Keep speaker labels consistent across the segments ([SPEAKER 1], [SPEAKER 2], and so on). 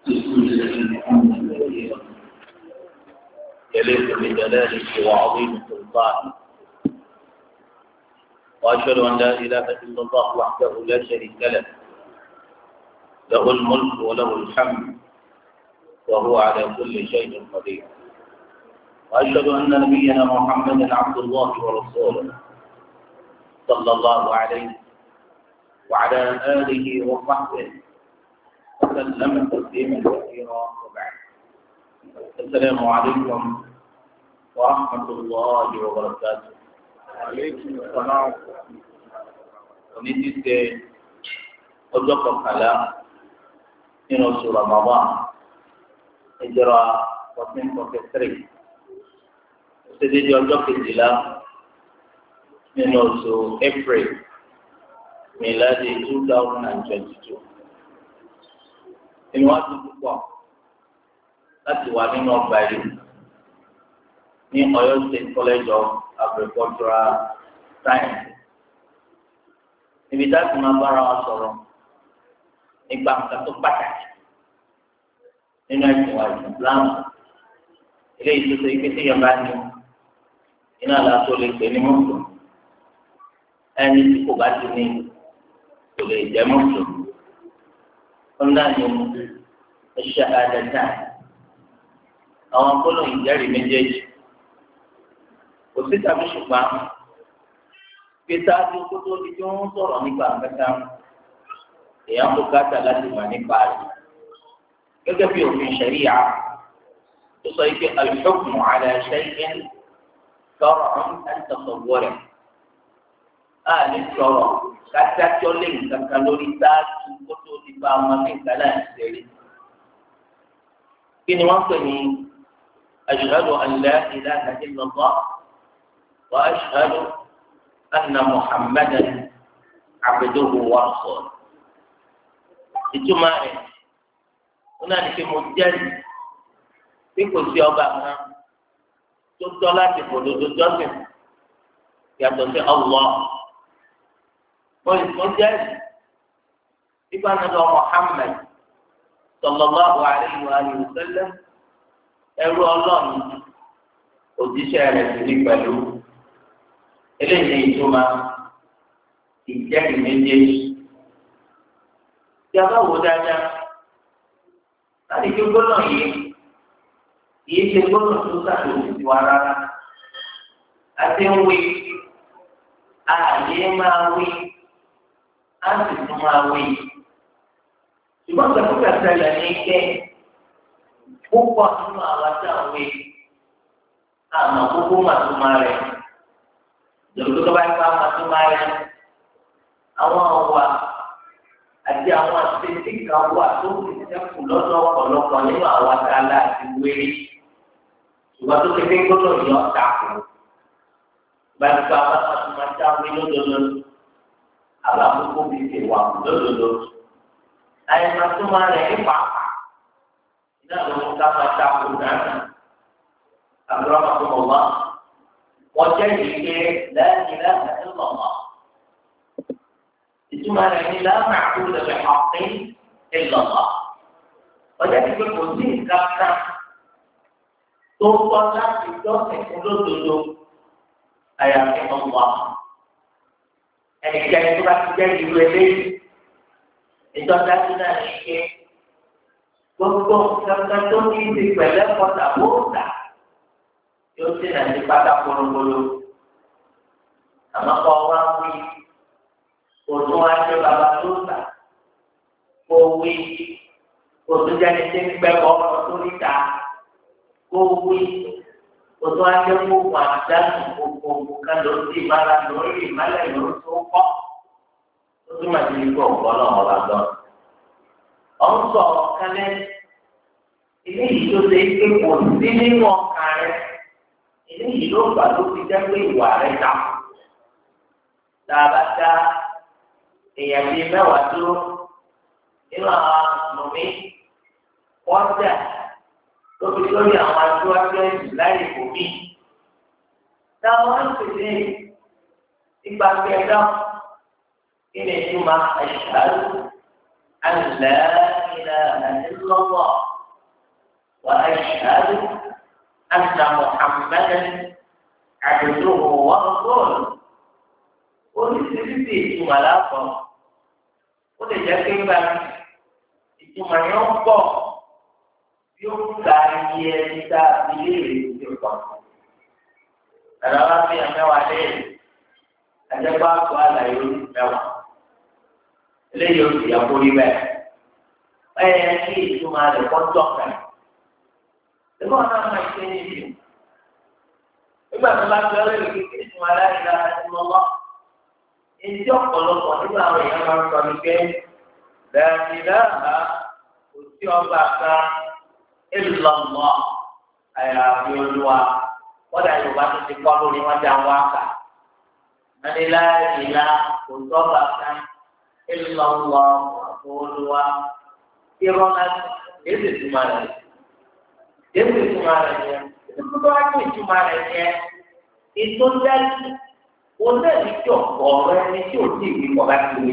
[SPEAKER 1] يليق بجلاله وعظيم سلطانه، وأشهد أن لا إله إلا الله وحده لا شريك له، له الملك وله الحمد وهو على كل شيء قدير. وأشهد أن نبينا محمدا عبد الله ورسوله صلى الله عليه وعلى آله وصحبه وسلم تسليما كثيرا، وبعد. السلام عليكم ورحمة الله وبركاته.
[SPEAKER 2] عليكم السلام.
[SPEAKER 1] Onídìíṣe ọjọ́ kọkànlá nínú oṣù Ramadan ìjọra 1443 ṣèdíje ọjọ́ kejìlá nínú oṣù April miladi 2022. Inú wa dùn púpọ̀ láti wà nínú ọgbà yìí ní Ọ̀yọ́ State College of Agricultural Science. Ibi dáàbò máa bára wa sọ̀rọ̀ nípa nǹkan tó pàtàkì nínú ẹ̀sìn wa Islam. Ilé ìtòsí ike tí yẹn bá ní iná làásù lè pè ní mọ́tò. Ẹni tí kò bá ti ní kò lè jẹ́ mọ́tò. Wọ́n náà ní ẹ̀ṣẹ̀ àdàdà. Àwọn akóló ìjẹ́rìí méjèèjì. Kò sí tàbí ṣùgbọ́n pété àti kótó ti tí wọ́n sọ̀rọ̀ nípa àgbẹ̀ta èèyàn kò káàtà láti wà nípa rẹ̀. Gẹ́gẹ́ bí òfin ṣẹ̀ríyà tó sọ pé al-hukmu ala shay'in shar'un an tasawwura. A lè sọ̀rọ̀ kájájọ́ lé nǹkan kan lórí sáàtú kótó ti bá ọmọ ní nǹkan náà ṣeré. Kí ni wọ́n pè ní ashhadu an la ilaha illallah wa ashhadu anna Muhammadan abduhu wa rasuluhu. Ìtumọ̀ rẹ̀ wọn náà ní pé mo jẹ́rìí pé kò sí ọba kan tó tọ́ láti fòdodo jọ́sìn yàtọ̀ sí Allah. Mo jẹ́rìí nípa nàdọ̀ Muhammad sallallahu alayhi wa sallam ẹrú Ọlọ́run òjíṣẹ́ rẹ̀ sì ní pẹ̀lú. Eléyìí ni ìtumọ̀ ìjẹ́rìí méjèèjì. Tí a bá wò dáadáa, láti fi gbọ́dọ̀ yìí ṣe gbọ́dọ̀ tó sàlùmí sí wa rárá. Àti ń wí, ààyè máa wí, á sì tún máa wí. Ṣùgbọ́n gbàgbọ́dọ̀ ṣẹlẹ̀ ní ike púpọ̀ nínú àwọn tí a ń wí. Àmọ́ gbogbo màtúmá rẹ̀. Lọ́dún tó bá ń bá màtúmá rẹ̀. Àwọn ọ̀wà àti àwọn àtẹ̀tẹ̀ kan wà tó fi sẹ́kù lọ́dọ̀ ọ̀pọ̀lọpọ̀ nínú àwọn àtàlà àti wérí. Ṣùgbọ́n tó kékeré gbọ́dọ̀ yọ ọ̀tà kù. Gbàgbà àwọn máa dá wí lódodo. Àbákòókò fi ṣe wà lódodo. Àyẹ̀mọ̀ tó máa rẹ̀ ní pàápàá. Iná ló mú ká máa dá kù dáná. Àbúrò máa tó mọ̀ wá. Wọ́n jẹ́ ìdíje lẹ́yìn láti ẹ̀ lọ́wọ́. Ìtumọ̀ rẹ̀ ní la ma'buda bihaqqin illa Allah. Ọjà tí pé kò sí nǹkan kan tó kọ́ láti jọ́sìn fún lódodo àyàfi Allah. Ẹnikẹ́ni tó bá ti jẹ́ ìlú eléyìí, ìjọba tí náà ní ké gbogbo nǹkan tó ní ti pẹ̀lẹ́ kọ́ta bóòtà yóò sì nà ní pátá polówó. Àmọ́ kọ́ wá wí. Òtún wá ṣe bàbá tó sà kó wí òtún jáde tí ń gbẹ bọ́ ọ̀rọ̀ tó níta kó wí òtún wá ṣe kó wà dánù gbogbo kan ló ti mára lórí ìmálẹ̀ lórí tó kọ́ ó tún máa ti ní kó ọ̀pọ̀ náà wà lọ. Ọ̀ ń sọ ọ̀kálẹ̀ ilé yìí tó ṣe é pé kò sí nínú ọkàn rẹ̀ ilé yìí ló gbà ló fi jẹ́ pé ìwà rẹ̀ dà dáadáa. Èèyàn bíi mẹ́wàá dúró nínú àwọn mọ̀mí wọ́n jà lóbi lórí àwọn aṣáájú ẹ̀sìn láì kò mí. Táwọn ń pèsè ìgbà kẹta kí ni ìtumọ̀ ashhadu an la ilaha إلا الله وأشهد أن محمدا عبده ورسوله oríṣiríṣi ìtumọ̀ láàbọ̀ ó lè jẹ́ pé gba ìtumọ̀ yẹn ń bọ̀ yóò gba iye ẹni tá a fi léèrè ìdíje pọ̀. Ẹ̀rọ bá fi hàn mẹ́wàá léèrè ẹ̀jẹ̀gbá tó àlàyé orí mẹ́wàá. Eléyìí ó sì yẹ kó rí bẹ́ẹ̀. Ẹ̀yẹ kí ìtumọ̀ rẹ̀ kọ́ tọ́ka. Ìgbà wọn náà máa ṣe ní ìlú. Nígbà tó bá fi ọlọ́run kékeré ìtumọ̀ aláìlá àti mọ́mọ́. Ìdí ọ̀pọ̀lọpọ̀ nígbà àwọn èèyàn máa ń sọ ní pé lẹ́yìnláha kò sí ọba kan ìlọ́mọ àyàfi olúwa. Wọ́n dà Yorùbá tó ti kọ́ lórí wọn dá wá kà. Ẹni láìlá kò sí ọba kan ìlọ́mọ olúwa. Irọ́ láti èsì ìtumọ̀ rẹ̀. Èsì ìtumọ̀ rẹ̀ yẹn. Ìtumọ̀ rẹ̀ yẹn. Ìtumọ̀ rẹ̀ yẹn. Ìtúndẹ́sì. Wọ́n lẹ́yìn tí ọ̀pọ̀ ọ̀rọ̀ ẹni tí ò tí ì fi kọ̀ bá ti wí.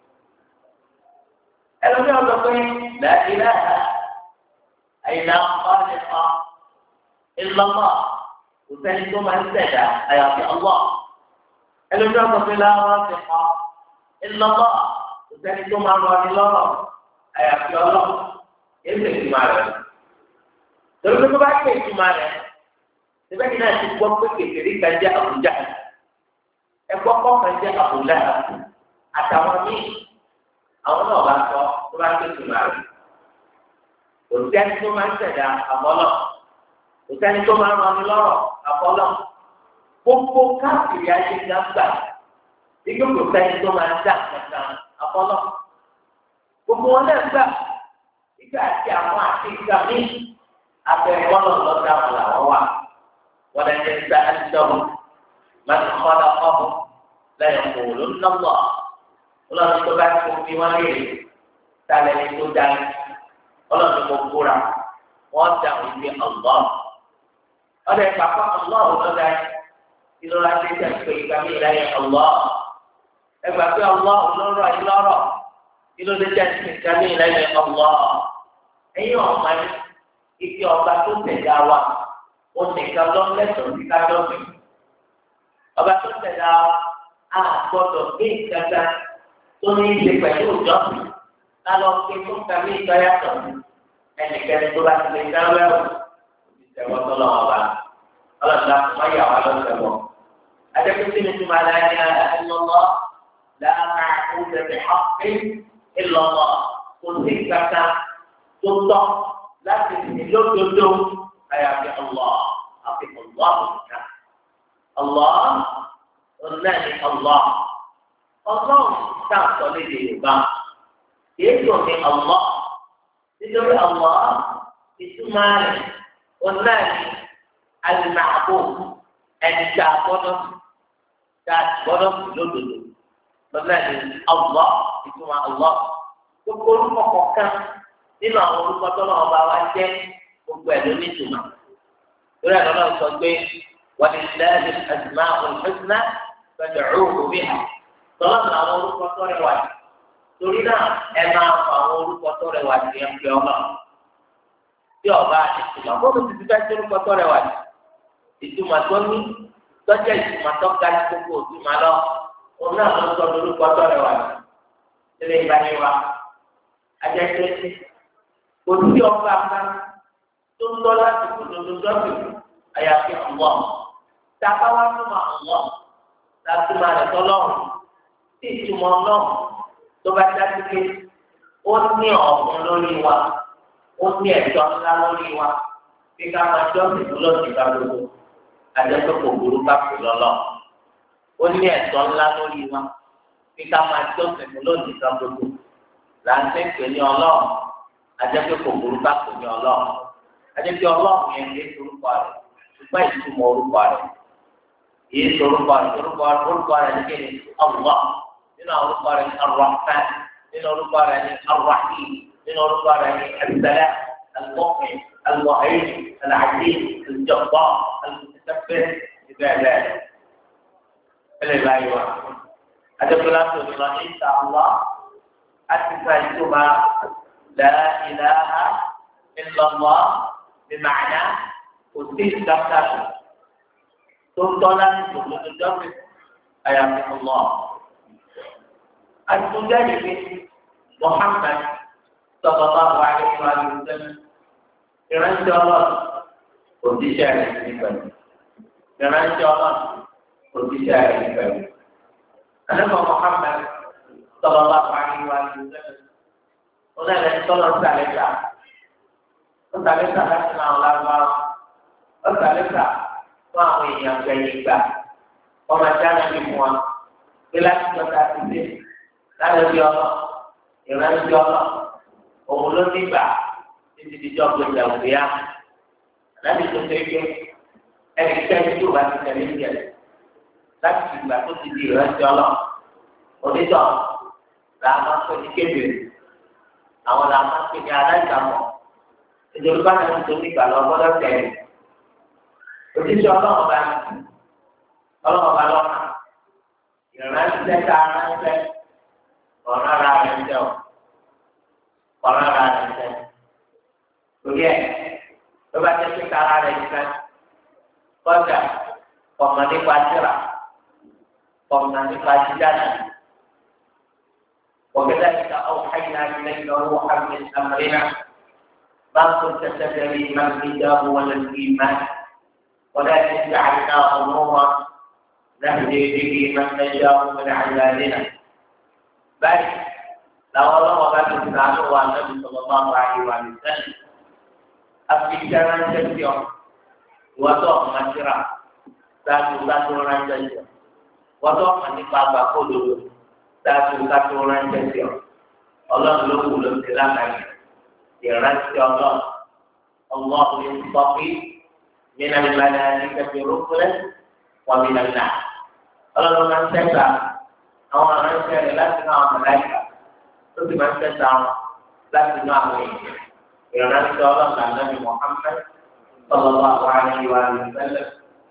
[SPEAKER 1] Ẹlòmíì ọ̀dọ́ pé láti láàá àyìnlá ọ̀pọ̀lọpọ̀ kan ìlọ́mọ̀ kò sẹ́ni tó máa ń ṣẹ̀dá àyàfi ọlọ́. Ẹlòmíì ọ̀dọ́ pé láwọn ti kọ́ ìlọ́mọ̀ kò sẹ́ni tó máa ń rọ ní lọ́rọ̀ àyàfi ọlọ́. Èyí lè túmọ̀ rẹ̀. Torí pé tó bá ké ìtumọ̀ rẹ̀, síbẹ̀ kí náà ti gbọ́ pé kékeré kan jẹ́ àbújá. Ẹ̀kọ́ kọ̀ọ̀kan jẹ́ àbúlá àtàwọn míì àwọn náà bá sọ tó bá tètè máa rí. Kò sẹ́ni tó máa ń ṣẹ̀dá àbọ́lọ̀, kò sẹ́ni tó máa ń rọni lọ́rọ̀ àbọ́lọ̀. Gbogbo káàkiri ayé ń gbà igi kò sẹ́ni tó máa ń dá kankan àbọ́lọ̀. Gbogbo wọn náà gbà ìgbà àti àwọn àti ìgbà míì àbẹ̀wọ́lọ̀ lọ́dà wọn làwọn wà. Wọ́n lè ní ìgbà àti ìjọba. من خلقه ليقولن الله Ọlọ́run tó bá tó fi wọn léèrè tálẹ ní tó dá Ọlọ́run tó kóra wọn dá òbí ọlọ ọdẹ pàpà ọlọ ọlọdà ìlọra tó tẹ pé ìgbàmí ìlàyé ọlọ ẹgbà pé ọlọ ọlọrọ ìlọrọ ìlọdẹ tẹ ìgbàmí ìlàyé ọlọ ẹ̀yin ọmọ yìí ike ọba tó tẹ̀dá wa ó nìkan lọ́lẹ́sọ̀ọ́ sí kájọ́sìn. Ọba tó tẹ̀lé àgbọ̀dọ̀ gbé ìgbàgbà tó ní ìṣe pẹ̀lú ìjọsìn lálọ́ pé tó ń kàmí ìgbáyàtọ̀ ẹnìkẹ́ni tó bá ti lè dáwọ́ ẹ̀wọ̀n ìṣẹ̀wọ́ tó lọ́wọ́ wa ọlọ́dà fún ọyà wa lọ́sẹ̀wọ̀. Adékùnsí ni túmọ̀ aláìní àìlọ́lọ́ láàmà ìṣẹ̀lẹ̀ ọ̀pẹ́ ìlọ́lọ́ kò sí ìgbàgbà tó tọ́ láti ní lódodo àyàfi ọlọ́ àfi ọlọ́ àbùkà. Allah ọ̀nàní Allah ọlọ́run sáàtọ̀ lédè Yorùbá yéésù ní Allah nítorí Allah ìtumọ̀ rẹ̀ ọ̀nàní alìmọ̀àbò ẹni tá a gbọ́dọ̀ lódodo ọ̀nàní Allah ìtumọ̀ Allah gbogbo orúkọ kọ̀ọ̀kan nínú àwọn orúkọ tó náà bá wá jẹ́ gbogbo ẹ̀ ló ní ìtumọ̀ lórí ẹ̀ lọ́nà sọ pé. ولله الأسماء الحسنى فادعوه بها طلبنا أمور قطر واحد تريد أما أمور قطر واحد يمكن الله tí ọba ìtumọ̀ bọ́ọ̀lù ti fẹ́ tó lùkọ́ tọ́rẹ̀ wá ní ìtumọ̀ tó ní tọ́jà ìtumọ̀ tó ga ní gbogbo ìtumọ̀ lọ òun náà ló sọ lórúkọ tọ́rẹ̀ wá ní ilé ìbáni wa ajẹ́pẹ́ kò sí ọba kan tó ń lọ láti kó dodo dọ́sì àyàfi ọ̀wọ́ tàbá wá tó máa ọ̀wọ́ láti máa rẹ̀ tọ́lọ́run tí ìtumọ̀ náà tó bá dájú pé ó ní ọ̀gbun lórí wa. Ó ní ẹ̀tọ́ ńlá lórí wa bí ká máa jọ́sìn fún lọ́sìn ká gbogbo àjẹsọ́ kò burú ká kò lọ́lọ́. Ó ní ẹ̀tọ́ ńlá lórí wa bí ká máa jọ́sìn fún lọ́sìn ká gbogbo láti pè ní ọlọ́run àjẹsọ́ kò burú ká kò ní ọlọ́run. Àjẹsọ́ ọlọ́run yẹn lé orúkọ rẹ̀ ṣùgbọ́n ìtumọ̀ orúkọ rẹ̀ yìí sọ orúkọ rẹ̀ ní kéde ọ̀wọ́ nínú orúkọ rẹ̀ ní Ar-Rahman nínú orúkọ rẹ̀ ní Ar-Rahim. من أرقى السلام المؤمن المعين العزيز الجبار المتكبر إلى ذلك العبادة هذا كلام الله إن شاء الله أتفاجئها لا إله إلا الله بمعنى أصيب دفتر تطلع من الدفتر أيام الله التجارب محمد صلى الله عليه وسلم إن شاء الله وتشارك بكم إن شاء الله وتشارك بكم أنا محمد صلى الله عليه وسلم هنا نتطلع ثالثا ثالثا نحن على ثالثا وهو ينبغي وما كان منه بلا تكاتب لا يجوز ìrántí ọlọ òun ló nígbà títí díjọ gbèsè òbíà láti tó ṣe pé ẹnikẹ́ni tó bá ti tẹ̀lé ìjẹ láti ìgbà tó ti di ìrántí ọlọ onítọ̀ là máa ń pè ní kébìrì àwọn là máa ń pè ní aláìsàmọ̀ ìjọba bá náà tó nígbà lọ gbọ́dọ̀ tẹ̀lé òṣìṣẹ́ ọlọ́run bá lọ́nà ìrántí tẹ́ta ránṣẹ́ ọ̀rọ̀ ara rẹ̀ ń tẹ̀ ọ́ ọ̀rọ̀ ara rẹ̀ ń tẹ̀ lórí ẹ̀ ló bá jẹ́ pé kára rẹ̀ ń tẹ̀ kọjá ọ̀mọ̀ nípa tíra ọ̀mọ̀ nípa jíjáde وكذلك أوحينا إليك روحا من أمرنا ما كنت تدري ما الكتاب ولا الإيمان ولكن جعلناه نورا نهدي به من نشاء من عبادنا baik lawan orang yang wa Nabi sallallahu alaihi wasallam afikan sesio wato masira satu orang saja wato manipaba kodo satu orang saja Allah belum silakan ya Rasulullah Allah yusafi min al-malaikati rusulan wa min an-nas Allah mengatakan àwọn aránṣẹ́ rẹ̀ láti náà mọ̀láìkà tó sì máa ń tẹ̀sà wọn láti náà àwọn èèyàn ìrànlọ́sọ ọlọ́ọ̀gá nàbì Muhammad sallallahu alaihi wa sallam.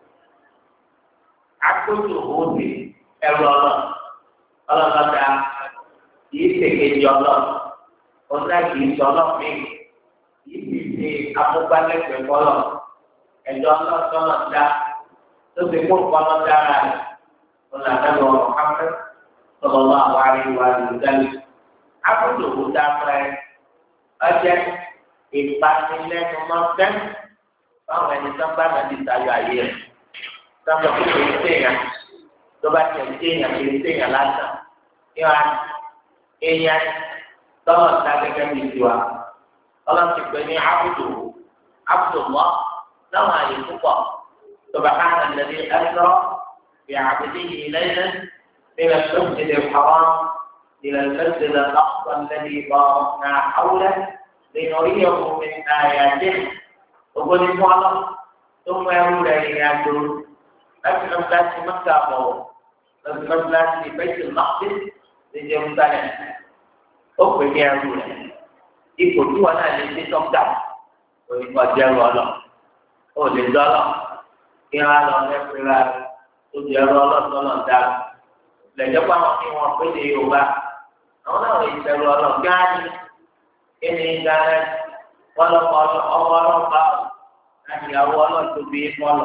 [SPEAKER 1] Akóso òde ẹrù ọlọ́ọ̀gá kìí ṣèkejì ọ̀nà kìí sọ ọlọ́ọ̀mí kìí sì ṣe amúgbálẹ́gbẹ̀ẹ́ bọ́lọ̀ ẹ̀jọ̀ ọlọ́ọ̀tọ́lọ̀ dá tó fi kó kọ́lọ́ dára rẹ̀ ọ̀nà àdàlọ́ Muhammad sallallahu alaihi wa sallam. Aku dulu dapat aja ìpanilẹ́nu mọ́tẹ́ báwọn ẹni tó bá nàbí tayọ ayé rẹ̀ sábà kó lè séèyàn tó bá tẹ̀ séèyàn lè séèyàn lásán kí wọ́n á èèyàn tọ́lọ̀ ta gẹ́gẹ́ bí tiwa ọlọ́run ti pè ní Abdullah láwọn àyè púpọ̀ subhana alladhi asra bi 'abdihi laylan من المسجد الحرام إلى المسجد الأقصى الذي باركنا حوله لنريه من آياته وقل الله ثم يقول إلى أسلم ذات مكة أسلم ذات بيت المقدس لجرسالة أقول يا رسول ipò tí wọn náà lè ṣe sọ́kà òyìnbó jẹ́rù ọlọ́ ó lè dọ́lọ́ kí wọ́n á lọ mẹ́fìlá tó jẹ́rù ọlọ́tọ́lọ́ dáa lẹ́jọ́ pé àwọn tí wọ́n péde Yorùbá àwọn náà lè ṣẹ̀rù ọlọ́gáàní kí ni gánà wọ́n lọ kọ́ ọmọ ọlọ́pàá láti ìyàwó ọlọ́tòbí mọ́lọ̀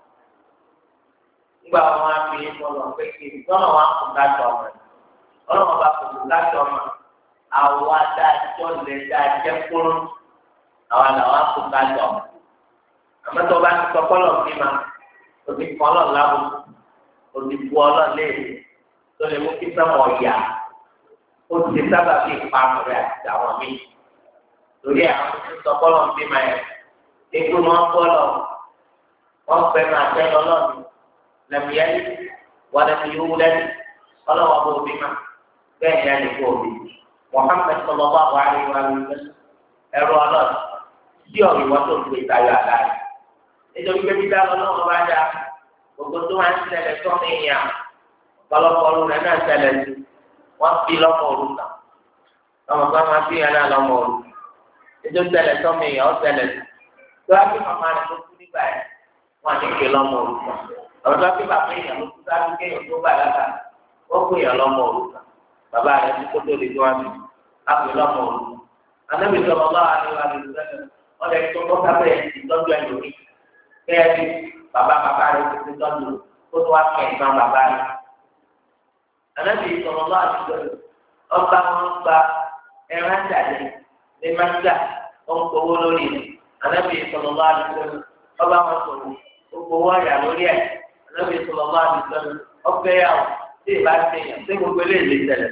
[SPEAKER 1] nígbà wọn á fi mọ́lọ̀ pé kí tọ́nà wọn kò dájọ́ ọmọ ọlọ́wọ́n bá kò dájọ́ ọmọ àwọn adájọ́ lè dájẹ́ kúrú àwọn làwọn kò dájọ́ ọmọ àmọ́tọ́ bá ti sọ kọ́lọ̀ bí ma o ti kọ́ ọlọ́ lábò o ti bu ọlọ́ léèrè tó lè mú kí sọ́mọ ọ̀yà ó ti sábà fi ìpamọ́ rẹ̀ àti àwọn míì lórí àwọn tó sọ kọ́lọ̀ bí ma yẹ ikú wọn kọ́lọ̀ wọn fẹ́ máa tẹ́ lọ́lọ́ọ̀nù lẹ́mìíyẹ́lì wọ́n lẹ́mìíyẹ́wù lẹ́nu ọlọ́wọ́ bó bí ma bẹ́ẹ̀ ni ẹni kó bí Muhammad sallallahu alaihi wa sallam ẹ̀rọ ọlọ́ọ̀nù tí ọ̀rọ̀ ìwọ́n tó ń gbé ìtayọ̀ àdá rẹ̀ nítorí pé bíbá ọlọ́wọ́ bá dá gbogbo tó máa ń ṣẹlẹ̀ sọ́mọ èèyàn ọ̀pọ̀lọpọ̀ ọdún rẹ̀ náà ṣẹlẹ̀ sí wọ́n fi lọ́mọ òrukàn ọmọ kan máa fi yàrá lọ́mọ òrukàn nítorí ṣẹlẹ̀ sọ́mọ èèyàn ó ṣẹlẹ̀ sí tó wá sí màmá rẹ̀ tó kú nígbà yẹn wọ́n á ní ké lọ́mọ òrukàn ọ̀rọ̀ tó wá sí bàbá èèyàn ló kú sáré kéèyàn tó bàlágà ó kú èèyàn lọ́mọ òrukàn bàbá rẹ̀ ti kótó lè tó wá sí á pè lọ́mọ òrukàn Ànábì sallallahu alaihi wa sallam ọ̀dẹ̀ tó kọ́ sábẹ́ ìtọ́jú ẹlòmí kẹ́ẹ̀ bí bàbá rẹ̀ ti tọ́jú kó tó wá kẹ́ ìgbà bàbá rẹ̀. Ànábì sallallahu alaihi wa sallam ọba wọn gba ẹran jáde ní májà ó ń gbowó lórí rẹ̀. Ànábì sallallahu alaihi wa sallam ọba wọn sọ̀rọ̀ ó gbowó ọ̀yà lórí ẹ̀. Ànábì sallallahu alaihi wa sallam ọgbẹ́ yàwó tí ìbá ti yàn tí gbogbo eléyìí tẹ̀lé.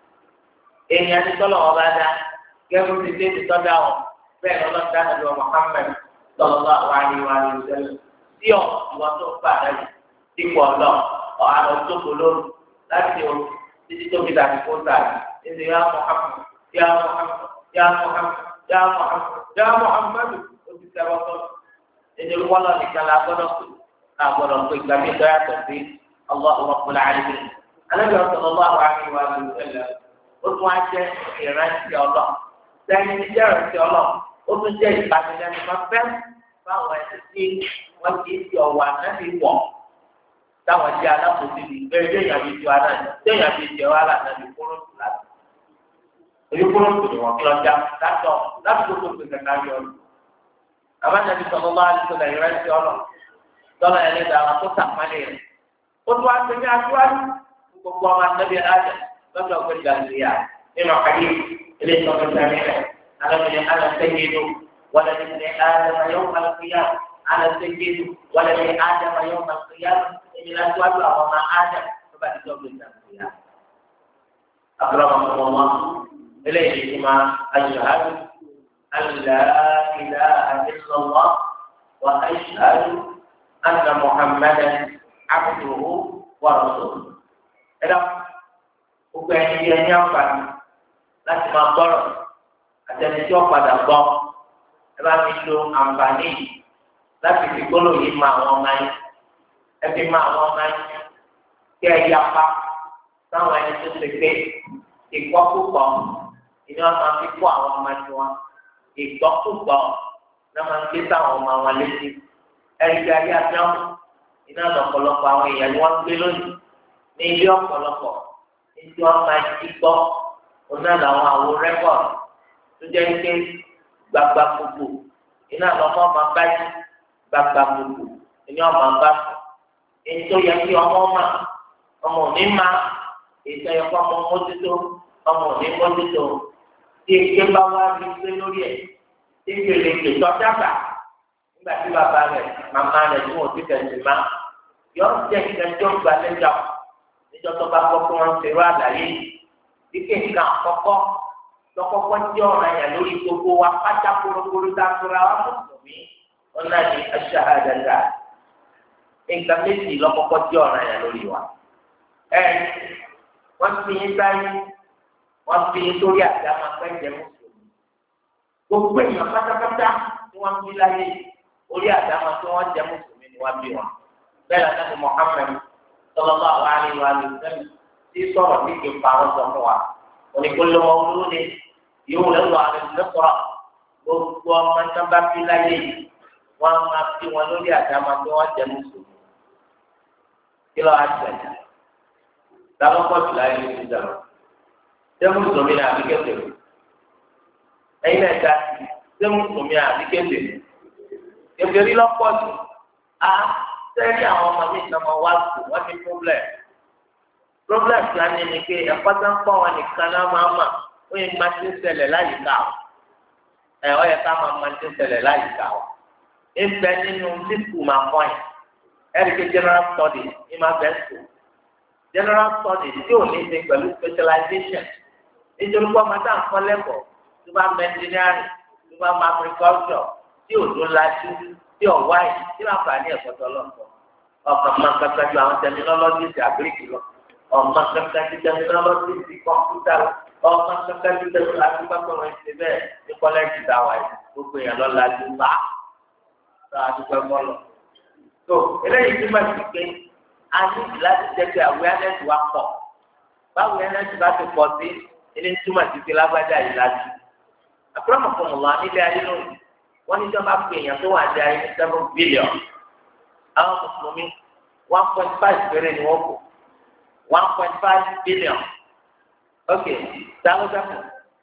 [SPEAKER 1] Èèyàn ti tọ́lọ̀ wọn bá dá gẹ́gẹ́ bí ti ti tọ́jà wọn bẹ́ẹ̀ lọ́nà dáná lọ Muhammad sallallahu alaihi wa sallam tí ọ̀ ìwọ tó ń gbà rẹ̀ dípò ọ̀lọ́ àlọ́ tó kò lóru láti o títí tó fi dàbí kó tà ní ya Muhammad ya Muhammad ya Muhammad ya Muhammad ya Muhammad ó ti tẹ́wọ́ tọ́ ẹni wọ́lọ́ nìkan la gbọ́dọ̀ pé gbàmí ìdọ́yàtọ̀ sí Allah Rabbul Alamin. Ànábì sallallahu alaihi wa sallam ó tún á jẹ́ ìrántí ọlọ́ sẹ́yìn ní jẹ́ ìrántí ọlọ́ ó tún jẹ́ ìbánilẹ́nu máa fẹ́ báwọn ẹni tí wọ́n ti fi ọ̀wà náà fi wọ̀ táwọn jẹ́ alákòóso bíi bẹ́ẹ̀ déèyàn bíi ju ara ní déèyàn bíi jẹ́ wàhálà náà ní kúròtù láti. Èyí kúròtù ni wọ́n kí lọ já látọ̀ láti gbogbo gbèsè kárí ọ̀rọ̀. Àbájáde sọ̀rọ̀ bá àdúgbò ìrántí ọlọ́ tọ́lá ẹlẹ́dàá àwọn tó sàpálẹ̀ rẹ̀. Ó tún wá sí ní aṣíwájú gbogbo ọmọ àtẹ́bí adájọ́ lọ́jọ́ ọ̀gbẹ́ ìgbàlódéyà nínú àkàdé ilé ìtọ́jú sáré rẹ̀. Alábìnrin alásẹ́gẹ́dù wọlé ní ádámà yóò máa fi yá alásẹ́gẹ́dù wọlé ní ádámà yóò máa fi yá èmi láṣíwájú àwọn ọmọ ádámà tó bá ti tọ́jú ìgbàlódéyà. Àbúrò ọmọ ọmọ eléyìí ti máa aṣáájú alá ilaha illallah wa aṣáájú anna Muhammadan abduhu wa rasuluhu. Ẹ̀dá gbogbo ẹni bí ẹni àǹfààní láti máa gbọ́rọ̀ àtẹni tí wọ́n padà gbọ́ ẹ bá mi lo àǹfààní láti fi gbólóhùn yìí máa àwọn ọmọ yín ẹ fi máa àwọn ọmọ yín kí ẹ yapa sáwọn ẹni tó ṣe pé ìgbọ́kúgbọ́ ìní wọn máa fi kó àwọn ọmọ tí wọn ìgbọ́kúgbọ́ náà máa ń gbé sáwọn ọmọ wọn létí ẹni tí ayé àfihàn iná lọ́pọ̀lọpọ̀ àwọn èèyàn ni wọ́n ń gbé lónìí ní ilé ọ̀pọ̀lọpọ̀ ní tí wọ́n máa ti gbọ́ ọ̀nà làwọn àwo rẹ́kọ̀dì tó jẹ́ pé gbàgbà gbogbo iná lọ́mọ máa bá yí gbàgbà gbogbo ìní ọmọ bá sùn èyí tó yẹ kí ọmọ òní máa èyí tó yẹ kí ọmọ mójútó ọmọ òní mójútó tí eke bá wá rí pé lórí ẹ̀ tí gbèlè gbèsò dàgbà nígbà tí bàbá rẹ̀ màmá rẹ̀ tí wọ́n ti tẹ̀sí má yọ jẹ́ ìtẹ́jọ́ gba lẹ́jà níjọ́ tó bá gbọ́ pé wọ́n ń ṣerú àlàyé ike nǹkan àkọ́kọ́ lọ́kọ́kọ́ jẹ́ ọ̀ràn yẹn lórí gbogbo wa pátá kúrúkúrú dákúrá wa mùsùlùmí wọn náà ní aṣáájáda nǹkan méjì lọ́kọ́kọ́ jẹ́ ọ̀ràn yẹn lórí wa. Wọ́n fi yín sáyé wọ́n fi yín sórí àti àmàpẹ́jẹ mùsùlùmí gbogbo èèyàn pátápátá tí wọ́n fi láyé orí àdámà tí wọ́n jẹ́ mùsùlùmí ni wọ́n bí wọn. Bẹ́ẹ̀ lọ́dọ̀ ní Muhammad sallallahu alaihi wa sallam tí sọ̀rọ̀ ní kí n pa àwọn sọ fún wa. Onígbóló wọn wúlò ní yóò lẹ́wọ̀ àwọn ìlẹ́kọ̀ọ́ gbogbo ọmọ náà bá fi láyé wọ́n máa fi wọn lórí àdámà tí wọ́n jẹ́ mùsùlùmí. Kí ló wá ti ẹ̀jẹ̀? Dábọ́pọ̀ jù láyé ní ti dàrú. Ṣé mùsùlùmí ni àbí kẹfẹ́? Ẹ̀yin náà dá sí. Ṣé mùsùlùmí àbí kẹfẹ́? Kẹfẹ́rí lọ́pọ̀ jù. A sẹ́rí àwọn ọmọ mi kan máa wá sùn wọ́n ní problem. Problem tí a ní ni pé ẹ̀kọ́ tó ń pọ̀ wọn nìkan náà máa mà ó yẹ máa ti ń ṣẹlẹ̀ láyìíká o. Ó yẹ ká máa ti ń ṣẹlẹ̀ láyìíká o. Ìbẹ̀ nínú dípò máa kọ́ yẹn. Ẹ̀ríkẹ́ general studies ní máa bẹ̀ sùn. General studies tí ò ní ṣe pẹ̀lú specialization. Nítorí pé ọmọ táà ń kọ́ lẹ́kọ̀ọ́ tó bá mọ engineering tó bá mọ agriculture tí ò tó lajú tí ò wáyé tí wọ́n fà ní ẹ̀kọ́ tó lọ́sọ̀. Ọ̀kan máa kankan ju àwọn terminologies àgíríkì lọ. Ọ̀kan kankan ju terminologies kọ̀mpútà lọ. Ọ̀kan kankan ju terminologies pàtàkì ìṣe bẹ́ẹ̀ ní kọ́lẹ́jì dáwà yìí. Gbogbo èèyàn lọ lajú bá. Sọ àdúgbò ẹ̀kọ́ lọ. So eléyìí tí wọ́n ti gbé a ní láti jẹ́ pé awareness wa pọ̀. Báwo awareness bá ti pọ̀ sí ilé túmọ̀ sí pé lágbájá yìí lájú. Àkúrọ̀mọ̀kọ̀mọ̀ wa nílé ayé lónìí. Wọ́n ní sọ́ba pé èèyàn tó wà ní ayé ní 7 billion. Àwọn mùsùlùmí 1.5 péré ni wọ́n kù. 1.5 billion. Ok, dáwọ́dáwọ́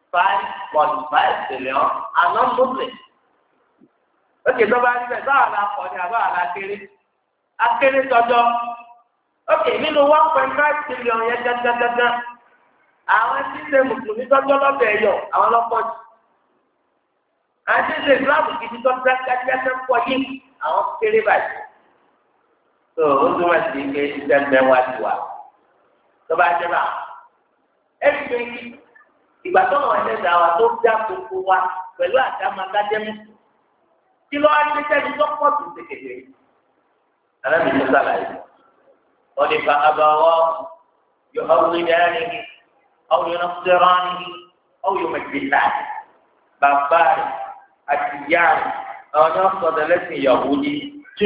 [SPEAKER 1] 5.5 billion are non-Muslims. Ókè tó bá níbẹ̀ báwa la kọ̀ ní àbáwa la kéré. Akéré jọjọ. Ókè nínú 1.5 billion yẹn gángan. Àwọn tí ń ṣe mùsùlùmí tọ́jọ́ lọ́bẹ̀ ẹ̀yọ̀ àwọn lọ́pọ̀ jù. Àwọn tí ń ṣe ìsìláàmù kìí tó dájájá pọ̀ yìí àwọn kéré báyìí. Tó o túmọ̀ sí ike iṣẹ́ ń bẹ wá sí wa. Tó bá jẹ́ bá ẹ̀rí pé ìgbà tó wọn ẹlẹ́dàá wa tó dá gbogbo wa pẹ̀lú àdámadájẹ́ mú. Kí ló wá ní sẹ́ni tó pọ̀ tó ṣe kékeré? Alábì tó sàlàyé. Wọ́n lè fa abawọ́ yóò hàwùrí dání ni, ọ̀hún yóò náà sọ̀rọ̀ ní, ọ̀hún yóò mẹ̀tì láì. Bàbá rẹ̀ àti ìyá rẹ̀ àwọn yóò sọ̀dọ̀ lẹ́sìn Yahudi jù.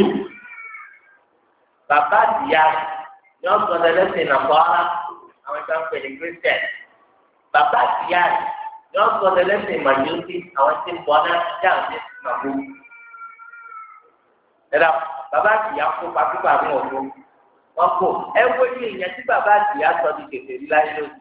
[SPEAKER 1] Bàbá àti ìyá rẹ̀ yóò sọ̀dọ̀ lẹ́sìn Nàfọ́rá àwọn ìjọ ń pè ní Christian. Bàbá àti ìyá rẹ̀ yóò sọ̀dọ̀ lẹ́sìn Màjúsí àwọn tí ń bọ̀ náà dáhùn sí Màbú. Ẹ̀rọ bàbá àti ìyá kó pàṣípà ní ọ̀dọ́ wọn kò ẹwé ní ìyẹn tí bàbá àti ìyá sọ di kèfèrí láyé lónìí.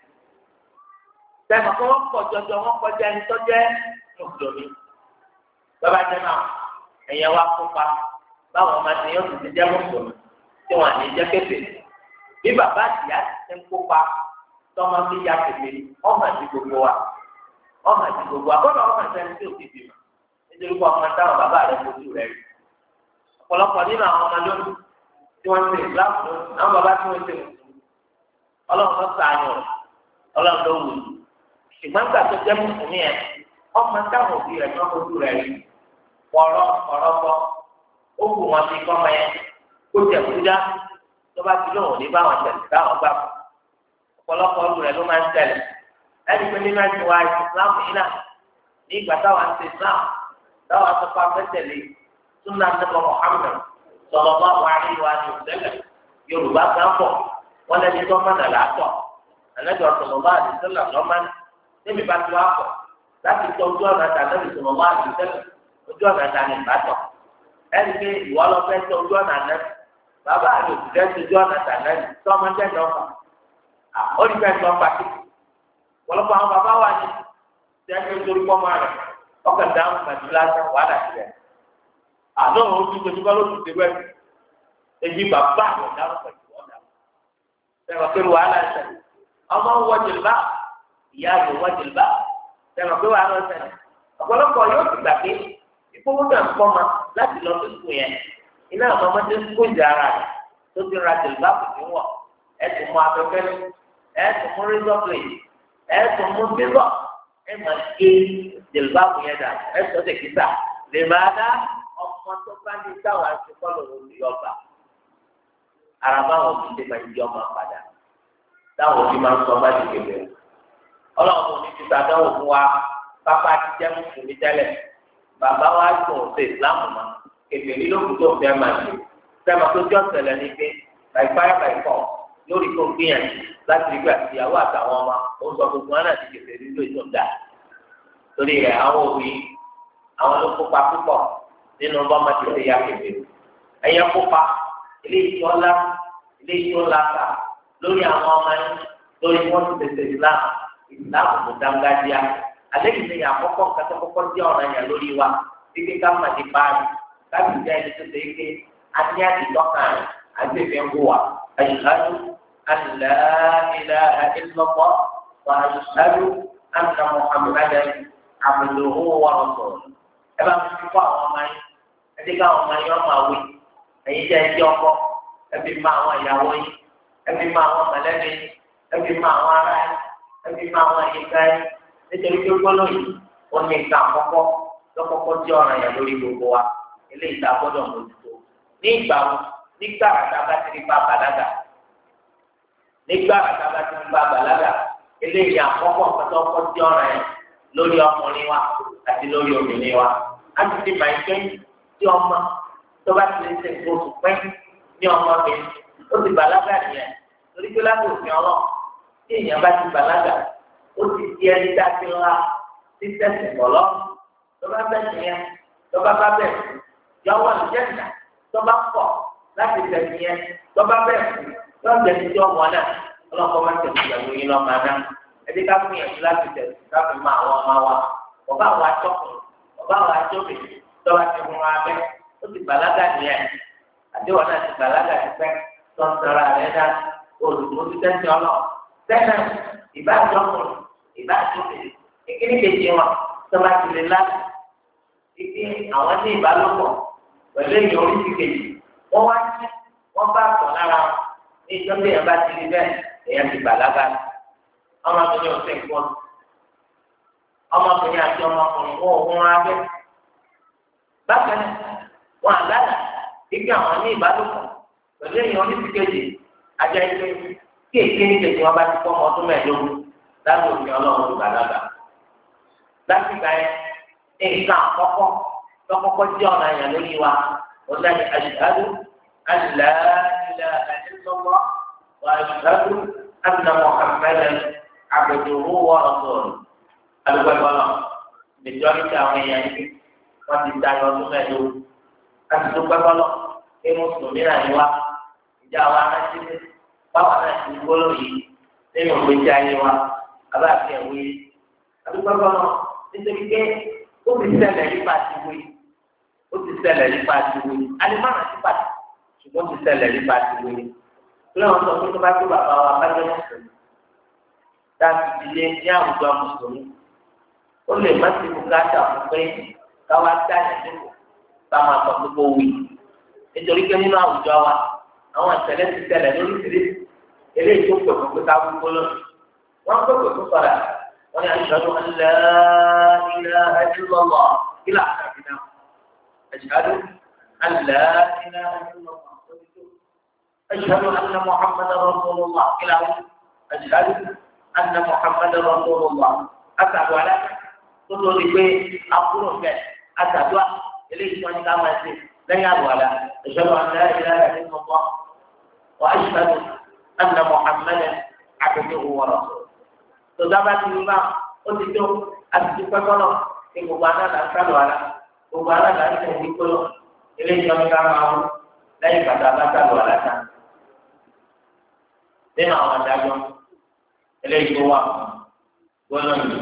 [SPEAKER 1] Sẹ́mi kí wọ́n pọ̀ jọjọ wọ́n kọjá ẹni tó jẹ́ mùsùlùmí. Bàbá jẹ́ náà ẹ̀yẹ wa kópa báwọn ọmọ ti yóò ti jẹ́ mùsùlùmí tí wọ́n àní jẹ́ kèfèrí. Bí bàbá àti ìyá ti ń kópa tọ́mọ fi ya kèfèrí ọmọ àti gbogbo wa ọmọ àti gbogbo wa kọ́nà ọmọ àti ẹni tí ò ti bímọ nítorí pé ọmọ táwọn bàbá rẹ̀ fojú rẹ̀ rí. Ọ̀pọ̀lọpọ̀ nínú àwọn ọmọ lónìí tí wọ́n ń ṣe ìsìláàmù lónìí àwọn bàbá tí wọ́n ń ṣe mùsùlùmí ọlọ́run ló sàánù rẹ̀ ọlọ́run ló wù ú ṣùgbọ́n gbà tó jẹ́ mùsùlùmí ẹ̀ ọmọ táwọn òbí rẹ̀ náà fojú rẹ̀ rí ọ̀rọ̀kọ ó wù wọn fi kọ́mọ yẹn kó jẹ̀ kúdá tó bá ti lóhùn ní báwọn tẹ̀lé táwọn gbà fún ọ̀pọ̀lọpọ̀ ọdún rẹ̀ ló máa ń tẹ̀lé ẹni pé nínú ẹ̀sìn wa ìsìláàmù yìí náà ní ìgbà táwọn ń ṣe ìsìláàmù táwọn àtọ́kọ́ afẹ́tẹ̀lé sunna nípa Muhammad sallallahu alaihi wa sallam Yorùbá kan bọ̀ wọ́n lẹ́ni tó mọ̀nà látọ̀ ànájọ sallallahu alaihi wa sallam lọ́mọ́ni níbi bá ti wá pọ̀ láti tọ́ ojú ọ̀nà tàbí sallallahu alaihi wa sallam ojú ọ̀nà tàbí ìbátọ̀ ẹni pé ìwọ lọ fẹ́ tọ́ ojú ọ̀nà náà bàbá àti òṣìṣẹ́ ti ojú ọ̀nà tàbí tọ́mọdé lọ́fà ó ní fẹ́ẹ́ tọ́ pàtó ọ̀pọ̀lọpọ̀ àwọn bàbá wa ní sẹ́yìn torí pọ́nmọ́ rẹ̀ ọkàn dáhùn màdúrà wàhálà sílẹ̀ àná òun ti tẹ̀sí bá lóṣù tẹ̀ wẹ́ẹ̀ èyí bàbá àwọn dáhùn pẹ̀lú ọ̀dà sẹ́wọ̀n pé wàhálà ṣẹlẹ̀ ọmọ wọ jìlbá ìyá rẹ̀ wọ jìlbá sẹ́wọ̀n pé wàhálà ṣẹlẹ̀ ọ̀pọ̀lọpọ̀ yóò ti gbà pé ìfowó náà ń kọ́ ma láti lọ sí sùn yẹn iná àwọn ọmọdé ń kó ìjà ara rẹ̀ tó ti ra jìlbá kò ní wọ̀ ẹ̀sùn mú afẹ́fẹ́ ẹ̀sùn mú rízọ́pìlì ẹ̀sùn mú bílọ̀ ẹ̀ máa gé jìlbá kò yẹn dà ẹ̀sùn ọ̀sẹ̀ kìtà lè máa dá ọmọ tó bá ní táwọn aṣèkọ́ lòun ní ọba araba wọn fi ṣe máa ń yọ ọmọ padà táwọn òbí máa ń sọ ọmọ àti kébé ọlọ́run kò ní ti sàdánwò fún wa pápá ti jẹ́ mùsùlùmí tẹ́lẹ̀ bàbá wa tó ń ṣe ìsìláàmù mọ́ kébé ní lókùn tó ń fẹ́ máa ṣe sẹ́mi tó jọ́ ṣẹlẹ̀ ní pé by fire by force lórí tó ń gbìyànjú láti rí gbà ìyàwó àtàwọn ọmọ ó ń sọ gbogbo wọn náà ti kébé nínú ètò ìdá torí rẹ̀ àwọn òbí àwọn ló kópa púpọ̀ nínú bọ́mọ ti ṣe ya kébé ẹ̀yẹ kópa eléyìí tó ńlá eléyìí tó ńlá ká lórí àwọn ọmọ yẹn lórí wọn ti tẹsẹ̀ islam kò dáńgájíá àlejò ní àkọ́kọ́ nǹkan tó kọ́kọ́ jẹ́ ọ̀ràn yẹn lórí wa kíkẹ́ ká má di báyìí káàbì jẹ́ ẹni tó ṣe é ké àti àdìtọ́kàn rẹ̀ àti ìfẹ́ ń bò wá ashhadu an la ilaha illallah wa ashhadu anna muhammadan abduhu wa rasuluhu ẹ bá fi kọ́ àwọn ọmọ yẹn ẹ ti ká àwọn ọmọ yẹn ọmọ àwìn ẹ̀yin jẹ́ ẹjọ́ ọkọ ẹbí máa àwọn ìyàwó yín ẹbí máa àwọn mọ̀lẹ́bí yín ẹbí máa àwọn ará yín ẹbí máa àwọn àyíká yín nítorí pé gbọ́dọ̀ yìí ó ní ìta àkọ́kọ́ lọ́kọ́kọ́ jẹ́ ọ̀ràn yẹn lórí gbogbo wa eléyìí tá a gbọ́dọ̀ mójútó ní ìgbà wo nígbà àtàbà tí nípa bàlágà nígbà àtàbà tí nípa bàlágà eléyìí àkọ́kọ́ kọ́kọ́ jẹ́ ọ̀ràn yẹn lórí ọkùnrin wa àti lórí obìnrin wa á ti di màá jẹ́ tí ọmọ tó bá ti lè ṣe oṣù pẹ́ ní ọmọbìnrin ó ti bàlágà nìyẹn torí pé láti òfin ọlọ́ tí èèyàn bá ti bàlágà ó ti di ẹni dájú ńlá tí tẹ̀sí bọ̀lọ́ tó bá bẹ̀ nìyẹn tó bá bá bẹ̀ yọ wọ́n lè jẹ́nà tó bá pọ̀ láti tẹ̀sí yẹn tó bá bẹ̀ yọ jẹ́ni tí ọmọ náà ọlọ́kọ́ máa tẹ̀sí ìyàwó yín lọ́mọ náà ẹbí ká fún yẹn láti tẹ̀sí ká fi máa àwọn ọmọ wa ọba àwọn atọ́kùn ọba àwọn atọ́bì tọ́ba ti hun abẹ́ ó ti bàlágà nìyẹn àdéhùn náà ti bàlágà ti pẹ́ tọ́ntara rẹ̀ dá olùdókòwò ti tẹ́sí ọlọ́ sẹ́nà ìbájọ́kùn ìbájọ́kùn ìkíní kejì wọn tọ́ba ti lè láti ìkí àwọn ní ìbálòpọ̀ pẹ̀lú èèyàn oríṣi kejì wọ́n wá sí wọ́n bá àtọ̀ lára wọn ní ìjọba èèyàn bá ti rí bẹ́ẹ̀ èèyàn ti bàlágà ọmọbìnrin ọ̀sẹ̀ pọ̀ ọmọbìnrin àti ọmọkùnrin wọn ò hún abẹ́ bákan náà wọn àgbàlá ìgbé àwọn ní ìbálòpọ̀ pẹ̀lú èèyàn oníṣìí kejì ajá ìgbé kí èkéyìí kejì wọn bá ti kọ́ ọmọ ọdún mẹ́ẹ̀ẹ́dógún láti òfin ọlọ́run ti bàlágà láti gbà yẹn nǹkan àkọ́kọ́ lọ́kọ́kọ́ jẹ́ ọ̀nà àyàn lórí wa ọ̀nà ni ashhadu an la ilaha illallah wa ashhadu anna Muhammadan abduhu wa rasuluhu alùpàgbọ́nà mẹjọ́rìtì àwọn èèyàn yìí wọ́n ti da ọdún mẹ́ẹ̀ẹ́dógún láti tó pẹ́pọ́lọ́ pé mùsùlùmí náà ni wá ìjà wa náà ti ní báwa náà ti gbóló yìí nínú ìgbésí ayé wa abáàfin ẹ̀wé alùpàgbọ́nà nítorí pé ó ti ṣẹlẹ̀ nípa ti wé ó ti ṣẹlẹ̀ nípa ti wé alimọ́nà ti pàtó ṣùgbọ́n ó ti ṣẹlẹ̀ nípa ti wé lọ́wọ́ sọ pé tó bá tó bàbá wa bá jẹ́ mùsùlùmí táàbì ìdílé ní àwùjọ mùsùlùmí ó lè má ti bùkátà fún pé káwá dáná nípò bá máa sọ gbogbo wí nítorí pé nínú àwùjọ wa àwọn ìṣẹ̀lẹ̀ ti ṣẹlẹ̀ lóríṣiríṣi eléyìí tó pè fún pé ká wúkọ lónìí wọ́n pè fún sọ̀rọ̀ wọ́n ní ashhadu an la ilaha illallah kí là á kàkí náà ashhadu an la ilaha illallah ashhadu anna muhammadan rasulullah kí là á ashhadu anna muhammadan rasulullah àtàwọn alága tó lórí pé àbúrò fẹ́ àtàdúrà eléyìí tí wọ́n ní ká máa ṣe lẹ́yìn àbúrò ashhadu an la ilaha illallah wa ashhadu anna muhammadan abduhu wa rasuluhu. Tòdábà ti rí bá ó ti tó àtìtú pẹ́kọ́nà ní gbogbo anáda sálọ àlá gbogbo anáda ń tẹ̀wé kóló eléyìí wọn ní ká máa wọ lẹ́yìn bàtà bá sálọ àlá tán. Nínú àwọn adájọ́ eléyìí tó wà gbọ́dọ̀ yìí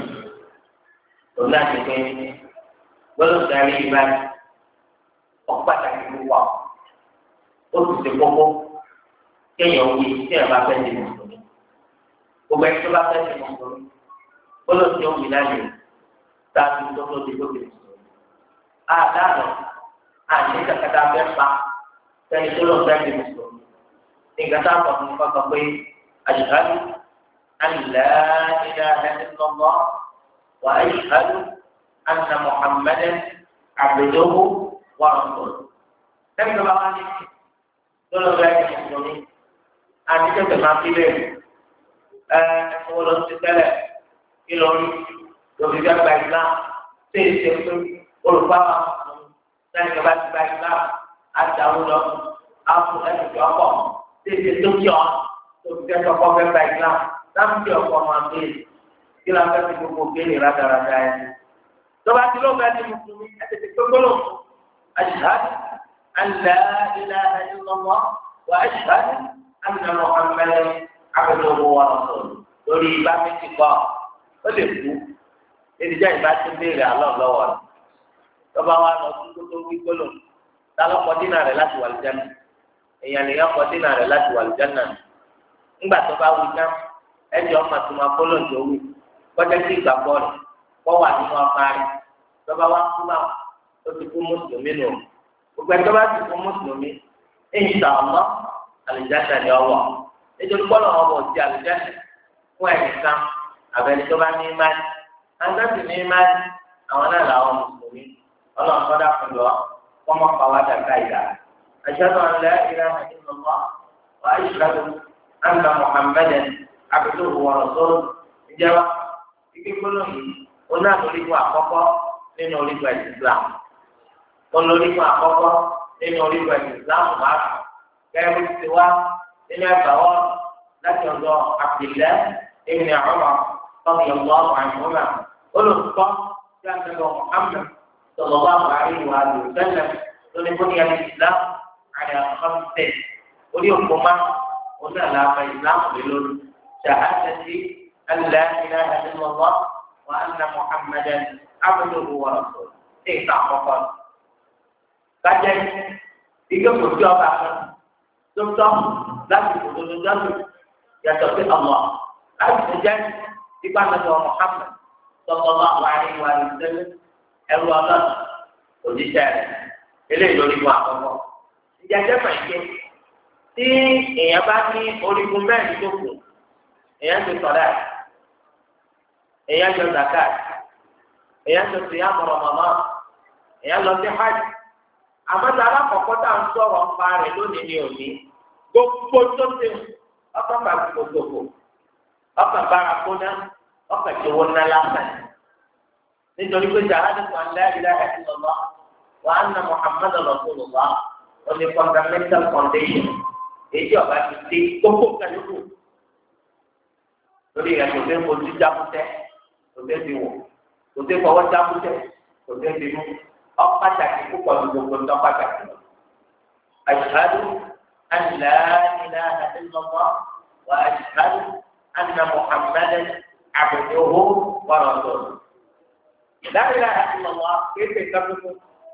[SPEAKER 1] tó láti pé gbọ́dọ̀ darí ìbáyìí ọ̀pàtàkì ló wà ó sì ṣe kókó kéèyàn wí tí ẹ̀ bá fẹ́ di mùsùlùmí. Gbogbo ẹni tó bá fẹ́ di mùsùlùmí gbọ́dọ̀ tí ó wí láyé táàbí tó tó di lóde mùsùlùmí. Àdáàlọ́ àti kàkàtà fẹ́ pa sẹ́ni tó lọ fẹ́ di mùsùlùmí. Nígbà táwọn ọ̀sán kọ́kọ́ pé ashhadu an la ilaha illallah wa ashhadu anna Muhammadan abduhu wa rasuluhu. Sẹ́ni tó bá wá ní lọ́lọ́ fẹ́ di mùsùlùmí. Àti tẹ̀sẹ̀ máa fi lé wọ́n lọ sí tẹ́lẹ̀ kí lọ rí lórí gbàgbà ìlà ṣé ìṣe pé olùkọ́ àwọn sẹ́ni kaba ti gba ìlà àtàwọn lọ àpò ẹ̀sìn tó ọkọ̀ ṣé ìṣe tó kí ọ tó fi kẹ́kọ̀ọ́ kọ́ fẹ́ gba ìlà láti fi ọkọ̀ máa gbé kí lọ fẹ́ fi gbogbo kéde rádaràdà ẹ̀. tọ́ba tí ló bẹ́ẹ̀ ní mùsùlùmí ẹ̀ tètè pé gbọ́dọ̀ ashhadu an la ilaha illallah wa ashhadu anna Muhammadan abduhu wa rasuluhu lórí ibà méjì kọ́ ó lè kú èdèjà ìbá tó béèrè àlọ́ lọ́wọ́ rẹ̀ tọ́ba wa lọ sí kótó wí gbólò ta ló kọ dínà rẹ̀ láti wà lìjánà èèyàn lè yàn kọ dínà rẹ̀ láti wà lìjánà ńgbà tó bá wí tán ẹjọ́ ọmọ tó máa gbólò tó wí kọjá sí ìgbàgbọ́ rẹ̀ kọ́ wà nínú ọkà rẹ̀ tọ́ba wa kú náà ó ti kú mùsùlùmí nù gbogbo ẹ̀ tọ́ba ti kú mùsùlùmí insha Allah àlìjánà ni ọwọ́ nítorí gbọ́dọ̀ wọn bọ̀ sí àlùjáde fún ẹnìkan àbẹ̀ni tó bá ní imáàlì àgbẹ̀sì ní imáàlì àwọn náà làwọn mùsùlùmí ọlọ́run kọ́dà fún lọ wọ́n mọ̀ pa wá dàgbà ìdá ashhadu an la ilaha illallah wa ashhadu anna Muhammadan abduhu wa rasuluhu ìjẹba ike gbọ́dọ̀ yìí ó náà lórígun àkọ́kọ́ nínú orígun ẹ̀sìn Islam ó lórígun àkọ́kọ́ nínú orígun ẹ̀sìn Islam máa kẹ́rù ti wá nínú ẹgbàá wọn láti ọ̀dọ̀ Abdullah ibn Umar radiyallahu anhuma olùkọ́ tí a ń tẹ̀lé Muhammad sallallahu alaihi wa sallam lórí bóni ẹni Islam àti àkọsílẹ̀ orí òkú máa wọn náà láàbà Islam lé lórí shahadati أن لا إله إلا الله وأن محمدا عبده ورسوله إيه تعرفون kajian tiga berdoa bahkan contoh lagi berdoa ya tapi Allah kajian di mana Nabi Muhammad sallallahu alaihi wasallam Allah ujian ele lórí wa àkọ́kọ́ ìjàjẹ pàṣẹ tí èèyàn bá ní orígun mẹ́rin tó kù èèyàn ti sọdá èèyàn jọ zakat èèyàn tó ti yàmọrọ mọmọ èèyàn lọ sí hajj àmọ́tà alákọ̀ọ́kọ́ tá à ń sọ̀rọ̀ ń pa rẹ̀ lónìí ní òní gbogbo tó ti ọkàn bá gbogbo ọkàn bára kóná ọkàn tí wọn ná lásán nítorí pé jàhádì kan la ilaha illallah wa anna muhammadan rasulullah wọn ní fundamental foundation èyí ọba ti dé gbogbo kẹlẹ́kù lórí rẹ̀ kò tẹ́ fojú jákútẹ́ kò tẹ́ fi wò kò tẹ́ fọwọ́ jákútẹ́ kò tẹ́ fi mú. pàtàkì púpọ̀ ní gbogbo ń tọ́ pàtàkì lọ. Ashhadu an la ilaha illallah wa ashhadu anna Muhammadan abduhu wa rasuluhu. La ilaha illallah kéde kápẹ́kọ̀.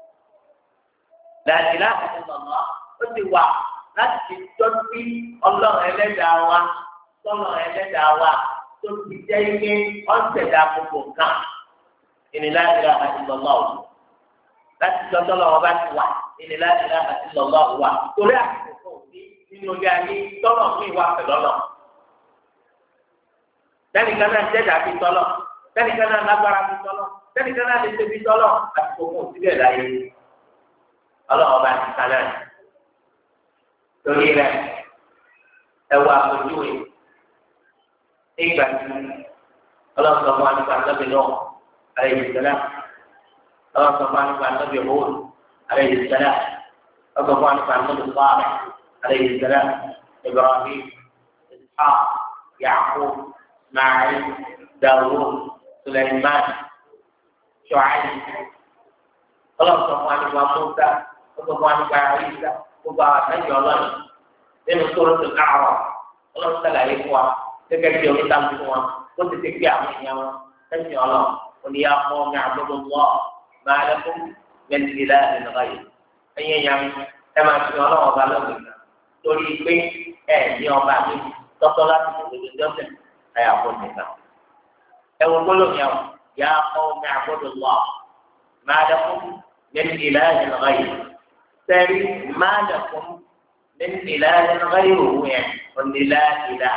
[SPEAKER 1] La ilaha illallah ó ti wà láti tọ́jú ọlọ́run ẹlẹ́dàá wa sọ́nà ẹlẹ́dàá wa tó ti jẹ́ ike ọ̀sẹ̀dá gbogbo nǹkan. La ilaha illallah láti tọ́jú ọlọ́run bá ti wà la ilaha illallah wà torí àkókò òbí nínú ilé ayé tọ́lọ̀ fún ìwà pẹ̀lọ́lọ̀. Tẹ́nìkan náà jẹ́ dàbí tọ́lọ̀, tẹ́nìkan náà lágbára bí tọ́lọ̀, tẹ́nìkan náà lè ṣe bí tọ́lọ̀ àti kókó síbẹ̀ láyé. Ọlọ́run bá ti kalẹ̀ torí rẹ̀ ẹ̀wọ̀ àpòjúwe ìgbà tí ọlọ́run sọ fún wa nípa àtọ́bí náà ayé ìṣẹ̀lẹ̀ ọlọ́run sọ fún wa nípa àtọ́bí òwúrò ayé ìṣẹ̀lẹ̀ ọlọ́run sọ fún wa nípa àtọ́bí sọ́ọ̀rẹ̀ ayé ìṣẹ̀lẹ̀ Ibrahim Ishaq Yaqub Ismail Dawud Sulaiman Shu'aib ọlọ́run sọ fún wa nípa Musa ọlọ́run sọ fún wa nípa Isa gbogbo àwọn àtẹ́jọ́ ọlọ́run nínú Suratul A'raf ọlọ́run sàlàyé fún wa gẹ́gẹ́ bí oníta fún wa ó ti ti gbé àwọn èèyàn wọn lẹ́sìn ọlọ́run oníyà fún ọmọ àbúrò wọn máa lẹ́kún mẹ́tìlélá ìlúwàyè ẹ̀yìn èèyàn ẹ máa fi ọlọ́run ọba lọ́gbìn náà torí pé ẹ ní ọba mi tọ́tọ́ láti gbogbo jọ́sẹ̀ ẹ̀yà fún nìkan. ẹ̀wọ̀n gbọ́dọ̀ yẹn yà ọmọ àbúrò wọn máa lẹ́kún mẹ́tìlélá ìlúwàyè sẹ́rí máa lẹ́kún mẹ́tìlélá ìlúwàyè òun yẹn onílá ìlà.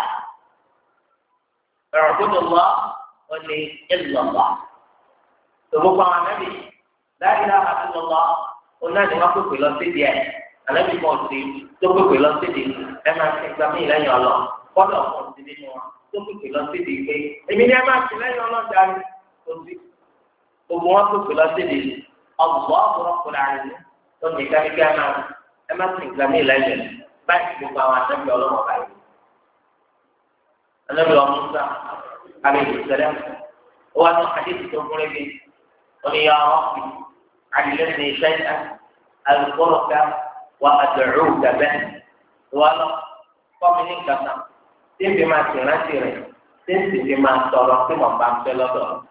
[SPEAKER 1] اعبدوا الله ولي إلا الله تبقى عن النبي لا إله إلا الله قلنا لما كنت لا سيدي النبي موسي تبقى لا سيدي أما تكلمي لا يا الله قال موسي لنا تبقى لا سيدي إمين أما تكلمي لا الله جاري موسي تبقى لا سيدي الله رب العالمين تبقى كما أما تكلمي لا يا بس تبقى عن النبي الله مبارك النبي موسى عليه السلام هو أن حديث تقول يا ربي علمني شيئا أذكرك وأدعوك به وأنا قمني كذا تبي ما تنسي تبي ما ترى في مقام سلطة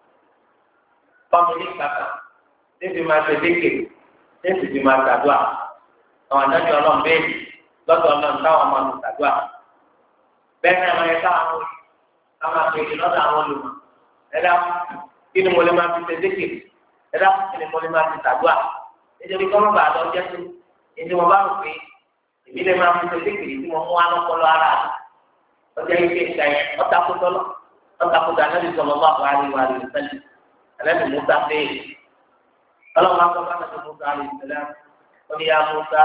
[SPEAKER 1] قمني كذا تبي ما تذكر تبي ما تدعى وأنا جالس بين لطول الله ما تدعى bẹ́ẹ̀ni àwọn ẹ̀ka àwọn àpèjì lọ́dọ̀ àwọn olùmọ̀ ẹ̀dá kí ni mo lè máa fi ṣe dékè ẹ̀dá kí ni mo lè máa fi ṣàdúrà nítorí kọ́mọ́ bàá lọ jẹ́ pé èdè wọn bá rò pé èmi lè máa fi ṣe dékè tí mo mú wá lọ́pọ̀lọ́ ara rẹ̀ ọjọ́ ike ìgbà yẹn ọ̀tàkùtọ̀lọ́ ọ̀tàkùtọ̀ anábì sọ̀rọ̀ bá wà ní wàhálì ìṣẹ̀lẹ̀ anábì Musa bẹ́ẹ̀ ọlọ́run akọ́ bá nàbì Musa àlè ìṣẹ̀lẹ̀ oníyà Musa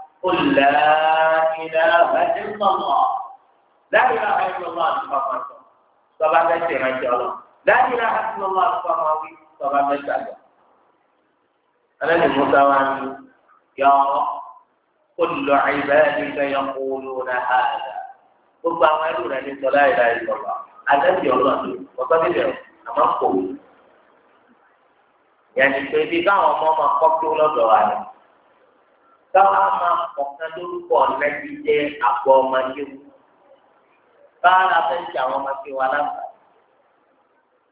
[SPEAKER 1] لا إله إلا الله سبحانه طبعا ذلك ما شاء الله لا إله إلا الله سبحانه طبعا ما شاء الله أنا المتوان يا كل عبادك يقولون هذا ربما يقولون أن لا إله إلا الله هذا في الله وصدق أما قول يعني في كان ما قبل ولا دوام كان ما قبل دول التي جاء أقوى ما bára fẹ́ ti àwọn ọmọ tí wà láǹfà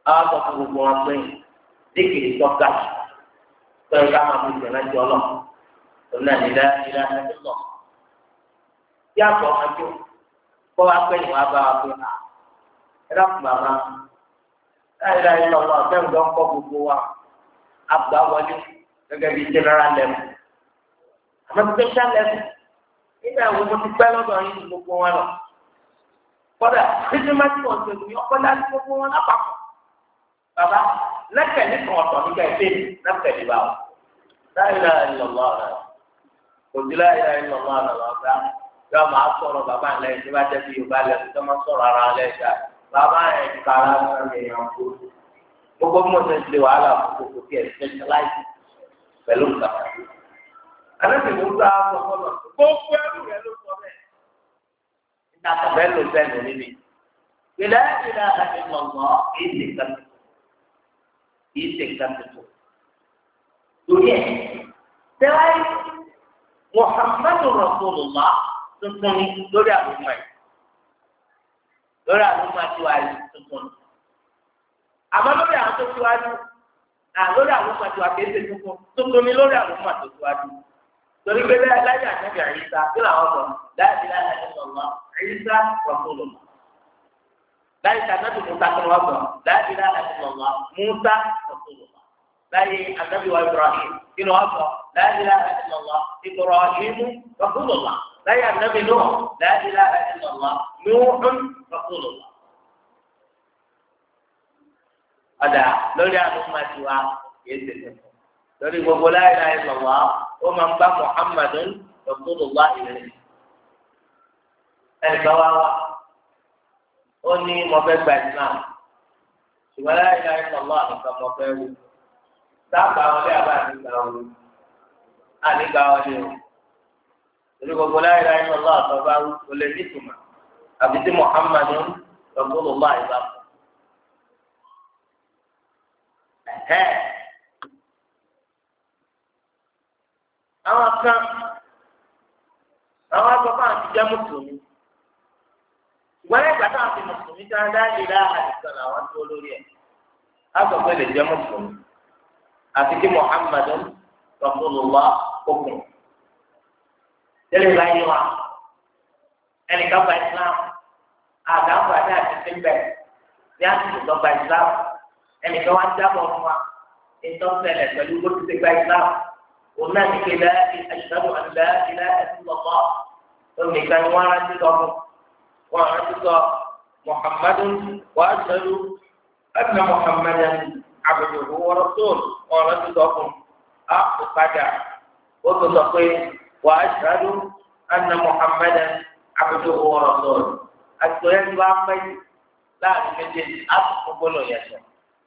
[SPEAKER 1] àwọn sọ fún gbogbo wọn pé díkìrì tọ́ka tó ẹ̀ka máa fi ìgbẹ́ láti ọlọ́ tó náà nílẹ̀ nílẹ̀ ẹ̀dẹ́ lọ. Bí àpò ọmọdé kọ́ wa pé ìwà bá wa pé ẹ dákun bàbá láyé lọ́wọ́ ọ̀fẹ́ ń dán kọ́ gbogbo wa àgbà wọlé gẹ́gẹ́ bí general level. Àmọ́ special level nígbà wo mo ti pẹ́ lọ́dọ̀ yín ní gbogbo wọn lọ. Kọ́dà títí má ti wọ́n ṣèlú yín ọkọ́ láti gbogbo wọn lápapọ̀. Bàbá lẹ́kẹ̀lé kan ọ̀tọ̀ nígbà ìfẹ́ lẹ́kẹ̀lé báwò. Láyé lọ́wọ́ ọ̀rẹ́ kò sí láyé lọ́wọ́ ọ̀rẹ́ lọ́gbà. Yọ máa sọ̀rọ̀ bàbá ńlẹ̀ tí wọ́n jẹ́ bí Yorùbá lẹ́nu tó máa sọ̀rọ̀ ara ńlẹ̀ ṣá. Bàbá ẹ̀ ń kara èèyàn kú. Gbogbo bí mo ṣe ń ṣe wàhálà kókó kí ẹ̀ specialize pẹ̀lú nǹkan. Àdébìnrin ń bá aṣọ fọlọ gbogbo ẹrù rẹ ló sọ bẹ́ẹ̀. Ìtàkùn bẹ́ẹ̀ ló sẹ́nu níbi. Ìlà àti mọ̀mọ́ kìí ṣe nǹkan tuntun. Torí ẹ̀ tẹ́láyé Muhammadu Rasulullah tuntun ni lórí àlùmọ́ ẹ̀. Lórí àlùmọ́ àti wàhálì tuntun ni. Àmọ́ lórí àwọn tó tiwájú lórí àlùmọ́ àti wàhálì kéde tuntun ni lórí àlùmọ́ àti tiwájú. Torí pé láyé àtẹ́bí àyíṣà kí làwọn sọ láyé láyé lọ́wọ́ àyíṣà Rasulullah. láyé àtẹ́bí Musa kí wọ́n sọ láyé láyé lọ́wọ́ Musa Rasulullah. láyé àtẹ́bí wa Ibrahim kí wọ́n sọ láyé láyé lọ́wọ́ Ibrahim Rasulullah. láyé àtẹ́bí Nuh láyé láyé lọ́wọ́ Nuh Rasulullah. ọ̀dà lórí àlùmọ́ àti wa yé tẹ̀lé lórí gbogbo láyé láyé lọ́wọ́ ó máa ń bá Muhammadun Rasulullah ìrìn. ẹnìkan wá wá ó ní mo fẹ́ gba Islam ṣùgbọ́n láyé láyé lọ́wọ́ ànìkan mo fẹ́ wù. sáàpà wọlé àbá ànígbà wọlé ànígbà wọlé o. lórí gbogbo láyé láyé lọ́wọ́ àtọ́gbà wọlé nítumọ̀ àbí tí Muhammadun Rasulullah ìbá fún. àwọn kan àwọn akọ́kọ́ àti jẹ́ mùsùlùmí ìwọ́n ẹgbàá táwọn ti mùsùlùmí tí wọ́n dá ìlà àdìsàn làwọn tó lórí ẹ̀ láti ọ̀pẹ lè jẹ́ mùsùlùmí àti kí Muhammadun Rasulullah okùn tẹ́lẹ̀ láyé wa ẹnìkan gba Islam àgàǹfà ní àti síbẹ̀ ní àtúntò tó gba Islam ẹnìkan wá jábọ̀ fún wa ètò ọ̀sẹ̀lẹ̀ pẹ̀lú bó ti ṣe gba Islam. هناك لا أشهد أن لا إله إلا الله ومن كان وعدك محمد وأشهد أن محمدا عبده ورسوله وعدك أقصد وتصقي وأشهد أن محمدا عبده ورسوله السؤال بأمي لا يمكن أتقبل يسوع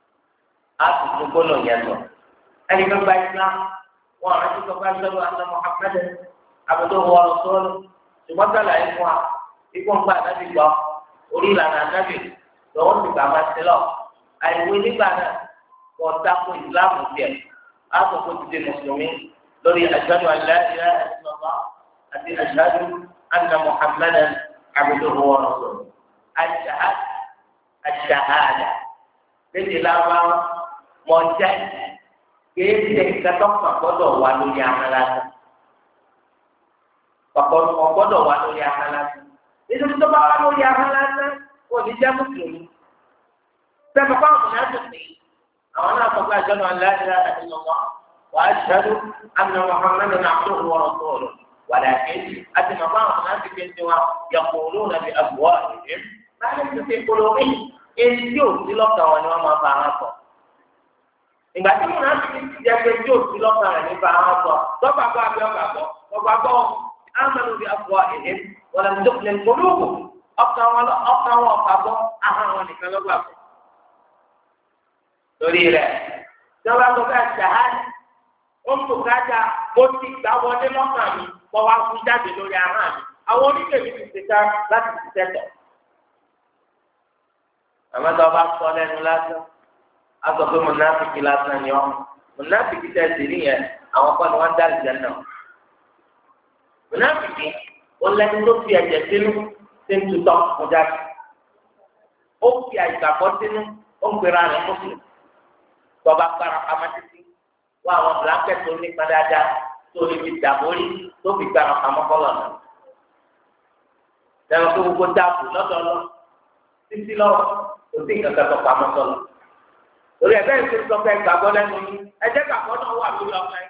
[SPEAKER 1] أنا من بيتنا وعندك فاشهد أن محمدا عبده ورسوله ثم قال إخوة يكون بعد ذلك أريد أن النبي لو أنت كما سلام أي وين بعد وتقوى الإسلام مسلم أتو كنت مسلمين لوري أشهد أن لا إله إلا الله أتي أشهد أن محمدا عبده ورسوله الشهادة التي لا موجه kéde katọ́kọ̀ gbọ́dọ̀ wà lórí amalasa ọgbọ́dọ̀ wà lórí amalasa nítorí tó bá wà lórí amalasa kò ní jẹ́ mùsùlùmí sẹ́mi fáwọn ọ̀nà àtúntì àwọn náà sọ pé àjọyọ̀ aláìlá àti lọ́wọ́ wà á ṣàdó àmì Muhammadu abduhu wa rasuluhu walakin àti màmá àwọn ọ̀nà àti kéde wa yaquluna bi afwahihim láti fi polówó èyí tí ò sí lọ́kàn wọn ni wọ́n máa bá wọn sọ. ìgbà tí mo náà ti jẹ pé tí òsì lọ́kàn rẹ̀ nípa àwọn sọ lọ́gbà gbọ́ àbí ọgbà gbọ́ ọgbà gbọ́ ámẹ́lú bí afọ èdè wọn lè tó lè polówó ọkàn wọn ọgbà gbọ́ ahọ́n wọn nìkan lọ́gbà gbọ́. torí rẹ̀ tí wọ́n bá gbọ́ bá ṣàhádì ó ń bùkátà mo ti gbà wọlé lọ́kàn mi mo wá fún jáde lórí ahọ́n mi àwọn oníkèmí ti ṣe ká láti ti tẹ̀tọ̀. àmọ́ tí wọ́n bá sọ lẹ́nu lásán azọ pé mọnàfíkì lásán ni ọ mọnàfíkì tẹ sí nìyẹn àwọn kan ni wọn dá ìjà náà mọnàfíkì ó lẹni tó fi ẹ̀jẹ̀ sínú tí ń tutọ́ kọjá sí ó fi àìgbàgbọ́ sínú ó ó ń pera rẹ̀ mùsùlùmí tọba kára pamọ́ títí wọ́n àwọn blanket tó nípa dáadáa tó lè fi dàbórí tó fi kára pamọ́ kọ́lọ̀ náà lẹ́nu tó gbogbo dáàbò lọ́dọọlọ́ títí lọ́wọ́ kò sí nǹkan kan tó pamọ́ sọ́lọ̀ torí ẹ̀ bẹ́ẹ̀ ṣe sọ pé gbàgbọ́ lẹ́nu yín ẹ̀jẹ̀ gbàgbọ́ náà wà lórí ọmọ ẹ̀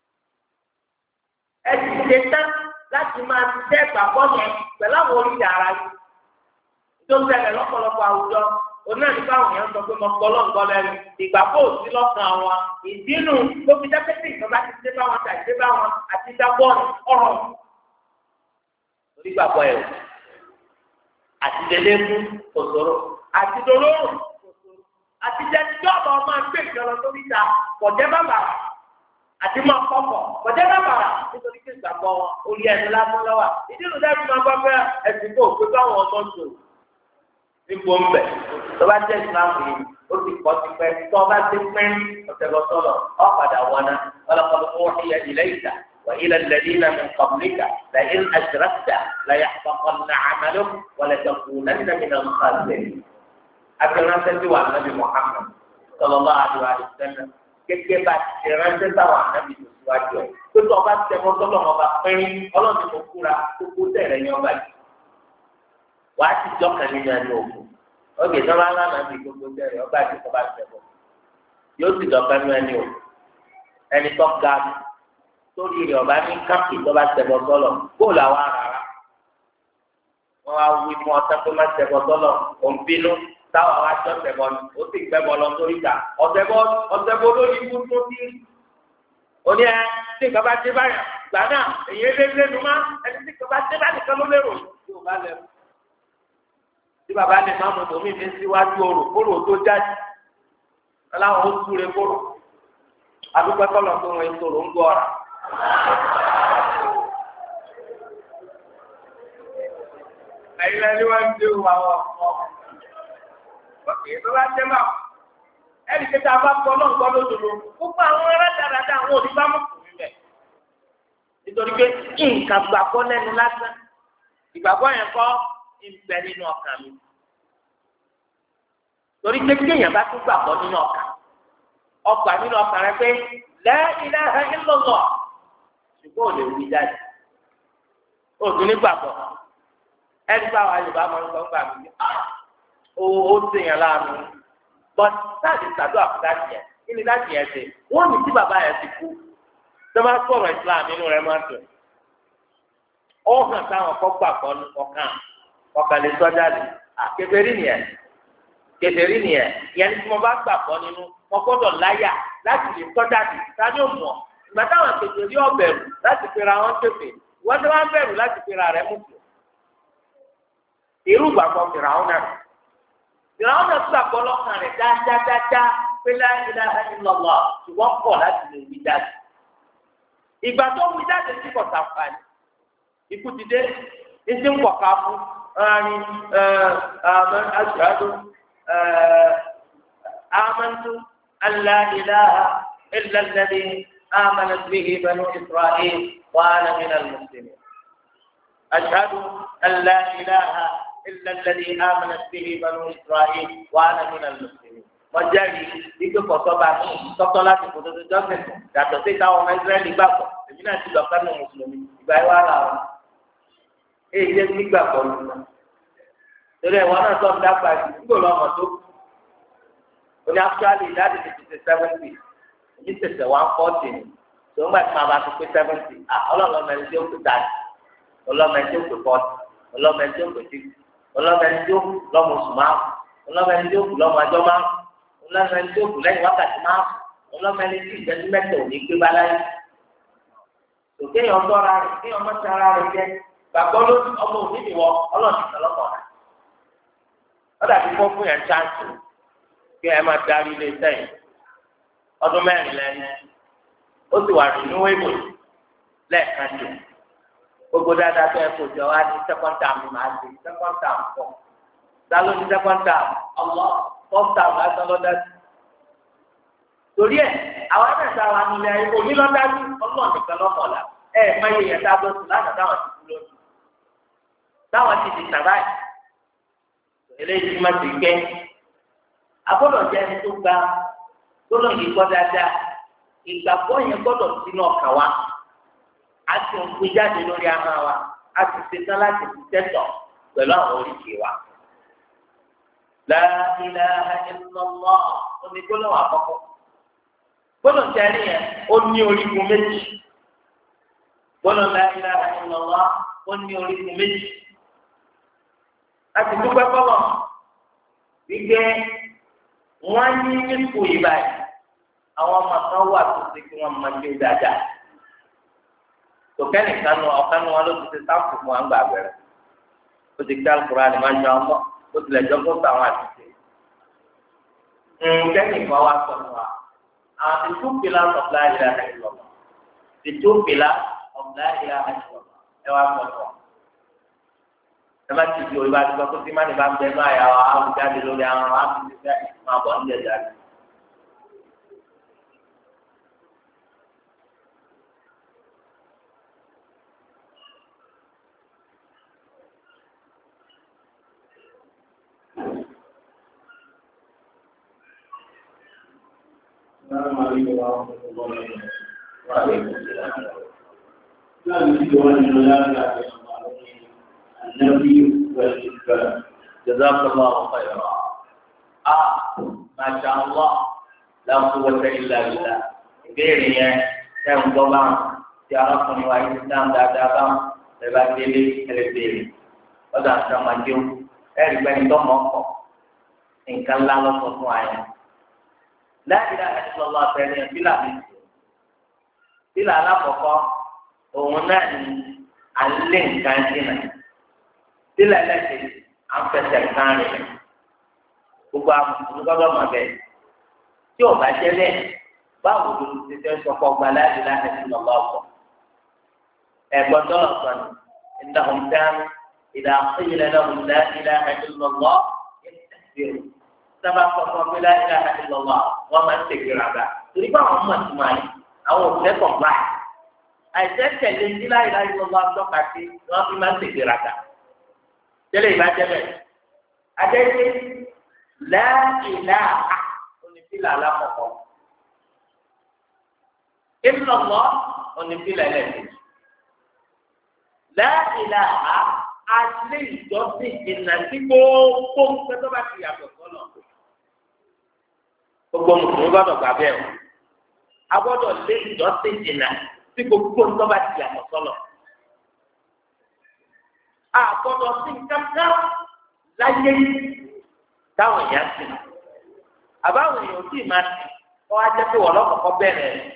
[SPEAKER 1] ẹ̀ ti ṣe tán láti máa ṣiṣẹ́ gbàgbọ́ yẹn pẹ̀lú àwọn oríṣi ara yìí tó ń ṣẹlẹ̀ lọ́pọ̀lọpọ̀ àwùjọ onáà nípa àwọn èèyàn sọ pé mo gbọ́ lọ́nkọ́ lẹ́nu ìgbàgbọ́ òsì lọ́kàn wọn ìdínú tó fi jẹ́ pépé ìjọba ti dé bá wọn tàbí dé bá wọn àti dábọ́ ọ̀rọ̀ onígbàgbọ́ ẹ̀ àti délébú kòsòrò àti dolóró kòsòrò àti jẹ́jọ́bọ̀ máa gbé ìjọba tó ní ta kọ̀jẹ́ bàbàrà àti máa kọ́kọ̀ kọ̀jẹ́ bàbàrà nítorí pé ìgbàgbọ́ wọn orí ẹnu lásán lọ́wọ́ ìdínú dájú máa gbọ́ pé ẹ̀sìn kò pé káwọn ọmọ sòrò nípò ń bẹ̀ tó bá jẹ́ ìsìlámù yìí ó ti kọ́ ti pẹ́ tó bá ti pẹ́ ọ̀tẹ̀lọ́sọ̀lọ̀ ọ̀padà wọná ọlọ́kọ̀ọ́ fún ìyá ilẹ̀ ìta wà ilẹ̀ lẹ́dínà mi kọ̀míkà lẹ́yìn àṣírásà lẹ́yìn àpapọ̀nà àmàlò wọlẹ́dọ̀kùnà nínú nǹkan akẹ́rẹ́nsẹ́ tí wà nàbì Muhammad sọlọ́lá àdúrà ìsẹ́nà gẹ́gẹ́ bá ti ránṣẹ́ táwọn ànábì tó síwájú ẹ̀ pé tó ọba tẹ̀wọ́ sọ́lọ́ ọba pẹ́rín ọlọ́ọ̀ni kò kúra kókó tẹ̀rẹ̀ ní ọba yìí wàá ti jọ́kàn nínú ẹni òkú ọ̀gẹ̀ tó bá lánàá bí gbogbo tẹ̀rẹ̀ ọba yìí tó bá tẹ̀wọ́ yóò ti jọ́kàn nínú ẹni òkú ẹni tó ga sórí rẹ̀ ọba ní kápì tó bá tẹ̀wọ́ sọ́lọ̀ bóòlù àwọn ará wọn wá wí fún ọtá tó má tẹ̀wọ́ sọ́lọ̀ òǹbínú táwọn àwọn àjọ tẹ̀bọ̀ ni ó sì gbẹ́bọ̀ lọ sórí ìta ọ̀tẹ̀bọ̀ lórí ikú tó bí. ó ní ẹ tí nǹkan bá dé báyà gbà náà èyí lé má ẹni tí nǹkan bá dé bá nìkan ló lérò yóò bá lẹ̀. tí bàbá lè má mú tòmí fi síwájú orò kóró tó jáde aláwọ̀ ó súre kóró àdúgbò kọ́lọ̀ tó wọn ìṣòro ń gbọ́ ọ̀rà. ẹ̀yin lẹ́ni wọ́n ń dé wà wọ́n òkè tó bá jẹ́ bá ẹnì kẹta bá kọ́ náà gbọ́ lódodo gbogbo àwọn aládàáda àwọn oníbàmù kù mí bẹ̀. nítorí pé nǹkan gbàgbọ́ lẹ́nu lásán ìgbàgbọ́ yẹn kọ́ ìbẹ̀ nínú ọkàn mi. torí pé kéèyàn bá tún gbàgbọ́ nínú ọgbà nínú ọkàn rẹ pé la ilaha illallah ṣùgbọ́n ò lè wí jáde. òtún ní gbàgbọ́ ẹni bá wà Yorùbá máa ń sọ gbà mí ó sèyàn láàánú but sáàdì sàdó àfúdájì yẹn kí ni dájì yẹn ṣe wọn ní tí bàbá yẹn ti kú tó bá sọ̀rọ̀ Islam nínú rẹ̀ máa dùn ó hàn táwọn kọgbà kan ọkàn lè sọjá lè kèfèrí nìyẹn ìyẹn tí mo bá gbà pọ̀ nínú wọn gbọ́dọ̀ láyà láti lè sọjá lè sáré òmùọ ìgbà táwọn kèfèrí ọbẹ̀rù láti pera wọn tèfè wọn tó bá bẹ̀rù láti pera rẹ̀ mùsùlùmí irú gbàgbọ́ fìrà wọn náà ìràwọ̀n náà gbà pọ̀ lọ́kàn rẹ̀ dáadáa pé la ilaha illallah ṣùgbọ́n kọ̀ láti lè wí jáde. ìgbà tó wí jáde sí kọ̀tà fàlì ikú ti dé ẹsẹ̀ ń pọ̀ ká fún ẹni ashhadu amantu an la ilaha illa alladhi amanat bihi banu Isra'il wa ana minal muslimin. ashhadu an la ilaha إلا الذي آمنت به بنو إسرائيل وأنا من المسلمين. Mọ̀jáde ike kọ̀sọ́ba tọ́tọ́ láti kó tuntun jọ́sìn yàtọ̀ sí táwọn ọmọ Ísírẹ́lì gbàgbọ́ èmi náà ti lọ́ọ́ fẹ́nu mùsùlùmí ìgbà yìí wà láwọn. Èyí jẹ́ gbígbàgbọ́ lùnà. Torí ẹ̀wọ̀n náà sọ dábàá yìí nígbò lọ́mọ tó kù. O ní actually ìdáàdì ti ṣe 70 èmi ṣẹ̀ṣẹ̀ 140 ni. Tòun gbà tí màá bá fi pé 70 ọlọ́mọ ẹni tí ó kù 30 ọlọ́mọ ẹni tí ó kù 40 ọlọ́mọ ẹni tí ó kù 60. Ọlọ́mọdé tó kù lọ́mọ oṣù márùn-ún ọlọ́mọdé tó kù lọ́mọ ọjọ́ márùn-ún ọlọ́mọdé tó kù lẹ́yìn wákàtí márùn-ún ọlọ́mọdé tí ìjẹ́jú mẹ́ta ò ní gbé bá láyé. Tòkè yàn tọ́ra rẹ̀ kí ọmọ ti ara rẹ̀ jẹ́ gbàgbọ́ lórí ọmọ òní ni wọ ọlọ́ọ̀dì sọlọ́kọ̀ rẹ̀. Wọ́n dàbí kó fún yẹn chánsì kí ẹ máa darí ilé sẹ́yìn ọdún 4 lẹ́yìn ó sì wà nínú ìbò lẹ́ẹ̀kan jù. Gbogbo dáadáa tó ẹ kò jọ wá ní second term máa di second term pọ̀ dáló ní second term ọlọ́ first term lásán lọ́dá sí. Torí ẹ̀ àwọn ẹ̀mẹ́ta wa nílẹ̀ onílọ́dá sí ọlọ́ọ̀ nìkan lọ́kọ̀ọ̀la má yẹ yẹn dábọ̀ sí lánàá táwọn ti kú lónìí táwọn ti di tàbáyì eléyìí má ti gbẹ́ agbọ́dọ̀ jẹ́ ẹni tó gba gbọ́dọ̀ yìí gbọ́ dáadáa ìgbàgbọ́ yẹn gbọ́dọ̀ sínú ọkàn wa a ti ń gbé jáde lórí ahọ́n wa a ti ṣetán láti fi tẹ́tọ̀ pẹ̀lú àwọn oríṣi wa. La ilaha illallah omi gbọ́dọ̀ wà kọ́kọ́ gbọ́dọ̀ tẹ̀lé yẹn ó ní orígun méjì gbọ́dọ̀ la ilaha illallah ó ní orígun méjì a ti dúpẹ́ kọ́lọ̀ wípé wọ́n ní nípò ìbáyìí àwọn ọmọ kan wà tó ṣe kí wọ́n máa ṣe dáadáa tòkẹ́nì kanu ọ̀kanu wọn ló ti ṣe sáfù fún wa ń gbà bẹ̀rẹ̀ ó ti gbé alukóra ni máa ń yan ọmọ ó tilẹ̀ jọ kó sàwọn àtìsí kẹ́nì kan wá sọ fún wa the two pillars of la ilaha illallah the two pillars of la ilaha illallah ẹ wá sọ fún wa ẹ má ti di olùbá ti sọ pé tí má ní bá ń bẹ náà yà wá á jáde lórí àwọn á fi ṣe máa bọ̀ ń jẹ jáde.
[SPEAKER 2] السلام عليكم ورحمة الله وبركاته. وعليكم السلام. لا نريد أن نلاقي النبي والإثبات.
[SPEAKER 1] جزاك الله خيرا. ما شاء الله لا قوة إلا بالله. غيري كم طبعا تعرفني وعيد الإسلام دابا لبادلي البيري. وذا سمعتم أربعين تومكو إن كان لا نصف La ilaha illallah tẹ̀lé bílà méjì. Bílà alákọ̀ọ́kọ́ òun náà ní alẹ́ nǹkan jìnnà. Bílà ẹlẹ́sìn àǹfẹ̀sẹ̀ kan rẹ̀. Gbogbo àmùsùn gbọ́dọ̀ mọ̀ bẹ́ẹ̀. Tí ò bá jẹ́ bẹ́ẹ̀, báwo ló ti fẹ́ sọ́kọ́ gba la ilaha illallah ọ̀pọ̀? Ẹ̀gbọ́n tọ́lọ̀ sọ ni, innahum kanu idha qila lahum la ilaha illallah yastakbirun. Sábà kọ́kọ́ bí la ilaha illallah wọ́n máa ń tẹ̀lé rárá torí bá àwọn mọ̀ tó máa yẹ àwọn òṣìṣẹ́ kọ̀ báyìí àìsẹ́ tẹ̀lé ní la ilaha illallah tọ́ka sí wọ́n fi máa ń tẹ̀lé rárá tẹ́lẹ̀ ìbájẹ́ bẹ́ẹ̀ adẹ́gbẹ́ la ilaha onífìlà alákọ̀ọ́kọ́ illallah onífìlà ẹlẹ́gbẹ̀ẹ́ la ilaha alẹ́ ìjọsìn ìdènà sí gbogbo pẹ́tọ́ bá ti yàtọ̀ sọ́nà. Gbogbo mùsùlùmí gbọ́dọ̀ gbà bẹ́ẹ̀ o. A gbọ́dọ̀ lé ìjọsìn ìdènà sí gbogbo pẹ́tọ́ bá ti yàtọ̀ sọ́nà. A gbọ́dọ̀ sí kankan láyé táwọn èèyàn sì. Àbáwọn èèyàn ò tí ì máa sì kọ́ ajẹ́ pé wọ́n lọ́kọ̀ọ́kọ́ bẹ̀rẹ̀ rẹ̀.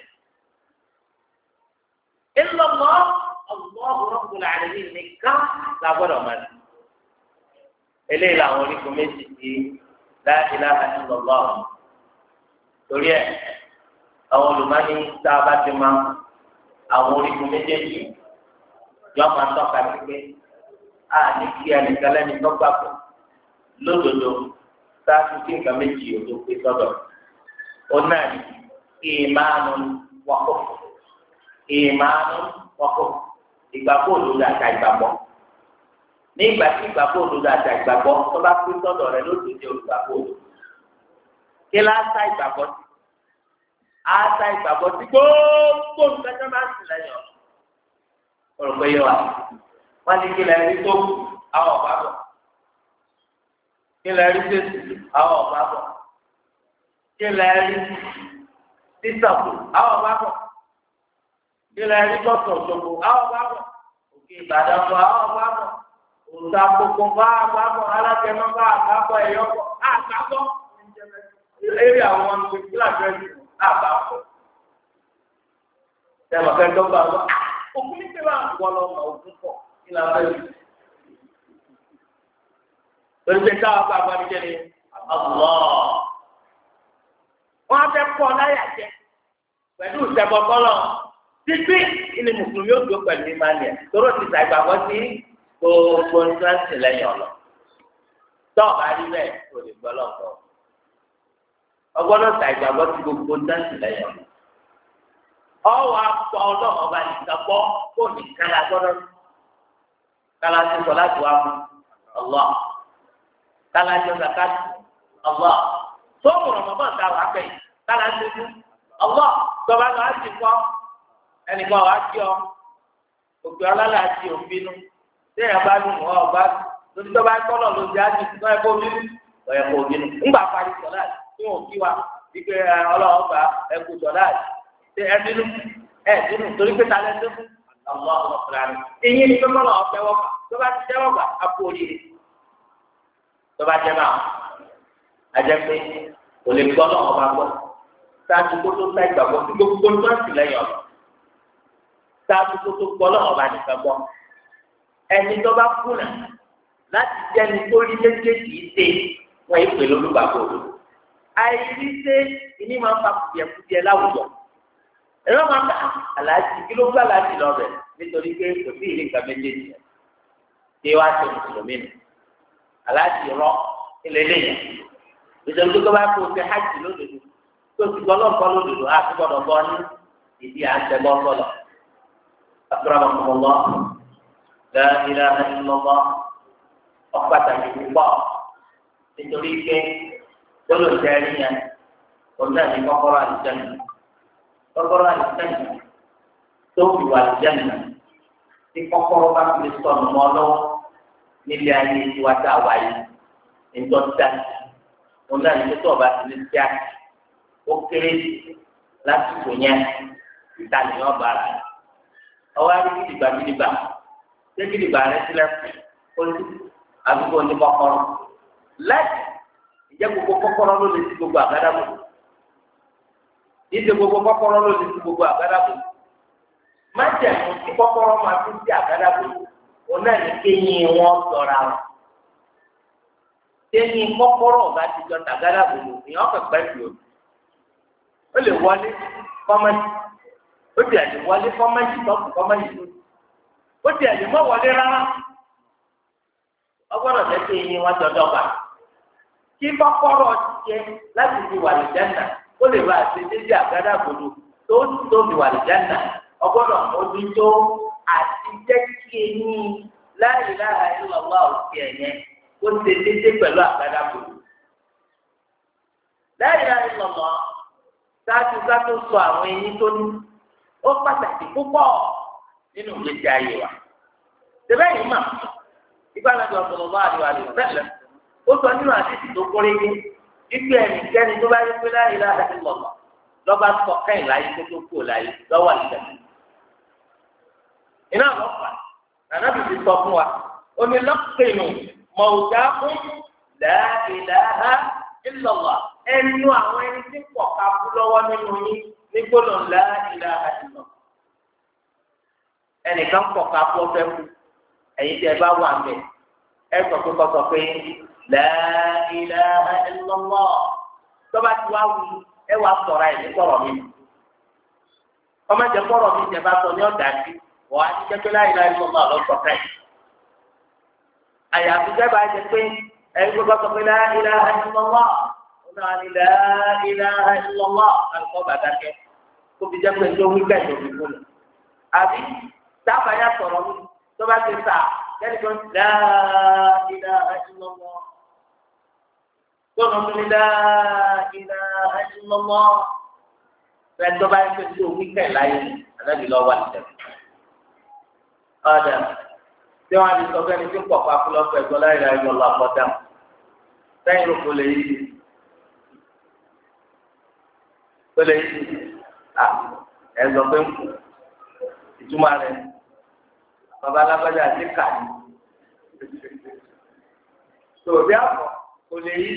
[SPEAKER 1] Illallah Allahu Rabbul Alamin nìkan la gbọ́dọ̀ máa di. Eléyìí làwọn orígun méjì tí la ilaha illallah. Torí ẹ̀ àwọn olùmọ́ni tá a bá ti máa àwọn orígun méjèèjì yọ máa tọ́ka sí pé a ní kí ẹnìkan lẹ́ni tó gbàgbọ́ lódodo sáájú kí nǹkan méjì yóò tó pé sọ́dọ̀. Ó náà ní ìmánu wọ́pọ̀ ìmánu wọ́pọ̀. Ìgbàgbọ́ òdodo àti ìgbàgbọ́ ní ìgbà tí ìgbàgbọ́ òdodo àti ìgbàgbọ́ tó bá pín sọ́dọ̀ rẹ ló ti di olùgbàgbọ́ òdodo kí ló á sá ìgbàgbọ́ sí á sá ìgbàgbọ́ sí gbogbo nǹkan máa ń sìn lẹ́yìn ọ̀rọ̀ pé yẹ wa wọ́n ní kí lẹ́ẹ̀rí tó àwọn ọ̀bá bọ̀ kí lẹ́ẹ̀rí tẹ̀sí àwọn ọ̀bá bọ̀ kí lẹ́ẹ̀rí sísàkù àwọn ọ̀bá bọ̀. Ilẹ̀ ẹni tọ́tọ̀ ṣòfò, àwọn bá bọ̀. Òkè Ìbàdàn bọ̀, àwọn bá bọ̀. Òòtà gbogbo bá bá bọ̀, alájẹmọ́ bá bá bọ̀, ẹ̀yọ́ bọ̀, àgbà bọ̀. Eré àwọn ọmọ ìgbè kíláàsì rẹ̀ àgbà bọ̀. Ṣé màkà ẹjọ́ bá wọ́n? Òkú ní pé máa ń wọ́n lọ mà òkú pọ̀ kí la fẹ́ yìí. Torí pé káwọn bá bá mi jẹ́ ni àbúrò. Wọ́n á fẹ́ pọ̀ láyà jẹ pẹ̀lú ìṣẹ̀bọ̀ kọ́lọ̀. Títí ilé mùsùlùmí ó dúró pẹ̀lú ìmánìyà tóró ti ṣàgbàgbọ́ sí gbogbo ìtúrẹ́sì lẹ́yìn ọ̀lọ́. Tọ́ọ̀bù àrí bẹ́ẹ̀ kò lè gbọ́ lọ́kọ̀. Ọgbọ́dọ̀ ṣàgbàgbọ́ sí gbogbo ìtúrẹ́sì lẹ́yìn ọ̀lọ́. Ọwọ́ akọ ọlọ́run ọba nìkan gbọ́ kó nìkan la gbọ́dọ̀. Kálá ti sọ láti wá fún Allah. Kálá ti sọ láti Allah. sọ́ọ̀mù Ramadan ta wà bẹ́ẹ̀ kálá ń tẹ́kù ọgbọ́ tọba lọ á ti kọ́ ẹnìkan wàá tí ọ òkè ọlọ́lá àti òbínú téèyàn bá lù wọ́n ọgbà lórí tọ́ba kọ́lọ̀ ló ti á ti kọ́ ẹ̀kọ́ bínú ọ̀yẹ̀kọ́ òbínú ńgbà parí sọ̀lá tí wọ́n kí wa wípé ọlọ́ọ̀gbà ẹ̀kú sọ̀lá ṣe ẹ̀bínú ẹ̀bínú torí pé talẹ́ tó fún ọmọ ọ̀fúnra ìyín ni pípọ́ lọ́wọ́ fẹ́ wọ́pà tó bá ti jẹ́wọ́ gbà á kú oríire tó bá jẹ́ máa ajẹ́ pé kò lè gbọ́ lọ́wọ́ bá gbọ́ sáájú kó tó ká ìgbàgbọ́ tí gbogbo tó ń sì lẹ́yìn ọ̀rọ̀ sáájú kó tó gbọ́ lọ́wọ́ bá nìkan gbọ́ ẹni tó bá kùnà láti jẹ́ni tó rí méjèèjì ṣe wọ́n yìí pè lólùgbàgbọ́ òdo àìrí ṣe ìní máa ń fa kùdìẹ̀kùdìẹ̀ láwùjọ ẹ̀rọ máa ń bá aláàjì kí ló gbá aláàjì lọ bẹ̀ nítorí pé kò sí ìrìn kan méjèèjì rẹ̀ ṣé wàá ṣe mùsùlùmí nù aláàjì rọ ilé lẹ́yìn nítorí tó bá kó o ṣe hajj lódodo tó ti gbọ́ lọ́nkọ́ lódodo á ti gbọ́dọ̀ bọ́ ní ìdí à ń tẹ bọ́ sọ́lọ̀ akramakumullah la ilaha illallah ọ̀pàtàkì púpọ̀ nítorí pé gbọ́dọ̀ ẹ̀rí yẹn kò náà ní kọ́kọ́rọ́ àlùjánnà kọ́kọ́rọ́ àlùjánnà tó fi wà àlùjánnà tí kọ́kọ́rọ́ bá fi sọnù mọ́ lọ́wọ́ nílé ayé tiwa tá a wáyé nítorí dájú wọn náà ní tó ọba ti ní sí àti ó kéré lásìkò yẹn ìtàlẹ̀ ọba rẹ̀ ọwọ́ àti gidigba ṣé gidigba rẹ̀ sílẹ̀ olú àdúgbò ní kọ́kọ́rọ́ láti ìjẹ́ gbogbo kọ́kọ́rọ́ ló lè ti gbogbo àgádágodo ìdè gbogbo kọ́kọ́rọ́ ló lè ti gbogbo àgádágodo má jẹ́ mú kí kọ́kọ́rọ́ máa fi sí àgádágodo wọn náà ní kéyìn wọn sọra wọn kéyìn kọ́kọ́rọ́ ọba ti jọ tàgádágodo ìyẹn ọ̀pẹ̀pẹ̀ lò ó lè wọlé kọ́mẹ́tì ó ti àlè wọlé kọ́mẹ́tì tọ́kù kọ́mẹ́tì tó ó ti àlè mọ́ wọlé rárá ọgbọ́dọ̀ tẹ́tẹ́ yín wọ́n jọ dọ́gba kí kọ́kọ́rọ́ tiẹ̀ láti fi wà lìjánà ó lè bá àti dédé àgádágodo tó fi wà lìjánà ọgbọ́dọ̀ mójútó àti jẹ́ kí eyín la ilaha illallah òsì ẹ̀yẹn ó ṣe dédé pẹ̀lú àgádágodo la ilaha illallah sáájú ká tó sọ àwọn eyín tó ní ó pàtàkì púpọ̀ nínú ìgbésí ayé wa ṣẹbẹ́ yìí mà ìgbà náà lọ sọ̀rọ̀ bá àdìwà àdìwà tẹ́lẹ̀ ó sọ nínú àdìsí tó kórè ní ibi ẹnikẹ́ni tó bá yẹ pé la ilaha illallah lọ́ba sọ kẹ́yìn láyé tó tó kú láyé lọ́wọ́ àdìsẹ́ iná lọ́pàá nànàbì ti sọ fún wa ó ní lọ́pẹ̀lú mọ̀ọ́dá fún la ilaha illallah ẹnu àwọn ẹni tí pọ̀ ká kú lọ́wọ́ nínú yín ní gbọ́dọ̀ la ilaha illallah ẹnìkan pọ̀ ká kú ọ̀fẹ́ kú ẹ̀yin tí ẹ bá wà mẹ́ ẹ sọ pé kọ́ sọ pé la ilaha illallah tọ́ba tí wàá wù ẹ wàá sọ̀rọ̀ ẹ̀ ní sọ̀rọ̀ mi ọmọ ìjẹ kọ́rọ̀ mi ìjẹ bá sọ ní ọ̀dà sí wọ́n á ti jẹ́ pé la ilaha illallah lọ sọ fẹ́ àyàfi jẹ́ bá jẹ pé ẹ̀yin gbọ́dọ̀ sọ pé la ilaha illallah náà ni la ilaha illallah àlùkò bàdákẹ́ kó fi jẹ́ pé tó wí ká ìjọba ìfúnni àbí dábàá yà sọ̀rọ̀ mi tó bá ti sà kẹ́ni kan la ilaha illallah tó nà tó ní la ilaha illallah fẹ́ tó bá yẹ pé tó wí ká ìláyé ànábì lọ́wọ́ wà lẹ́yìn ọ̀dà tí wọ́n á di sọ fẹ́ni tí ń pọ̀ pa fúlọ́fẹ́ ẹ̀gbọ́n la ilaha illallah àkọ́dà sẹ́yìn ló kó lè yí pẹ̀lẹ́ ẹ sọ pé ìtumọ̀ rẹ̀ bàbá alágbájá àti kàní tó bí àpọ̀ kò lè yí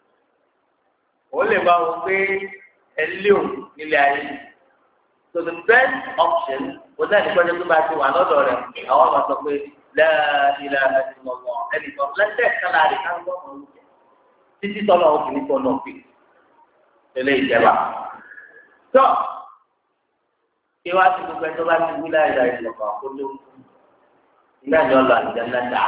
[SPEAKER 1] ó lè máa wọ pé ẹ lé o nílé ayé so the best option kò náà ní pẹ́ẹ́lẹ́ tó bá ti wà lọ́dọ̀ rẹ̀ àwọn ọmọ sọ pé la ilaha illallah ẹnìkan lẹ́sẹ̀ kálá rẹ̀ ká ń gbọ́ ọ̀rọ̀ jẹ títí tọ́lọ̀ òkìní tó náà fi tẹ́lẹ̀ ìjẹba tó kí wá sí gbogbo ẹjọ́ bá ti wí láì láì lọ́kọ̀ àkójọ ilé àjọ lọ àjẹ ńláńdà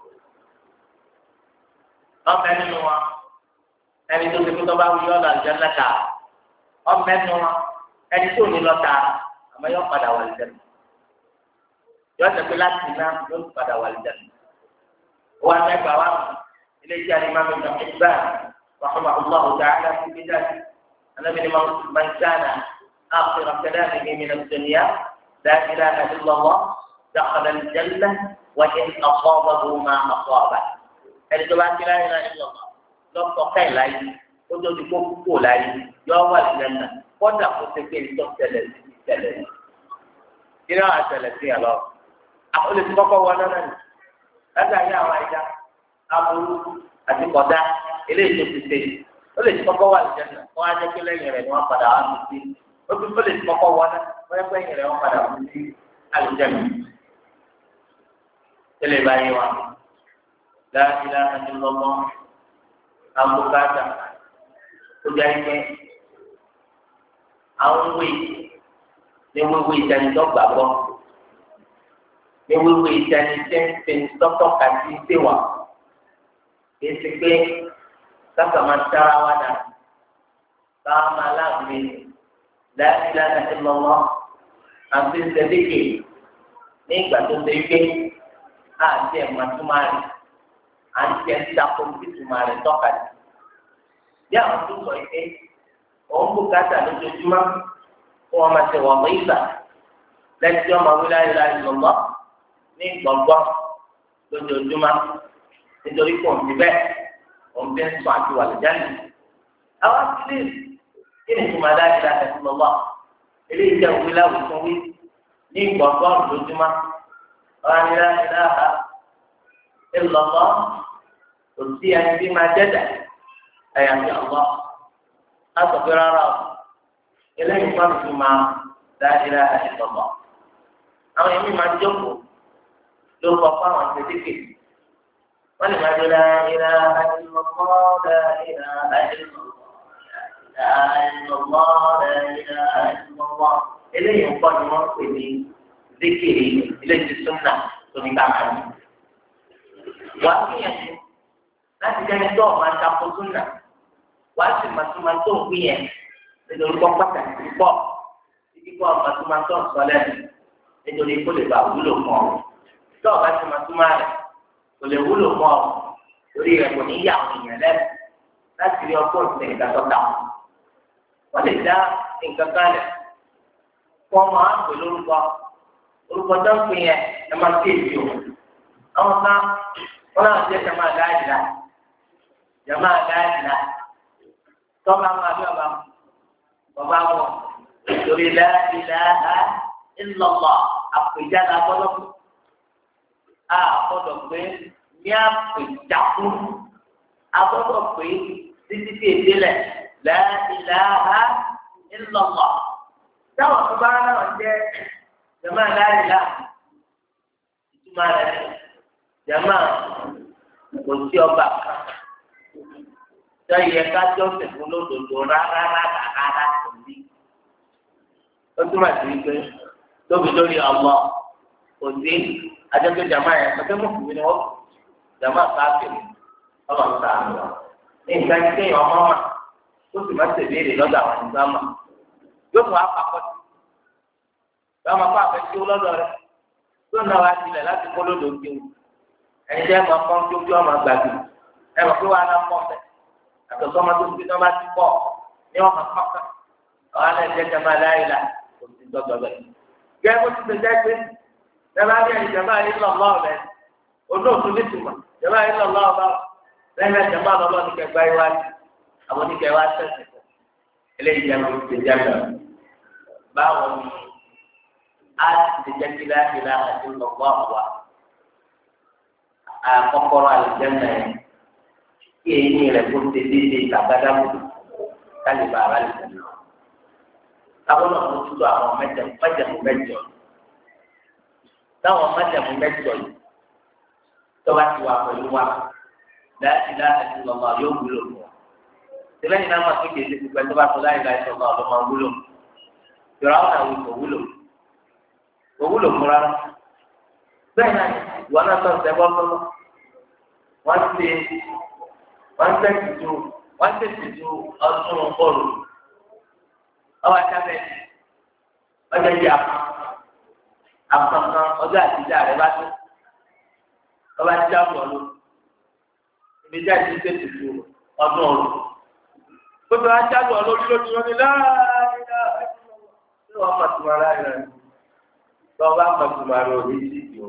[SPEAKER 1] ọmọ ẹni wa ẹni tó ti kó tó bá wí yọ lọ àjẹ ńláńdà ọmọ ẹni wa ẹni tó ní lọ́ta àmọ́ yọ padà wà lẹ́nu yọ ọ̀sẹ̀ pé láti iná yóò padà wà lẹ́nu wọ́n á mẹ́gbàá wá ilé iṣẹ́ alimami ìjọba رحمه الله تعالى في كتابه أن من كان آخر كلامه من الدنيا لا إله إلا الله دخل الجنة وإن أصابه ما أصابه. الجواب لا إله إلا الله لو تقي لاي وجود كوكو لاي يوم الجنة قد أقول في التوكل إلى أتلتي الله أقول لك وانا هذا يا وايدا أبو أتقدا إليه تسير ó lè ti kọ́kọ́ wà lìjẹ́nà wọ́n á jẹ́ pé lẹ́yìn rẹ̀ ni wọ́n padà wá sí ó lè ti kọ́kọ́ wọ́n náà wọ́n yẹ pé lẹ́yìn rẹ̀ wọ́n padà wá sí àlìjẹ́nà. tẹ́lẹ̀ báyìí wa láàbílà àti lọ́mọ́ àbúkátà ó jẹ́ pé àwọn wíwí ní wíwí ìdánidọ́ gbàgbọ́ ní wíwí ìdánidọ́ kàtí séwà kì í ti pé kaka máa tara wa dà káwọn máa láàbì láti láti ti lọ́wọ́ àti sẹ́díkì ní ìgbà tó ṣe gbé àti ẹ̀ma túmọ̀ rẹ̀ àti ẹ̀ ń dàpọ̀ sí túmọ̀ rẹ̀ tọ́ka sí. bí àwọn tó sọ pé òun kò káta lójoojúmọ́ kó wọn máa ṣe wọ̀ mọ́ ìgbà lẹ́yìn tí wọ́n máa wí láyé láyé lọ́wọ́ ní gbọ̀ngbọ̀n lójoojúmọ́ nítorí kò ń ti bẹ́ẹ̀. Ọ̀nbẹ sọ àti wà lẹ́jáde. Àwọn akílẹ̀ kí ni ìtumọ̀ adájọ́ láti ẹ̀sìn lọ́wọ́? Eléyìí jẹ́ òwe láwùjọ wí ní gbọ̀ngàn lójúmọ́. Ọ̀rọ̀ ni láti dáhà ìlọ́lọ́ kò sí ẹni bí máa jẹ́dà ẹ̀yàmí ọ̀lọ́. A sọ pé rárá o. Eléyìí máa fi máa dájọ́ láti ẹ̀sìn lọ́wọ́. Àwọn èmi máa jókòó ló kọ fáwọn ṣèdíkì. wọ́n lè máa dé la ilaha illallah la ilaha illallah la ilaha illallah eléyìí ń kọ́ ni wọ́n pè ní zikiri eléyìí súnà tó ní káàkiri. wà á gbìyànjú láti jẹ́ni tó ọ̀ máa takò súnà wà á sì máa tún máa tó ń gbìyànjú nítorí kọ́ pàtàkì púpọ̀ títí kọ́ máa tún máa tó ń sọ lẹ́nu nítorí kó lè bá wúlò fún ọ. tó o bá ti máa tún máa rẹ̀ kò lè wúlò fún ọ torí rẹ̀ kò ní yà àwọn èèyàn lẹ́nu láti rí ọgbọ́n ìsìn ìdásọ́ta. wọ́n lè dá nǹkan kan lẹ̀ kọ́ máa ń pè lórúkọ tó ń pè yẹn ẹ máa ké èdè o. àwọn kan wọ́n náà jẹ́ jama dáàdìlá tọ́ba máa bí ọba wọn torí la ilaha illallah àpèjá la gbọ́dọ̀ kù. A gbọ́dọ̀ pé ní àpèjákú a gbọ́dọ̀ pé títí tí èdè lẹ̀ la ilaha illallah. táwọn tó bá náà jẹ́ jama láìla ìtumọ̀ rẹ̀ jama kò sí ọba kan tó yẹ ká jọ́sìn fún lódodo rárá kò sí. ó túmọ̀ sí pé tóbi lórí ọmọ kò sí. Ajẹ́pẹ́ jama yẹn pẹ̀lú mùsùlùmí ni wọ́n jama káfíìn ọlọ́run ta àná. Ní ìgbà tí kéèyàn ọmọ mà tó sì máa tẹ̀léèrè lọ́dọ̀ àwọn ìgbà mà yóò tún apapọ̀ sí. Báwọn akọ àfẹ́sí lọ́dọ̀ rẹ̀ tó náà wá sílẹ̀ láti kó lódò kéwù. Ẹni jẹ́ ẹ̀ma pọ́n tó bí ọmọ gbàgbé. Ẹ mọ̀ pé wàá ná pọ́n bẹ̀. Àtọ̀tọ̀ ọmọ tó fi náà bá ti pọ̀ ní ọmọ pọ́kàn. Àwọn náà jẹ́ jama láìla kò sí dọ́dọ̀ bẹ̀. Gẹ́gẹ́ bó ti ṣe jẹ́ pé jama bí ẹni jama yìí lọ lọ́wọ́ rẹ̀ olóòtú ní tùmọ̀ jama yìí lọ lọ́wọ́ bá lẹ́yìn jama lọ́wọ́ ní kẹgbẹ́ yìí wá sí àwọn oníkẹ́ wá sẹ́sẹ̀ fún eléyìí jẹ́ kó ti jẹ́ àgbà báwo ni a ti jẹ́ kí láti láti lọ́wọ́ àwa àkọ́kọ́rọ́ àlùjẹ́nà yẹn kí eyín rẹ̀ kó ti dédé tàgbádámù kálí bàbá àlùjẹ́nà àwọn náà mo tútù àwọn mẹ́jọ táwọn májàmú mẹ́jọ yìí tọ́ba ti wà pẹ̀lú wa láti láti lọ́mọ yóò wúlò fún wa. Tẹ́lẹ̀ ní náà máa kéde ṣe pípẹ́ tó bá tó láyé láti lọ́mọ ọlọ́mọ wúlò. Yọ̀rọ̀ àwọn àwọn ìkò wúlò. Kò wúlò fún rárá. Bẹ́ẹ̀ náà ìwọ náà sọ ìṣẹ́ bọ́sọ́lọ́. Wọ́n tẹ̀sí ju ọdún ọ̀rọ̀. Ọwọ́ àtàbẹ̀ ọjọ́ ìjà àpapọ̀ ọjọ́ àtijọ́ rẹ̀ bá tó ọba tí a bọ̀ lọ ibi tí a ti ṣe tuntun ọdún ọ̀rọ̀ gbogbo ajálù ọlọ́rí lójú wọn ni láàárín ṣé wọ́n mọ̀túmọ̀ láàárín rẹ̀ tí wọ́n bá mọ̀túmọ̀ rẹ̀ ò ní sí ìdí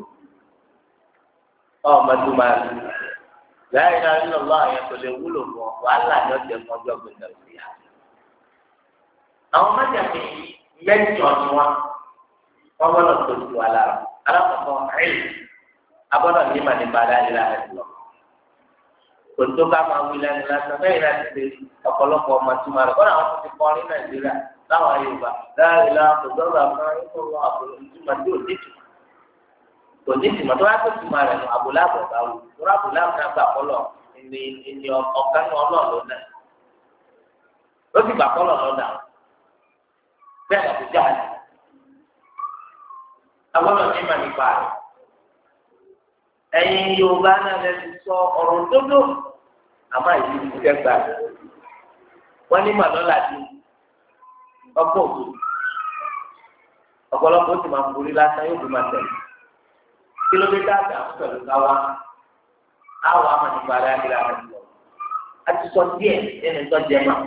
[SPEAKER 1] o mọ̀túmọ̀ rẹ̀ láàárín rẹ̀ lọ́wọ́ àyẹ̀ kò lè wúlò fún ọ wàhálà ní ọ̀jẹ̀ fún ọjọ́ gbẹ̀dẹ̀ òsì yá. àwọn májàmí mẹ́jọ ni wọ́n gbọ́dọ̀ tó tu wa lára alákọ̀ọ́kọ́ ẹ̀yìn agbọ́dọ̀ ní ìmọ̀ nípa aláìlá rẹ̀ lọ. Kòtò ká máa wí lẹ́nu lásán bẹ́ẹ̀ náà ti ṣe ọ̀pọ̀lọpọ̀ ọmọ tí máa rẹ̀ kọ́nà àwọn tó ti kọ́ ní Nàìjíríà láwọn Yorùbá láàrínlá kò sọ̀rọ̀ àwọn ìfowó àbúrò ìtumọ̀ tí ò ní tù. Kò ní tìmọ̀ tó bá tó tìmọ̀ rẹ̀ nù àbúlá àbọ̀ bá wù. Tóra àbúlá náà gbà kọ́lọ̀ ní ọ̀kan ní ọlọ́ọ̀ lọ́nà. Ó sì gbà kọ́lọ̀ lọ́nà. Bẹ́ẹ̀ lọ já rẹ̀. Agbọ́dọ̀ ní ìmọ̀ nípa rẹ̀. Ẹ̀yin Yorùbá náà lè ti sọ ọ̀rọ̀ tótó àmọ́ ìdí ti fẹ́ gbà wọ́n ní màlọ́lá di ọgbọ́n òkú ọ̀pọ̀lọpọ̀ ó sì máa ń borí lásán yóò fi máa tẹ̀lé kílómítà àti pẹ̀lú káwá àwọn amànìkò ara ẹ̀dá rẹ̀ lọ. A ti sọ díẹ̀ nínú ìtọ́jẹ́ mà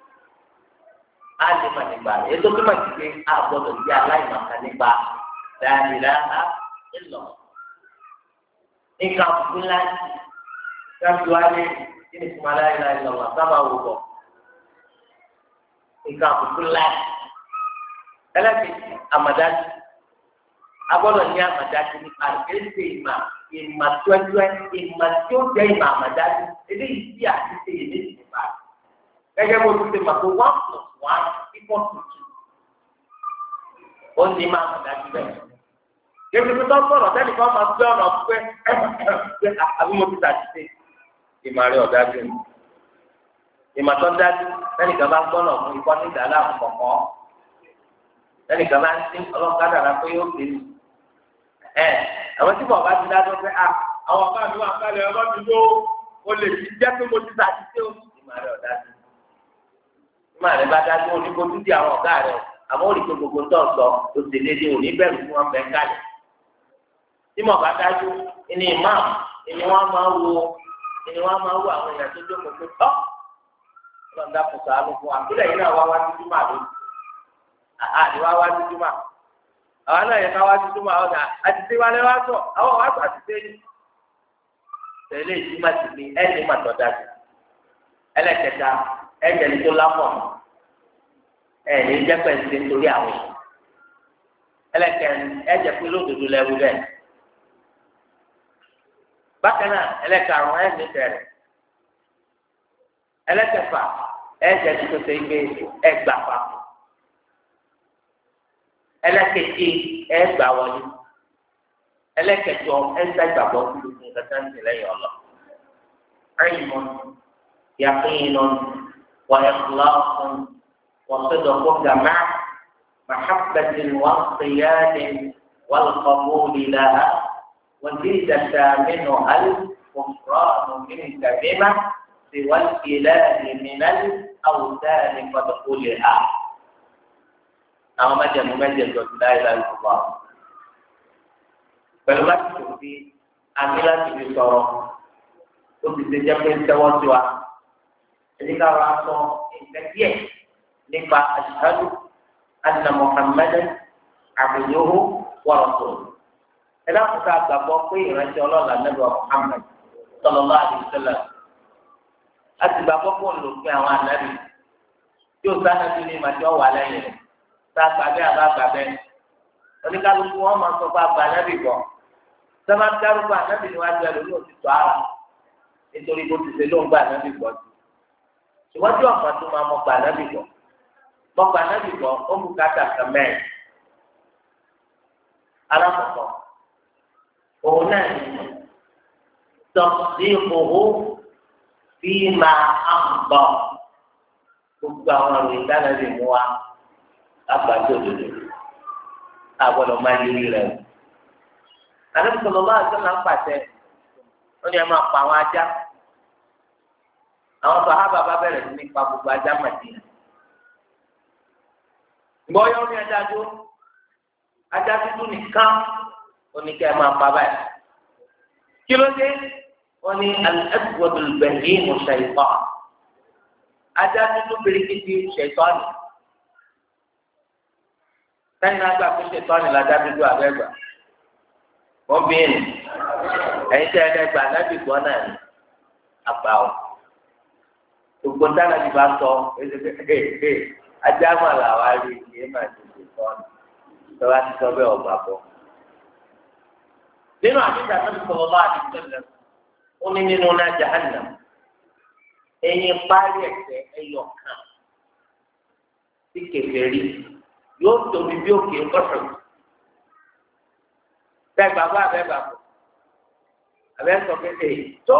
[SPEAKER 1] á lè mà nípa rẹ̀ ètò tó mà ti gbé àgbọ̀dọ̀ bí aláìmọ̀ká nípa dáadáa ńlọ. Nǹkan àbùkù ńlá káfí wá lé kí ni fún aláìláì lọ́wọ́ sábà wò bọ̀. Nǹkan àbùkù ńlá ẹlẹ́sìn àmàdájú agbọ́dọ̀ ní àmàdájú nípa ìgbésẹ̀ ìmà tuẹ́tuẹ́ ìmà tí ó jẹ́ ìmà àmàdájú eléyìí tí a ti ṣe ìdíje nípa gẹ́gẹ́ bó ti ṣe mà pé 1+1=2. Ó ní ìmà àmàdájú bẹ́ẹ̀. Yẹ́nì tó sọ̀rọ̀ sẹ́ni kan máa gbé ọ̀nà pé àbí mo ti tàbí ìmọ̀ rẹ̀ ọ̀dájú ni. Ìmọ̀ tó dájú sẹ́ni kan bá ń gbọ́nà fún ikọ́ ní ìdálá àkọ́kọ́. Sẹ́ni kan bá ń dín ọlọ́kadà rà pé yóò gbé mi. Àwọn tí bọ̀ọ̀bá ti dájú pé àwọn ọ̀gá mi wà kálẹ̀ ọlọ́ mi ló o lè fi jẹ́ pé mo ti tàbí sí òun. Ìmọ̀ rẹ̀ ọ̀dájú. Ìmọ̀ rẹ̀ bá dájú oníkojú di àwọn ọ̀gá rẹ̀ àmọ́ òrìkò gbogbo tó ń sọ òṣèlédè òní bẹ̀rù fún wọn bẹ́ẹ̀ kálẹ̀. Tí mo bá dájú ìní ìmáàmù ìní wọn máa wo àwọn èèyàn tó jókòó pé tọ́ ọlọ́run dákun ṣàánú fún wa kílẹ̀ yìí náà wá títí máa lò àdìwá wá títí máa àwọn náà yẹ ká wá títí máa ọ̀nà àtìsí wa lẹ́wọ́ sọ àwọn wá sọ àtìsí yìí tẹ̀lé ìdí má ti fi ẹ̀ẹ́dì má tọ́ dájú ẹlẹ́kẹta ẹ̀ẹ́dẹ̀ni tó lápọ̀ ẹ̀ẹ́dì jẹ́ pẹ̀lú nítorí àwọn ẹlẹ́kẹrin ẹ̀ẹ́dẹ̀ pé lódodo lẹ́wọ́ bẹ́ẹ̀. Bákan náà ẹlẹ́karùn ẹ̀ẹ́dì bẹ̀rẹ̀ ẹlẹ́kẹfà ẹ̀ẹ́dì tó ṣe gbé ẹgbà pa ẹlẹ́kẹjì ẹgbà wọlé ẹlẹ́kẹjọ ẹgbà gbàgbọ́ tó lókun kẹta ń tẹ̀lé yọ lọ. ilmun yaqinun wa ikhlasun wa sidqun ma'a mahabbatin wa inqiyadin wal qabuli laha. وزيد ثامنها الكفران منك بما سوى الإله من الأوثان فادخلها. أو مجد لا إله إلا الله. pẹ̀lú láti tó fi àmì láti fi sọ̀rọ̀ ó ti ṣe jẹ́ pé ń tẹ́wọ́ sí wa ẹni ká wá sọ nǹkan díẹ̀ nípa ashhadu anna Muhammadan abduhu wa rasuluhu. Ẹ̀dá kúta gbàgbọ́ pé ìrántí ọlọ́ọ̀lá nẹ́bà Muhammad sallallahu alaihi wasallam àti gbàgbọ́ pé olùkọ́ àwọn ànábì tí ó sáná sí ní ìmọ̀tí ọ̀wà lẹ́yìn rẹ̀ tá a gbàgbé àbá gbàgbé oníkálukú wọn máa sọ pé àgbà ànábì bọ̀ sábà dárúkọ ànábì níwájú ẹlòmíì ò ti tọ́ ara nítorí bó ti ṣe ló ń gba ànábì bọ̀ sí ṣùgbọ́n tí ọ̀pọ̀ tó máa mọ gba ànábì bọ̀ ó mú káàtà kàmẹ́ẹ̀ alákọ̀ọ́kọ́ òun náà ní tọ́síkòó fi máa ń bọ̀ gbogbo àwọn ìròyìn dáná lè mú wa lágbàdo òdodo àgbọ̀dọ̀ máa yí rí rẹ̀ o. àlẹ́ sọ̀rọ̀ bá àti ọ̀nà ń pàṣẹ ó ní ẹ máa pa àwọn ajá àwọn sàhábà bá bẹ̀rẹ̀ sí ní pa gbogbo ajá Mádínà. ìgbọ́ yọ ní ajá tó ajá dúdú nìkan oníkẹ́ ẹ máa pa báyìí. kí ló dé? wọ́n ní al-aswadul bahim shaytan. ajá dúdú birikiti ṣètọ́nì sẹ́yìn náà gbà pé ṣètọ́nì lájá dúdú àbẹ́gbà wọ́n bí ẹ̀yìn ẹ̀yìn tẹ́ ẹ̀ẹ́dẹ́gbà lábì gbọ́ náà ní àgbà ọ̀ gbogbo dáná ti bá sọ ajá mà làwa rí kí ẹ máa ti ṣètọ́nì tọ́wá ti sọ bẹ́ẹ̀ ọ̀gbà bọ̀. nínú àdìsá náà ti sọ̀rọ̀ bá àdìsá náà ó ní nínú náà jahannam ẹ̀yin parí ẹ̀sẹ̀ ẹ̀yọ̀ kan tí kèfèrí yóò tóbi bí òkè ńkọ́sọ̀ bẹ́ẹ̀ bàbá abẹ́ bàbá abẹ́ sọ pé tó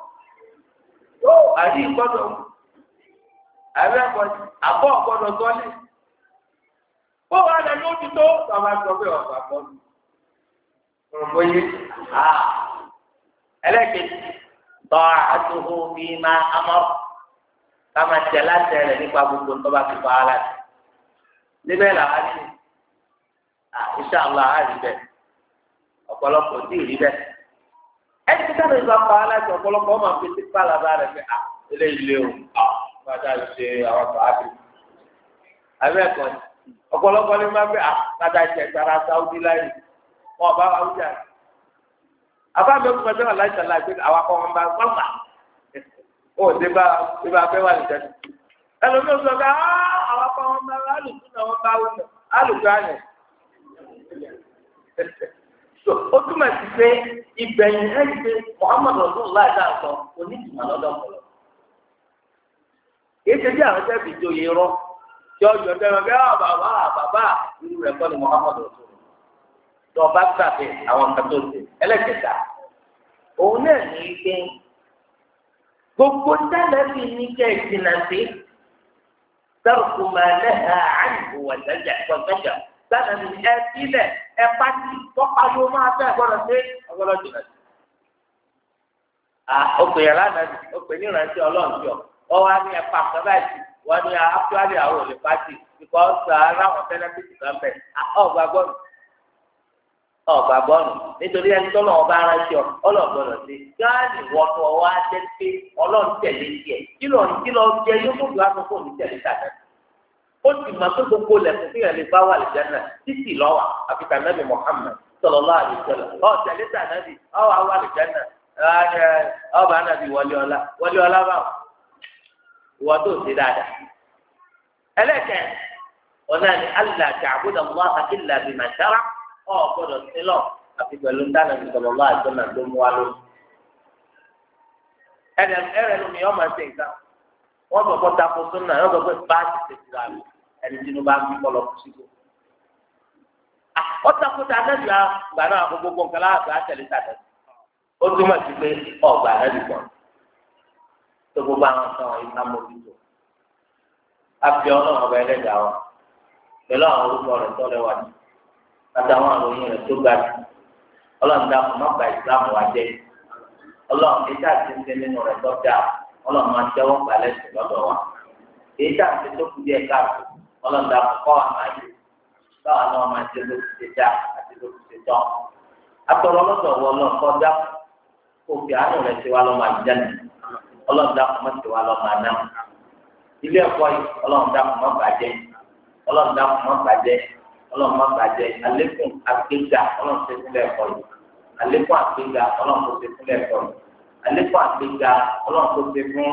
[SPEAKER 1] àdí ìgbọ́dọ̀ abẹ́ àbọ̀ ọ̀gbọ́dọ̀ tọ́lẹ̀ ó wà lẹ́nu ojú tó bàbá sọ pé ọ̀gbà bọ́ọ̀lù ọ̀gbọ́n yé ẹlẹ́kẹ̀ẹ́ tọ́ àtúhù bíi máa amọ́ kama tẹ láti rẹ̀ nípa gbogbo ńtọ́ba ti fa ara rẹ̀ níbẹ̀ làwọn ní inṣàlá àrí bẹ́ẹ̀ ọ̀pọ̀lọpọ̀ tí ì rí bẹ́ẹ̀ ẹni tí sábà ìgbà fa ara rẹ̀ ọ̀pọ̀lọpọ̀ ọmọ àti ti pa làbá rẹ̀ pé ilé ilé o fàdà ṣe àwọn fàábì abẹ́ ẹ̀kọ́ ni ọ̀pọ̀lọpọ̀ ní máa bẹ́ fàdà ṣe ìtara sáwùdí láyé wọn bá wà wújà àbábẹ́ òkú pẹ̀lú aláìsàn láì pé àwọn akọ wọn bá wọn gbà ó ti bá fẹ́ wà lìjẹ́ ẹlòmíì sọ pé àwọn akọ wọn bá alùpùpù náà wọn bá wù náà alùpùpù àná ó túmọ̀ sí pé ìbẹ̀yìn ẹ̀ ṣe Muhammadu Rasulullah láì sọ onídìmọ̀ lọ́dọ̀ pọ̀lọ́ kì í ṣe bí àwọn tẹ́ẹ̀bì ìjòyè rọ tí ó yọ dẹ́rọ bí bàbá irú rẹ̀ kọ́ ni Muhammadu Rasulullah tó ọba gbàgbé àwọn kan tó ṣe ẹlẹ́kẹta òun náà ní í pé gbogbo tẹ́lẹ̀bì ní kẹ́ ìjìnà sí sẹ́rùkù máa lẹ́hà àìbò wọ̀jẹ̀jà sẹ́nà ní ẹ sílẹ̀ ẹ pàtì tọ́pa ló máa fẹ́ gbọ́dọ̀ sí ọgbọ́dọ̀ jìnà sí. òpè yàrá náà òpè ní ìrántí ọlọ́run jọ wọ́n wá ní ẹ̀pà kan báyìí wọ́n ní actually àwọn olè pàtì because aráwọ̀ tẹ́lẹ̀bìtì kan bẹ̀ ọgbà bọ́ọ̀lù nítorí ẹni tó lọ́wọ́ bá rántí ọ ọlọ́gbọ́dọ̀ sí gáàlì wọ́tọ̀ ọwọ́ ajẹ́ pé ọlọ́run tẹ̀lé tiẹ̀ kí lọ jẹ yóò tó dùn àkókò ní tẹ̀lé tàdá ó sì máa tó gbogbo lẹ́kùn fún ìrẹ̀lẹ̀ bá wà lẹ́jẹ̀nà títì lọ́wọ́ àfità nàbì Muhammad sallallahu alaihi wasallam ọ̀ tẹ̀lé tàdánì ọ̀ wà lẹ́jẹ̀nà ọba nàbì wọlé ọlá bá wọ tó ṣe dáadáa ẹlẹ́kẹ̀ ọ̀nà ni allah ta'budu allaha illa bima shara gbọ́dọ̀ sílọ̀ àti pẹ̀lú dáná ní sọlọ́lá àjọyọ̀ tó mú wa lónìí. ẹrẹ lómi ọmọ ẹsẹ nǹkan wọn sọ pé tako súnà yóò sọ pé báàsì tètè rà lò ẹni tí inú bá ń bí kọlọ kù síbò. ọ̀tàkùtà anábìá gbà náà gbogbo nǹkan láàbù àtẹlẹ tàbí ó túmọ̀ sí pé ọgbà anábì kan tó gbogbo àwọn kan wọ̀nyí ká mójútó. àfi ọlọ́run ọba ẹlẹ́dàá wa pẹ̀lú àwọn orúkọ rẹ̀ tó lẹ́wà ní àtàwọn àròyìn rẹ̀ tó ga jù ọlọ́run dá fún ọgbà ìsìlámù wa jẹ́ ọlọ́run èyí tá a ti ń ṣe nínú rẹ̀ tó dáa ọlọ́run máa tẹ́wọ́ gbalẹ̀ sí lọ́dọ̀ wa èyí tá a ti tó kú díẹ̀ káàkiri ọlọ́run dá fún kọ́ àmà yìí báwa náà máa ṣe ló ti ṣe dáa àti ló ti ṣe tán atọ́rọ lọ́dọ̀ wọ náà kọ́ dá kó fi àánú rẹ̀ ṣe wá lọ́ máa jẹ́ nì ọlọ́run dá fún mọ́tò wa lọ́ máa ná ilé ẹ̀kọ́ yìí ọlọ́run dá fún mọ́ bàjẹ́ ọlọ́run dá fún mọ́ bàjẹ́ ọlọ́run má bàjẹ́ àlékún àgbéga ọlọ́run ṣe fúnlẹ̀ ẹ̀kọ́ yìí àlékún àgbéga ọlọ́run kò ṣe fúnlẹ̀ ẹ̀kọ́ yìí àlékún àgbéga ọlọ́run kò ṣe fún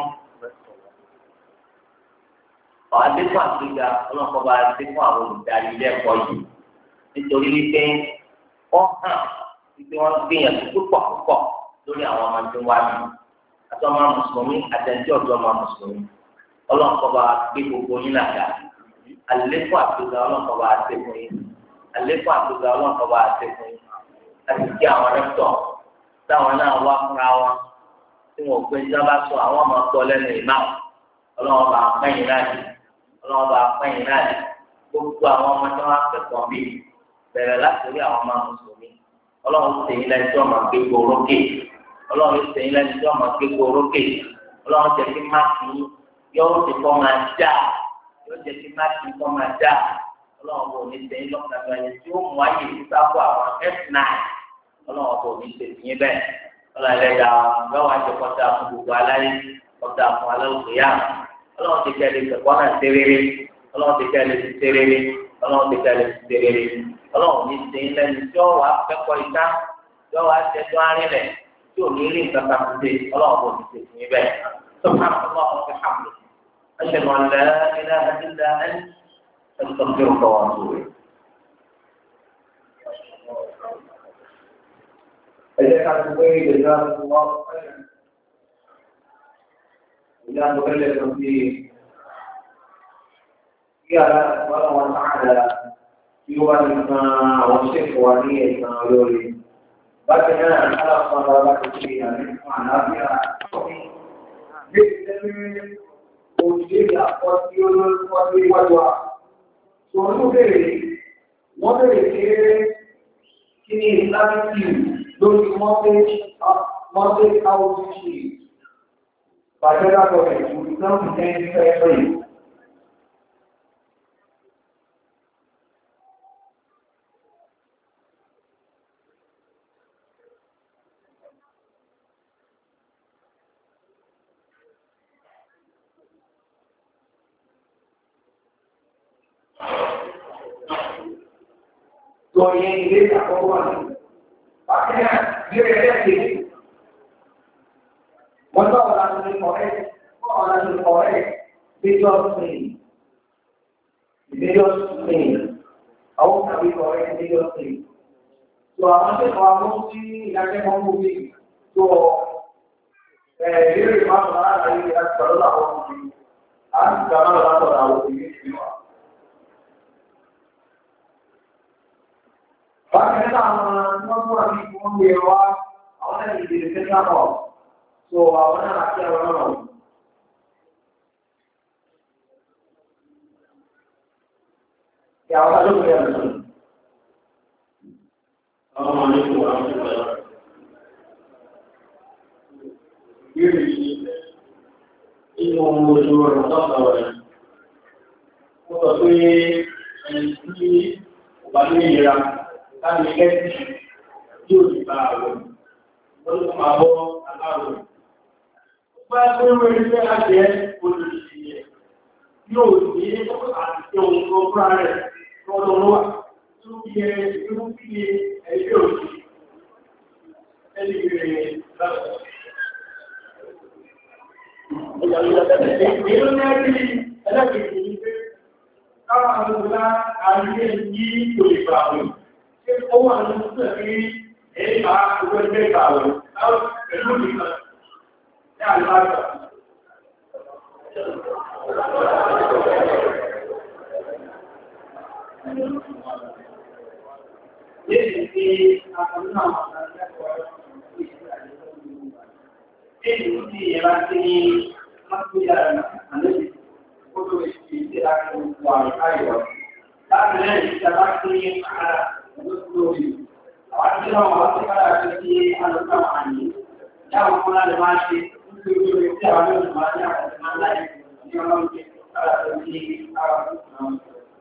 [SPEAKER 1] àlékún àgbéga ọlọ́run kò bá ṣe fún àwọn olùdarí ilé ẹ̀kọ́ yìí nítorí wípé wọ́n hàn wípé wọ́n gbìyànjú púpọ̀ lórí àwọn ọmọ tí wọ́n wá bí àti ọmọ mùsùlùmí àtẹ̀jọ́ ọ̀dọ́ ọmọ mùsùlùmí ọlọ́run kò bá gbé gbogbo yín nàga àlékún àtúgà ọlọ́kọ̀ọ́ba àtẹ̀kùn yìí àlékún àtúgà ọlọ́kọ̀ọ́ba àtẹ̀kùn yìí láti kí àwọn rẹ́pítọ̀ táwọn náà wá fúnra wọn tí wọn ò pé ní sábà sọ àwọn ọmọ ọgbọ lẹ́nu ìmá ọlọ́wọ́n bá pẹ́yìn náà ní ọlọ́wọ́n bá pẹ́yìn náà ní gbogbo àwọn ọmọ tí wọ́n á kẹ́kọ̀ọ́ bí bẹ̀rẹ̀ láti rí àwọn ọmọ mùsùlùmí ọlọ́wọ́n sèyìn lẹ́ni tí wọ́n máa gbé gbòórókè ọlọ́wọ́n sèyìn lẹ́ni tí wọ́n máa gbé gbòórókè ọlọ́wọ́n jẹ́ kí máàkì yóò ti kọ́ máa dá yóò jẹ́ kí máàkì kọ́ máa dá ọlọ́wọ́n bò ní sẹ́yìn lọ́kàtà ẹni tí ó mú ayé ìsáfù àwọn f9 ọlọ́wọ́n bò ní sẹ́yìn bẹ́ẹ̀ ọlọ́wọ́n ẹlẹ́dàá lọ́wọ́ àjẹkọ́tà fún gbogbo aláyé kọ́tà fún aláwùjọyà ọlọ́run ti kẹ́ ẹ lè sẹ̀kọ́ náà ṣe rere ọlọ́run ti kẹ́ ẹ lè ṣe rere ọlọ́run ti kẹ́ ẹ lè ṣe rere ọlọ́run ní ṣe lẹ́nu tí ó wàá kẹ́kọ̀ọ́ ìta tí ó wàá ṣẹ́jú arìnrẹ̀ tí ò ní rí nǹkan kan ṣe ọlọ́run kò ti ṣe fún yín bẹ́ẹ̀ subhanallah wa bihamdihi ashhadu an la ilaha illa anta astaghfiruka wa atubu ilayk.
[SPEAKER 2] ẹ̀jẹ̀ ká ti pé ìdènà wọn ìyá tó fẹ́lẹ̀ tó fi kí ara wọn sáàdà tí ó wà nìkan àwọn ṣèkọ̀ wà ní ẹ̀sán lórí. Bákan náà, aláàfin ara láti fi àlékún àlàáfíà bí ìṣẹ́lẹ̀ òṣèré àpọ̀ tí ó lórúkọ sí iwájú wa. Tòun ló bèrè, wọ́n bèrè pé kí ni ìsìlámìkì lórí mortgage outreach by federal government to become intended free. So, ini dia tak kawan. Maknanya dia reaksi. Masa orang ini korek, video screen. Awak kami korek video screen. So, amat kamu si yang kamu beli. So, dia memang orang ini yang berlaku awak beli. Jangan lalu awak beli semua. Bagaimana semua orang dewa, orang yang diberikan apa? So, orang laki orang. Ya, orang itu boleh betul.
[SPEAKER 3] Assalamualaikum warahmatullahi wabarakatuh. Ini ojo Ramadan awal. Kita ini bagi dia kami kesi judi baru. Baru mahu alam. Baru mereka ada polisi. Judi itu ada yang berperan. Kalau dia Jadi akan nama ini lagi masih ada foto ini akan kualitas. Tapi kita lagi ada untuk awak masih ada di alam ini. Yang mana masih untuk kita ada banyak dengan lain yang mungkin ada di alam.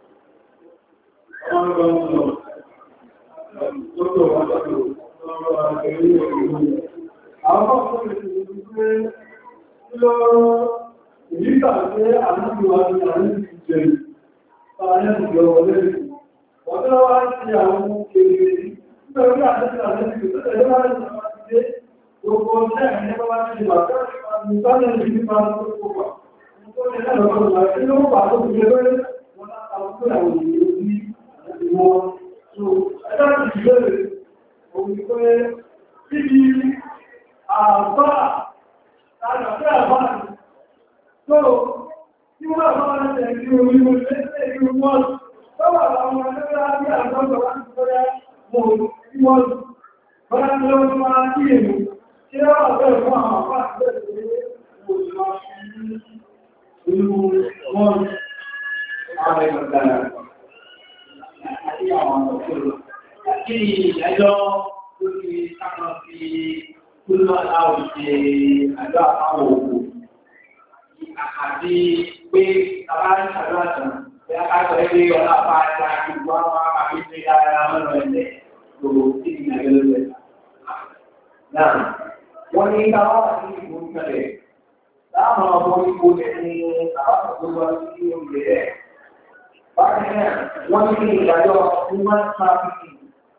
[SPEAKER 2] Àwọn ọ̀pọ̀ ìgbé lọ ìyíká pé àmúgbò àti àwọn ìjẹ̀ ìpàdé ìjọwọ̀ lẹ́rìn. Wọ́n tó wá sí àwọn èrè nítorí àti àwọn ìjẹ̀ tó wá ní àwọn ìjẹ̀ gbogbo ọjọ́ ìrìnlẹ́ bá ti wà tó ìpàdé ìjọba tó kópa. Nítorí ẹ̀lẹ́ lọ́pọ̀lọpọ̀ tí ó wà tó fi lẹ́rẹ́ wọn látàwọn tó àwọn ìjẹ̀ ní ìwọ̀n. So, ẹ̀dá ìjẹ̀ òun pé síbi àbá àgbàfẹ́ àbá tó tí wọ́n bá wọ́n tẹ̀ ní orí orílẹ̀-èdè ìlú wọn tó wà láwọn ẹgbẹ́ àbí àgbàfẹ́ wọ́n ti fẹ́ mọ̀ sí wọn bọ́lá tí ó máa kí èmù tí ó wà bẹ́ẹ̀ fún àwọn àpá àti bẹ́ẹ̀ tó lọ sí ìlú wọn ààrẹ gbàgbàrà àti àwọn ọ̀pọ̀lọpọ̀ kí ìdájọ́ lórí káàkiri fi kúrò aláwọ̀ ṣe àjọ àpáwọ̀ òkú àti pé tàbá ń ṣàjọ àtàn tí a káàkiri ẹgbẹ́ ọlọ́pàá àti àkíkọ́ àwọn àpapọ̀ ìṣẹ́ dáadáa lọ́nà ẹ̀lẹ́ tó tí ìrìnàjò lọ́lẹ̀. Náà, wọ́n ní káwọ́ àti ìbò ìkẹlẹ̀
[SPEAKER 3] láwọn ọmọ ipò ní àwọn tó wá sí oúnjẹ rẹ̀. Bákan náà, wọ́n ní ìdájọ́ human trafficking.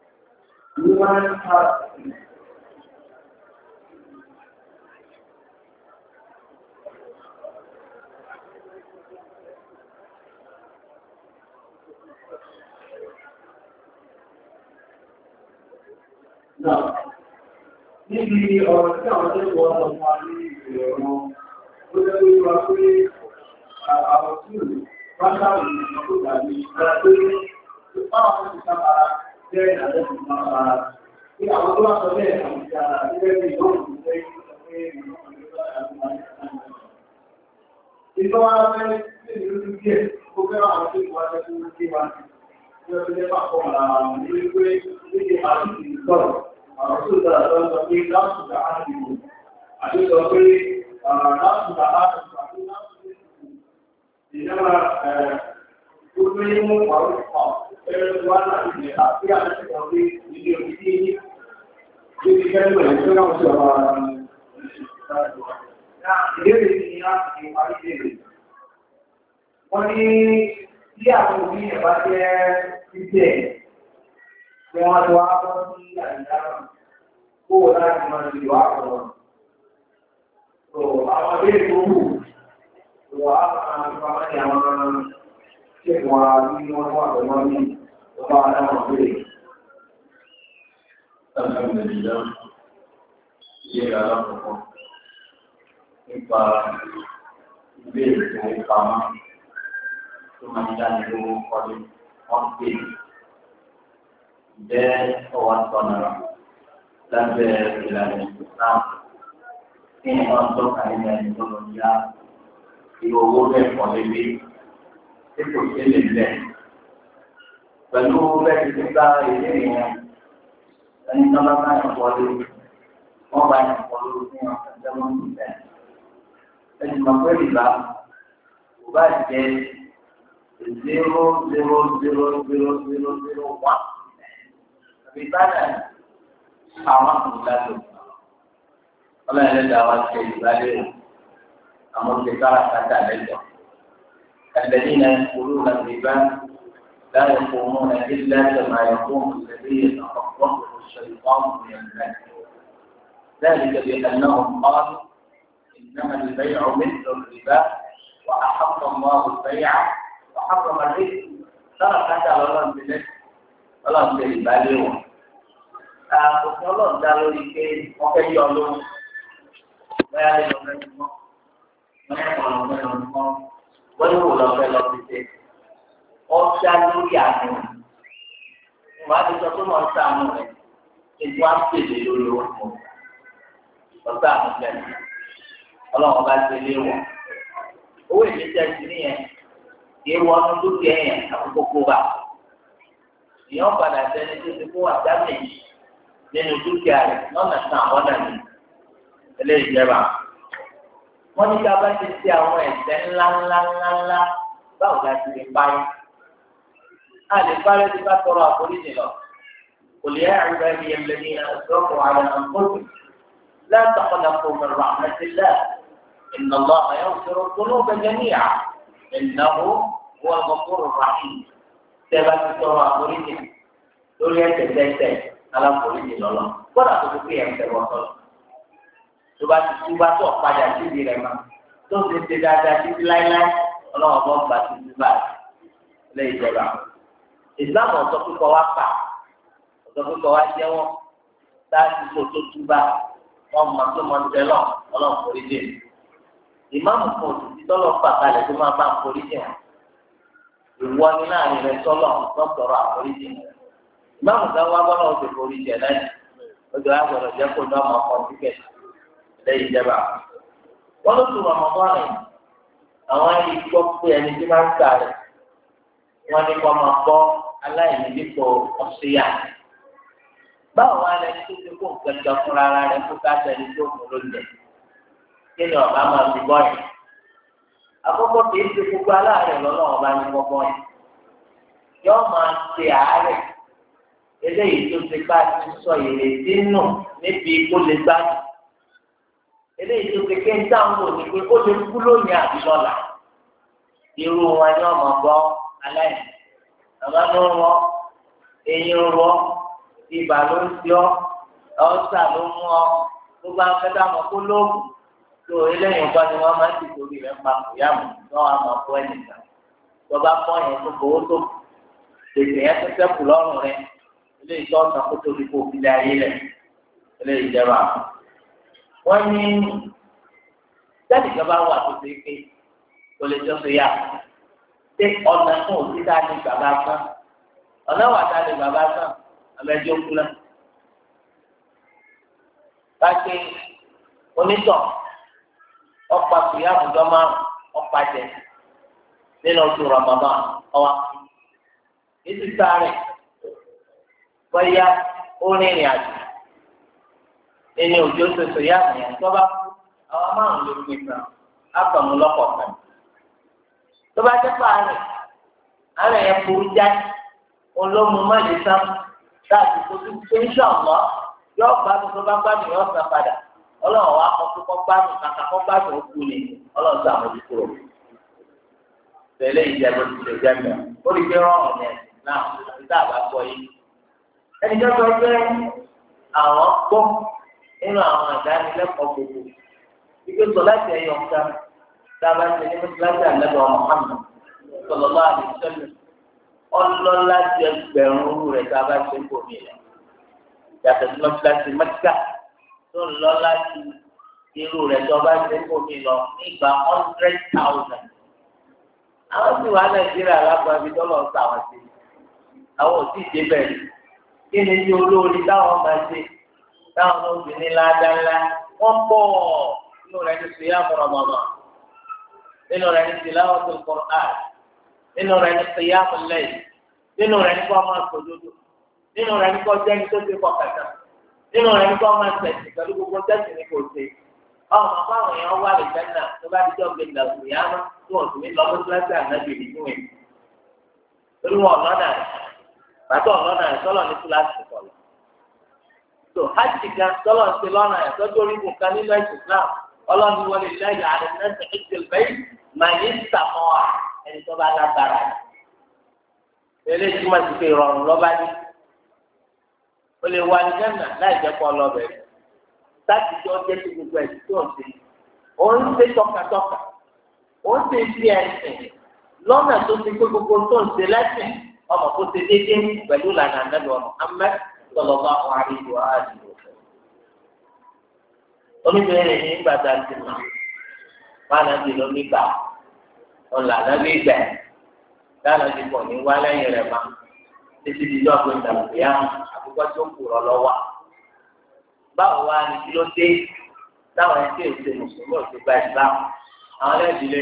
[SPEAKER 3] Náà, níbi ọ̀rọ̀ tí àwọn tó wọ́n lọ wá ní ìrẹ̀ ọ̀rọ̀, ó jẹ́ pé wá pé àwọn tí ò bá sáàrùn ìrìnà tó dàbí ọ̀rọ̀ pé báwọn ti sábàá jẹ́ àjẹ́sì sábàá. Ní àwọn tó wá sọ bẹ́ẹ̀ àwọn ìjà àjẹ́sì bí ìwọ̀n tó fẹ́ pé ìgbọ́n wá fẹ́ sí ìlú díẹ̀ ó fẹ́ràn àwọn tó wá jẹ́ fún kí wá ní ọjọ́ pàpọ̀ àwọn ní wípé níbi àdúgbò ìgbọ́rọ̀. Àwọn tó dára lọ sọ pé láṣùgbà áàdìbò, àti sọ pé láṣùgbà áàdìbò àti láṣùgbà ìjọba gbogbo ní mú ọ̀rọ̀ pọ̀ ẹgbẹ́ wá láti ilẹ̀ àti àti ọ̀rọ̀ ilé òkìtì ní ibi kẹ́lú ẹ̀ tó náà sí ọ̀rọ̀ ìbéèrè ní láti fi parí béèrè. Wọ́n ní bí àwọn òbí ẹ̀ bá jẹ́ títẹ̀ tí wọ́n tó wá bọ́ sí àìdára kó o láti máa ti wá ọ̀rọ̀. So, àwọn abẹ́rẹ́ tó wù wà á máa fi pamọ́ ní àwọn ṣẹ́kùn wa bí wọ́n wà lọ́wọ́ ní ọba adáwọn abẹ́rẹ́.
[SPEAKER 1] Alhamdulillah, ìyẹ́ra alákọ̀ọ́kọ́ nípa ìbéèrè tó ń pamọ́ tó máa ń dáni lówó kọ́lé wọ́n pè é. Jẹ́ ọwọ́ sọ̀nà lábẹ́ ìlànà ìsìlámù kí ni wọ́n tọ́ka nínú ẹni tó lọ yá irú owó bẹ́ẹ̀ kọ́ lébi tí kò ṣe lè lẹ̀. Pẹ̀lú bẹ́ẹ̀ ti gba ilé yẹn ẹni tó bá bá yàn wọlé wọ́n bá yàn wọlé fún yàn ẹgbẹ́ wọn tó bẹ̀. Ẹni mọ̀ pé ìgbà kò bá jẹ́ 0.00001. Ìbára àwọn àmúlálò ọlọ́run ẹlẹ́dàá wa ṣe ìbálẹ̀ àwọn ṣe kárakáta lẹ́jọ́ الذين يقولون الربا لا يقومون إلا كما يقوم الذي يتخبطه الشيطان من المس ذلك بأنهم قالوا إنما البيع مثل الربا وأحق الله البيع وحرم الربا kárakáta lọ́lọ́run ti lẹ́jọ́ ọlọ́run ṣe ìbálẹ̀ wọn. Òfin ọlọ́run dá lórí pé wọ́n fẹ́ yọ lóhùn. Bóyá lè lọ fẹ́ mọ́. Bóyá kọ̀ lọ fẹ́ lọ mọ́. Bóyá wò lọ fẹ́ lọ fi ṣe. Wọ́n dá lórí àánú. Ìwà ti sọ pé wọ́n ń sàánú rẹ̀. Ètò á pèlè lórí owó. Ọ̀sán àmì bẹ̀rẹ̀. Ọlọ́run bá ṣe lé wọ̀. Owó ìgbésẹ̀ sí nìyẹn. Kì í wọnú dúkìá yẹn àkókò kó bá. Ìyọ́n padà sẹ́ni tó ti kó àdámì nínú dúkìá rẹ̀ lọ́nà kan àwọn nàní eléyìí jẹba. Wọ́n ní ká bá ti ṣe àwọn ẹ̀ṣẹ̀ ńláńláńláńlá báwo la ti lè parí. A lè parí tí bá tọrọ àforíjì lọ. Kò lè àrùbá ẹni ẹlẹ́ ní ẹ̀sọ́kùn àrẹ àǹkóṣù láti ọ̀nàkùn mẹ́rọ àmẹ́sílẹ̀ ìnáwó àyọ̀sọ̀rọ̀ tó ló bẹ̀jẹ̀ níyà ìnáwó wọ́n gbọ́kúrò ràhìn. Tẹ́ bá ti tọrọ àforíjì lórí ẹ̀ṣẹ̀ tẹ́tẹ́ aláforíjì lọ́lọ́ gbọ́dọ̀ tó fi ẹ̀ṣẹ̀ wọ́n sọ̀rọ̀. Tó bá ti túbá tó ọ̀padà síbi rẹ̀ mọ́ tó ti ṣe dáadáa títí láíláí ọlọ́wọ́ bọ́ gba ti túbá lé ìjọba. Ìsìláàmù ọ̀sọ́ pípọ̀ wá fà ọ̀sọ́ pípọ̀ wá jẹ́wọ́ láti kó tó túbá wọ́n mọ̀ tó mọ̀ tẹ́lọ̀ ọlọ́run foríjì. Ìmáàmù kan òtítí tọ́lọ̀ fà kalẹ̀ tó máa bá foríjì wọn. Ìwọ ni láàrin rẹ̀ tọ́lọ̀ lọ́sọ̀rọ̀ àforíjì. Ìmáàmù kan wá bọ́lá oṣù foríjì ẹ̀ lẹ́yìn ojú àgbọ̀dọ̀ jẹ́ kó ní ọmọ kan tíkẹ̀ lẹ́yìn ìjẹba. Wọ́n ló tún ọmọ bọ́ọ̀lù àwọn ẹni gbọ́ pé ẹni tí máa ń gbà rẹ̀ wọ́n ní kó máa bọ́ aláìní dípò ọ̀ṣẹ́yà. Báwo wá lẹni tó ti kó nǹkan jọ fúnra ara rẹ̀ kó ká sẹ́ni tó kù lóúnjẹ? Kí ni ọ̀gá máa fi bọ́ yìí? Àkọ́kọ́ kì í ṣe gbogbo aláàárẹ̀ lọ́nà ọba ní gbọ́gbọ́ yìí. Yọ́ máa ṣe àárẹ̀ eléyìí tó ti bá ti sọ ìrètí nù níbi kó lè gbádùn. eléyìí tó kéke ń dáhùn wò ní pé ó lè kú lónìí àbí lọ́la irú wọn ni wọn máa gbọ́ aláìní àmọ́ ló ń wọ́ eyín ń wọ́ ibà ló ń tí ọ́ ọ̀sà ló ń mú ọ gbogbo afẹ́dá mọ̀ kó lóògùn tó eléyìí nǹkan ni wọ́n máa ń ti torí rẹ̀ pa kùyàmù lọ́wọ́ àmọ́ fún ẹnìkan tó bá pọ́n yẹn tó fowó tó tètè yẹn tó sẹ́kù lọ́rùn rẹ̀ eléyìí tó ọ̀sán kó tóbi kó fi lé ayé rẹ̀ eléyìí jẹba. wọ́n ní jáde ìjọba wà tó ṣe pé kò lè tó so yá ṣé ọ̀nà fún òtítà ní bàbá sàn ọ̀nà wà tá ní bàbá sàn àmẹ́jọ́ kú náà. káṣí onítọ̀ ọ̀pá kùyà àbùdá máa ọ̀pá jẹ nínú oṣù Ramadan ọwá ètò sáré bóyá ó rìnrìn àjò nínú òjò ṣoṣo yá àmìyàn tó bá kú àwọn márùn ló gbé kan ápàmù lọ́kọ̀ọ̀kan tó bá jẹ́ pààrọ̀ àárẹ̀ yẹn burú jáde olómù mọ́lẹ̀ sán láti fojú pé ń ṣàwọ́ yóò gbádùn tó bá gbádùn yóò san padà ọlọ́run wa kọ́ kó gbádùn kàkà kó gbádùn ó kú ni ọlọ́run sọ àwọn ojú kúrò. tẹ̀lé ìjẹ́bù ti lè jẹ́mi ó lè gbé rọrùn yẹn náà níta àbá gbọ́ yìí. ẹni tó sọ pé àwọn gbọ́ nínú àwọn ìdánilẹ́kọ̀ọ́ gbogbo wípé sọ láti ẹ̀yọ̀ nǹkan tá a bá ti ní mọ́tíláṣí àlẹ́bọ̀ Muhammad sallallahu alaihi wasallam ọlọ́lá ti ẹgbẹ̀rún rẹ̀ tá a bá ṣe ń bò mí rẹ̀ yàtọ̀ sí mọ́tíláṣí Mẹ́kà tó ń lọ láti irú rẹ̀ tó bá ṣe ń bò mí lọ nígbà 100,000. àwọn sì wà Nàìjíríà lágbàbí dọ́là ń sàwọn sí àwọn ò tí ì débẹ̀ kí ni tí olórí táwọn máa ṣe táwọn obìnrin ládàá wọ́n pọ̀ nínú rẹ̀ ní sèyá mọ̀rọ̀mọ̀mọ̀ nínú rẹ̀ ní tilawatul Qur'an nínú rẹ̀ ní sèyá mọ̀lẹ́yìn nínú rẹ̀ ní kó máa sòdodo nínú rẹ̀ ní kó jẹ́ni tó ti kọ̀kàtà nínú rẹ̀ ní kó máa tẹ̀sí pẹ̀lú gbogbo tẹ̀sí ní kò ṣe ọmọ báwọn èèyàn wà lè jẹ́nà tó bá dijọ́ gbé ìdàgbò yá mọ́ tó wọ́n sì ní lọ́wọ́ kíláàsì ànábì nínú ẹ̀ torí wọn ọ̀nà rẹ̀ bàtà ọ̀nà rẹ̀ sọ́lọ̀ ní kíláàsì kọ̀ọ̀lọ̀ tó hajj gan sọ́lọ̀ ń ṣe lọ́nà ẹ̀ tọ́jú orígun kan nínú ẹ̀sìn Islam ọlọ́ni wọlé lẹ́yìn àrẹ nẹ́sẹ̀ ìjẹ̀lbẹ́ máa ní sàmọ́ ẹni tó bá lágbára rẹ̀ eléyìí túmọ̀ sí pé ìrọ̀rùn lọ́ba ní o lè wà ní Ghana láì jẹ́ kọ́ lọ́bẹ̀rẹ̀ láti jọ jẹ́ sí gbogbo ẹ̀sìn tó ń ṣe ó ń ṣe tọkàtọkà ó ń ṣe fi ẹ̀sìn lọ́nà tó ti pé gbogbo tó ń ṣe lẹ́sìn ọmọ kó ṣe déédéé pẹ̀lú lànà àdàlù Muhammad sallallahu alaihi wa alihi wa sallam. oníbẹ̀rẹ̀ ní gbàdá ti mọ̀ wọn àti ló nígbà ọ̀là lábẹ́ ìgbà dáná ti pọ̀ ní wá lẹ́yìn rẹ̀ máa títí di lọ́ọ̀gbé ìdàgbéyà àkókò tó kúrọ̀ lọ́wọ́. báwo wá ní kí ló dé táwọn ẹni tí èsè mùsùlùmí ò ti gba ìsìlámù àwọn ẹlẹ́dìlé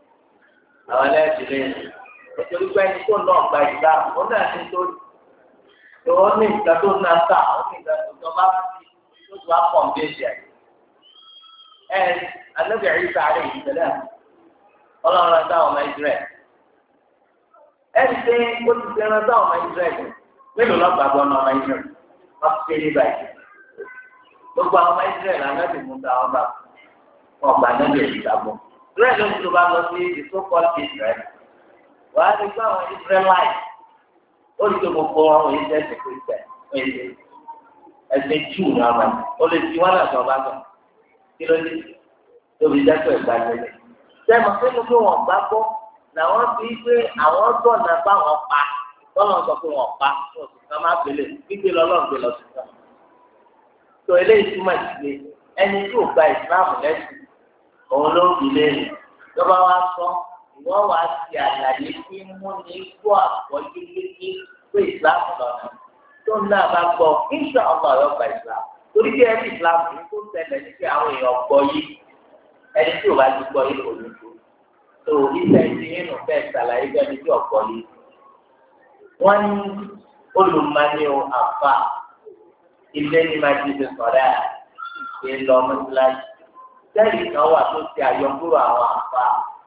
[SPEAKER 1] nítorí pé ẹni tó náà gba ìsìlámù ó náà ní tó ó ní ìgbà tó ná sá ó ní ìgbà tó bá fi tó tó wá pọ̀ ní èsì ẹ̀ Ànábì Ìsá alayhi salam ọlọ́run ẹ̀dá ọmọ Ísírẹ́lì ẹni pé ó ti fi ẹran sáwọn ọmọ Ísírẹ́lì mélòó lọ́gbàgbọ́ ọmọ Ísírẹ́lì wọ́n ti kéré báyìí gbogbo àwọn ọmọ Ísírẹ́lì anábì Mùsá wọn bá wọn gbà anábì ìgbàgbọ́ Ísírẹ́lì ló ń tó bá lọ sí the so-called Israel wàá rí pé àwọn Israelite ó rí pé gbogbo àwọn ìṣẹ́sìn Kristẹ ẹ̀sìn Júù ní àwọn ó lè fi wọn náà sọ bá sọ kí ló dé tóbi dẹ́kun ẹ̀gbá tẹ́lẹ̀ sẹ́mi pé mo pé wọn gbá gbọ́ làwọn fi pé àwọn gbọ́nà bá wọn pa tọ́lọ̀ sọ pé wọn pa wọn sì ká má gbélé gbígbé lọ́lọ́run gbé lọ sí ká. tó eléyìí túmọ̀ sí pé ẹni tí ò gba ìsìláàmù lẹ́sìn òun ló ń fi léèrè tó bá wá sọ ìwọ́n wá sí àlàyé tí mú ní gbọ́ àpọ̀jù kékeré pé ìsìláàmù lọ́nà tó ń náà bá gbọ́ ìṣọ̀ ọmọ ọ̀yọ́ gba ìsìláàmù torí bí ẹni ìsìláàmù ní kó tẹ̀lé ní kí àwọn èèyàn gbọ́ yìí ẹni tí ò bá ti gbọ́ yìí kò ní tó tó ìfẹ́ ti nínú bẹ́ẹ̀ ṣàlàyé bẹ́ẹ̀ ní tí ọ̀pọ̀ yìí. wọ́n ní olùmọ̀ọ́ni àfa ilé ní máa ti fi sọ̀rọ̀ ẹ̀ ṣe lọ mọ́tíláṣí. sẹ́yìn kan wà tó ti àyọkúrò àwọn àfa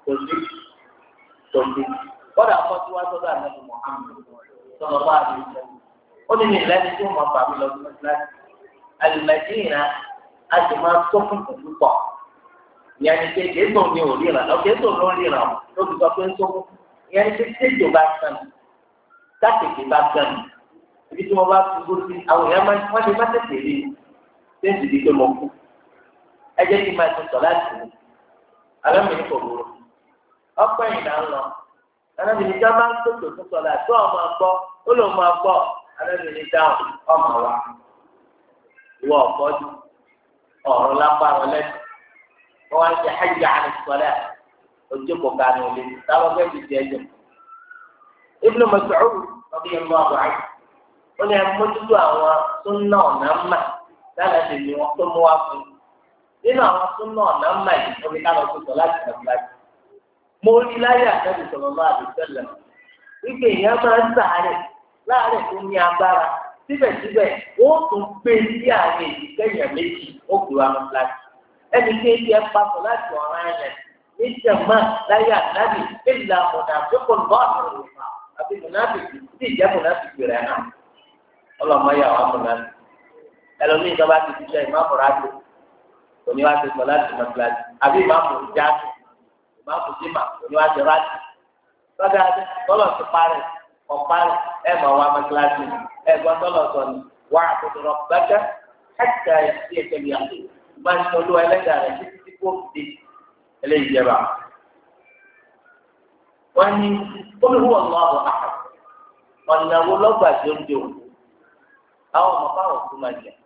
[SPEAKER 1] tòbí. kọ́dà kan tí wọ́n tọ́jú ànábì Muhammad sọ̀rọ̀ bá a lè sọ. ó ní ìlẹ́ni tí wọ́n bá mi lọ sí mọ́tíláṣí. àlùmọ̀dínà a sì máa tó fún púpọ̀ ìyẹn ni pé kéésùn ni ò ríran lọ kéésùn ló ń ríran ló fi sọ pé ń sókún ìyẹn ni pé téèjò bá sàn táàkìtì bá sàn ibi tí wọ́n bá fi gbó sí àwọn èèyàn wọ́n ti má tètè rí téèjì di pé mo kú ẹ jẹ́ kí n máa ti sọ láti rí alẹ́ mi ní kò burú ọ̀pọ̀ ẹ̀yìn náà ń lọ alábìnrin já máa ń tètè fún sọlá tó ọmọ gbọ́ ó lòun máa gbọ́ alábìnrin dáhùn ọmọ wa ìwọ ọ̀pọ̀jù ọ̀rọ̀ lápá wọn lẹ́sìn wọ́n wá ń ṣe hajj àti sọlá ojú kò ká ní olè táwọn fẹ́ẹ́ ti di ẹjọ́. Ibn Mas'ud radiyallahu anhu ó ní ẹmọ́tútù àwọn súnà ọ̀nà mà dáná lè ní wọn tó mú wá fún un nínú àwọn súnà ọ̀nà mà yìí wọ́n fi ká lọ sí sọ láti nàìjíríà. Mo rí láyé àtẹ́bí sallallahu alaihi wasallam wípé èèyàn máa ń sáré láàárẹ̀ tó ní agbára síbẹ̀síbẹ̀ wọ́n tún gbé sí àárín ìdíkẹ́yìn méjì ó gbé wa mọ́ láti. Ẹni kéèké ẹ papọ̀ láti ọ̀ràn ẹ̀yẹ ní jẹ̀mọ́ láyé àtẹ́bí ìlà ọ̀nà àfikún bọ́ọ̀lù rẹ̀ àbí mùnàfíkì tí ìjẹ́ mùnàfíkì rẹ̀ náà. Ọlọ́mọ yà wà mùnàfíkì. Ẹlòmíì tó bá ti fi ṣe ìmáàmù rájò òní wá ti sọ láti mọ̀ kíláàsì àbí ìmáàmù jáde máa kò sí ma òní wá ti ráàtì lọ́dọ̀ adé tọ́lọ̀ ti parẹ́ ọ̀parẹ́ ẹ̀ máa wá mẹ́tíláṣí ẹ̀ gbọ́n tọ́lọ̀ sọ ni wà á tètè rọ bẹ́tẹ́ ẹ̀ka ẹ̀sì ẹ̀kẹ́ ni àti máa ń tọ́lú ẹlẹ́dàá rẹ̀ títí tí kò fi eléyìí jẹba. wọ́n ní olùwọ́ ọlọ́run àhà ọ̀nà wo lọ́gbà tó ń dé òkú àwọn ọmọ báwọn kú máa jẹ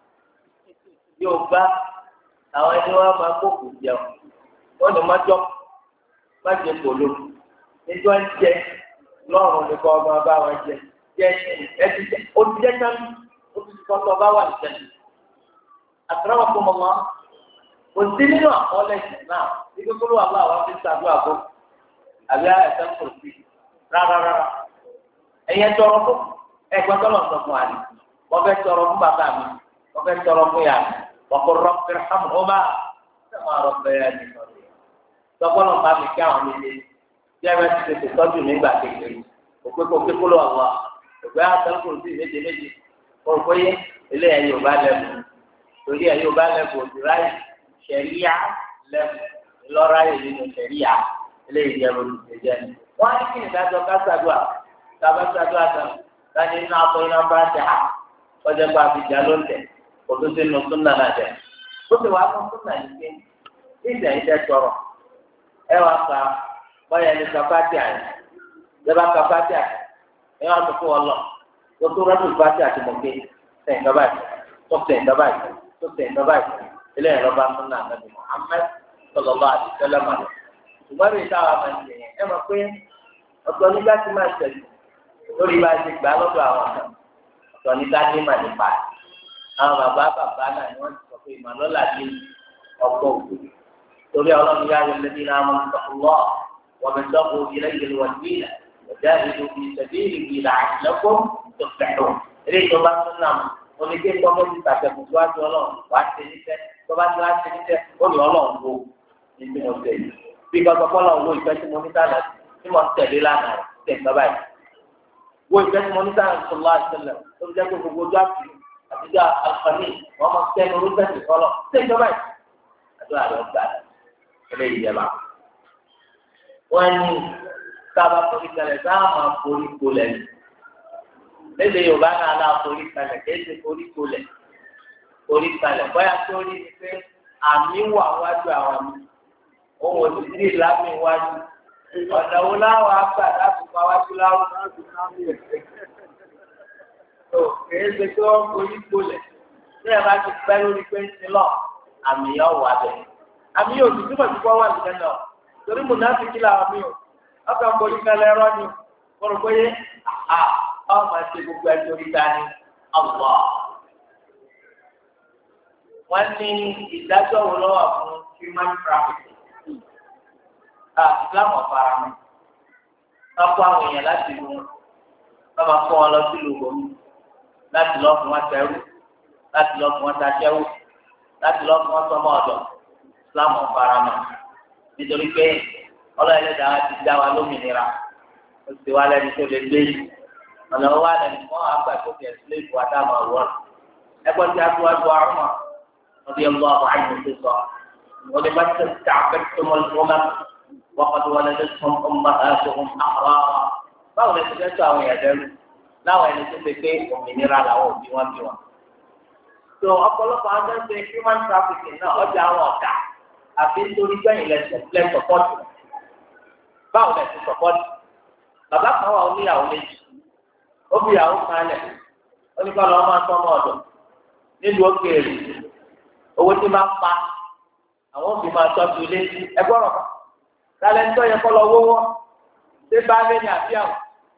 [SPEAKER 1] yóò bá àwọn ẹni wọn máa kókò jẹun wọ́n ní mọ́jọ́ májè polo níjọ ń jẹ lọ́rùn nípa ọmọ bá wọn jẹ ẹtì jẹ olùjẹ kan ó ti kọ́tọ̀ bá wà nìjẹ àtúrọ̀wọ̀ fún ọmọ kò sí nínú àkọọ́lẹ̀ náà nígbà tó wà láwọn fi ṣàdúrà bó àbí ẹ̀sẹ̀ kò sí rárá ẹ̀yẹ tọrọ fún ẹ̀gbọ́n tó lọ sọ fún àlè wọ́n fẹ́ tọrọ fún bàbá mi wọ́n fẹ́ tọrọ fún yàrá wọ́n kò rọ́pẹ́ hàmúhómà sẹ́wọ̀n àrọ̀pẹ́ yà ní sọ̀rọ̀ tọ́gbọ́nà bá mi kí àwọn méjèèjì tí ẹ bá ti tètè tọ́jú nígbà kékeré òpé kó kékeré wà wá òpé àtẹnukùn sí méje òpé eléyà yóò bá lẹ́bù torí ẹ̀ yóò bá lẹ́bù òdìráyè ṣẹ̀ríyà lẹ́bù ńlọ́ráyè nínú ṣẹ̀ríyà eléyìí jẹ́ olùdíje ni. wọ́n á ní kí ìdájọ́ kásádùá tábàsádùá tán láti iná akọ iná bá tẹ̀ á ọjọ́ pé àbíjà ló ń tẹ̀ kò tó sínú súnà náà jẹ́ ó ti wàá fún súnà yìí pé ìjà ìjẹ́ tọrọ ẹ wá ka bọ́yá ẹni kàfáàtì àyè lẹ́bàá kàfáàtì àyè ẹ wá tó fún ọ lọ tó tó rẹ́pù kàfáàtì àti mọ̀ké sẹ́yìn dọ́bà yìí tó sẹ́yìn dọ́bà yìí tó sẹ́yìn dọ́bà yìí eléyìí lọ́ba fún náà nàbì Muhammad sallallahu alaihi wasallam ṣùgbọ́n bí táwa máa ń ṣe yẹn ẹ mọ̀ pé ọ̀tọ̀ nígbà tí máa ṣẹlẹ̀ lórí bá ti gbà lọ́dọ̀ àwọn kan ọ̀tọ̀ nígbà tí máa nípa àwọn bàbá náà ni wọ́n ti sọ pé ìmọ̀lọ́lá ní ọgbọ́n òkú torí ọlọ́run yá yọ lẹ́bí náà mọ̀ nípa وابتغوا إليه الوسيلة وجاهدوا في سبيله لعلكم تفلحون. إليه tó bá tún náà mo ní kí n gbọ́dọ̀ ti tàbẹ̀kù síwájú ọlọ́run wá ṣe níṣẹ́ tó bá ti wá ṣe níṣẹ́ ó ní ọlọ́run wo ní tí mo tẹ̀ yìí. bí gbàgbọ́ kọ́lọ̀ wo ìfẹ́ tí mo ní sáà tí mo tẹ̀lé lánàá tẹ̀ gbọ́ báyìí. wo ìfẹ́ tí mo ní sáà sọ̀rọ̀ àṣẹlẹ̀ tó fi jẹ́ pé gbogbo ojú àti àtijọ́ àlùfáàní wọn máa tẹnu orúkẹ́sì kọ́lọ̀ tẹ̀ gbọ́ báyìí. àdúrà rẹ̀ gbà eléyìí jẹ́ bá wọ́n ní sábà forí kalẹ̀ sáà máa forí kolẹ̀ lédè Yorùbá náà náà forí kalẹ̀ kéde forí kolẹ̀ forí kalẹ̀ bóyá sórí ni pé àmì wà wájú àwọn mi òun ò sì sí ìlàmì wájú ọ̀nà wo láwọn àgbà láti pa wájú láwọn láti káwé tó kéde tó forí kolẹ̀ tí ẹ bá ti pẹ́ lórí pé ń sin lọ àmì yóò wà bẹ̀ àmì yóò ti túbọ̀ ti kọ́ wà lùdẹ́ náà torí mùnàfíkì làwọn mi ò ọkàn forí kalẹ̀ ẹ̀rọ ni kọ́rọ̀ bóyá ọ máa ṣe gbogbo ẹ̀ torí dání ọ̀pọ̀. wọ́n ní ìdájọ́ wo lọ́wọ́ fún human trafficking. Islam ọ̀farama wọ́n kó àwọn èèyàn láti lu wọn wọ́n máa kó wọn lọ sí ìlú omi láti lọ́ọ́ fún wọn tẹ́rù láti lọ́ọ́ fún wọn taṣẹ́wò láti lọ́ọ́ fún wọn sọmọ ọ̀dọ̀. Islam ọ̀farama nítorí pé ọlọ́ọ̀lẹ́dàá ti dá wa lómìnira ó ti wá lẹ́ni tó lè gbé yìí ọ̀nà wa lẹ́nu fún àgbà tó ti ẹ̀sìn léèkó àtàwọn ọ̀wọ́ ẹgbọ́n tí a tó wá tó àrùn ọdí ọlọ́ àwọn àyè tó sọ ولمن استعبدتم الأمم وقد ولدتهم أمهاتهم أحرارا báwo lè ti fẹ́ sọ àwọn èèyàn dẹrú láwọn ẹni tó ṣe pé òmìnira làwọn òbí wọn bí wọn. tó ọ̀pọ̀lọpọ̀ àwọn tó ń ṣe human trafficking náà ọjà àwọn ọ̀gá àfi nítorí gbẹ̀yìn lẹ sọ̀pọ̀tì. báwo lè ti sọ̀pọ̀tì? bàbá kan wà oníyàwó méjì ó fi ìyàwó kan lẹ̀ ó ní kọ́ lọ́ọ́ máa tọ́ ọmọ ọ̀dọ̀ nílùú òkèèrè owó tí máa ń pa àwọn òbí máa tọ́jú ilé ẹgbọ́rọ̀ kan lálẹ́ nítorí yẹ kọ́ lọ wọ́wọ́ ṣé baálé ni àbí àwọn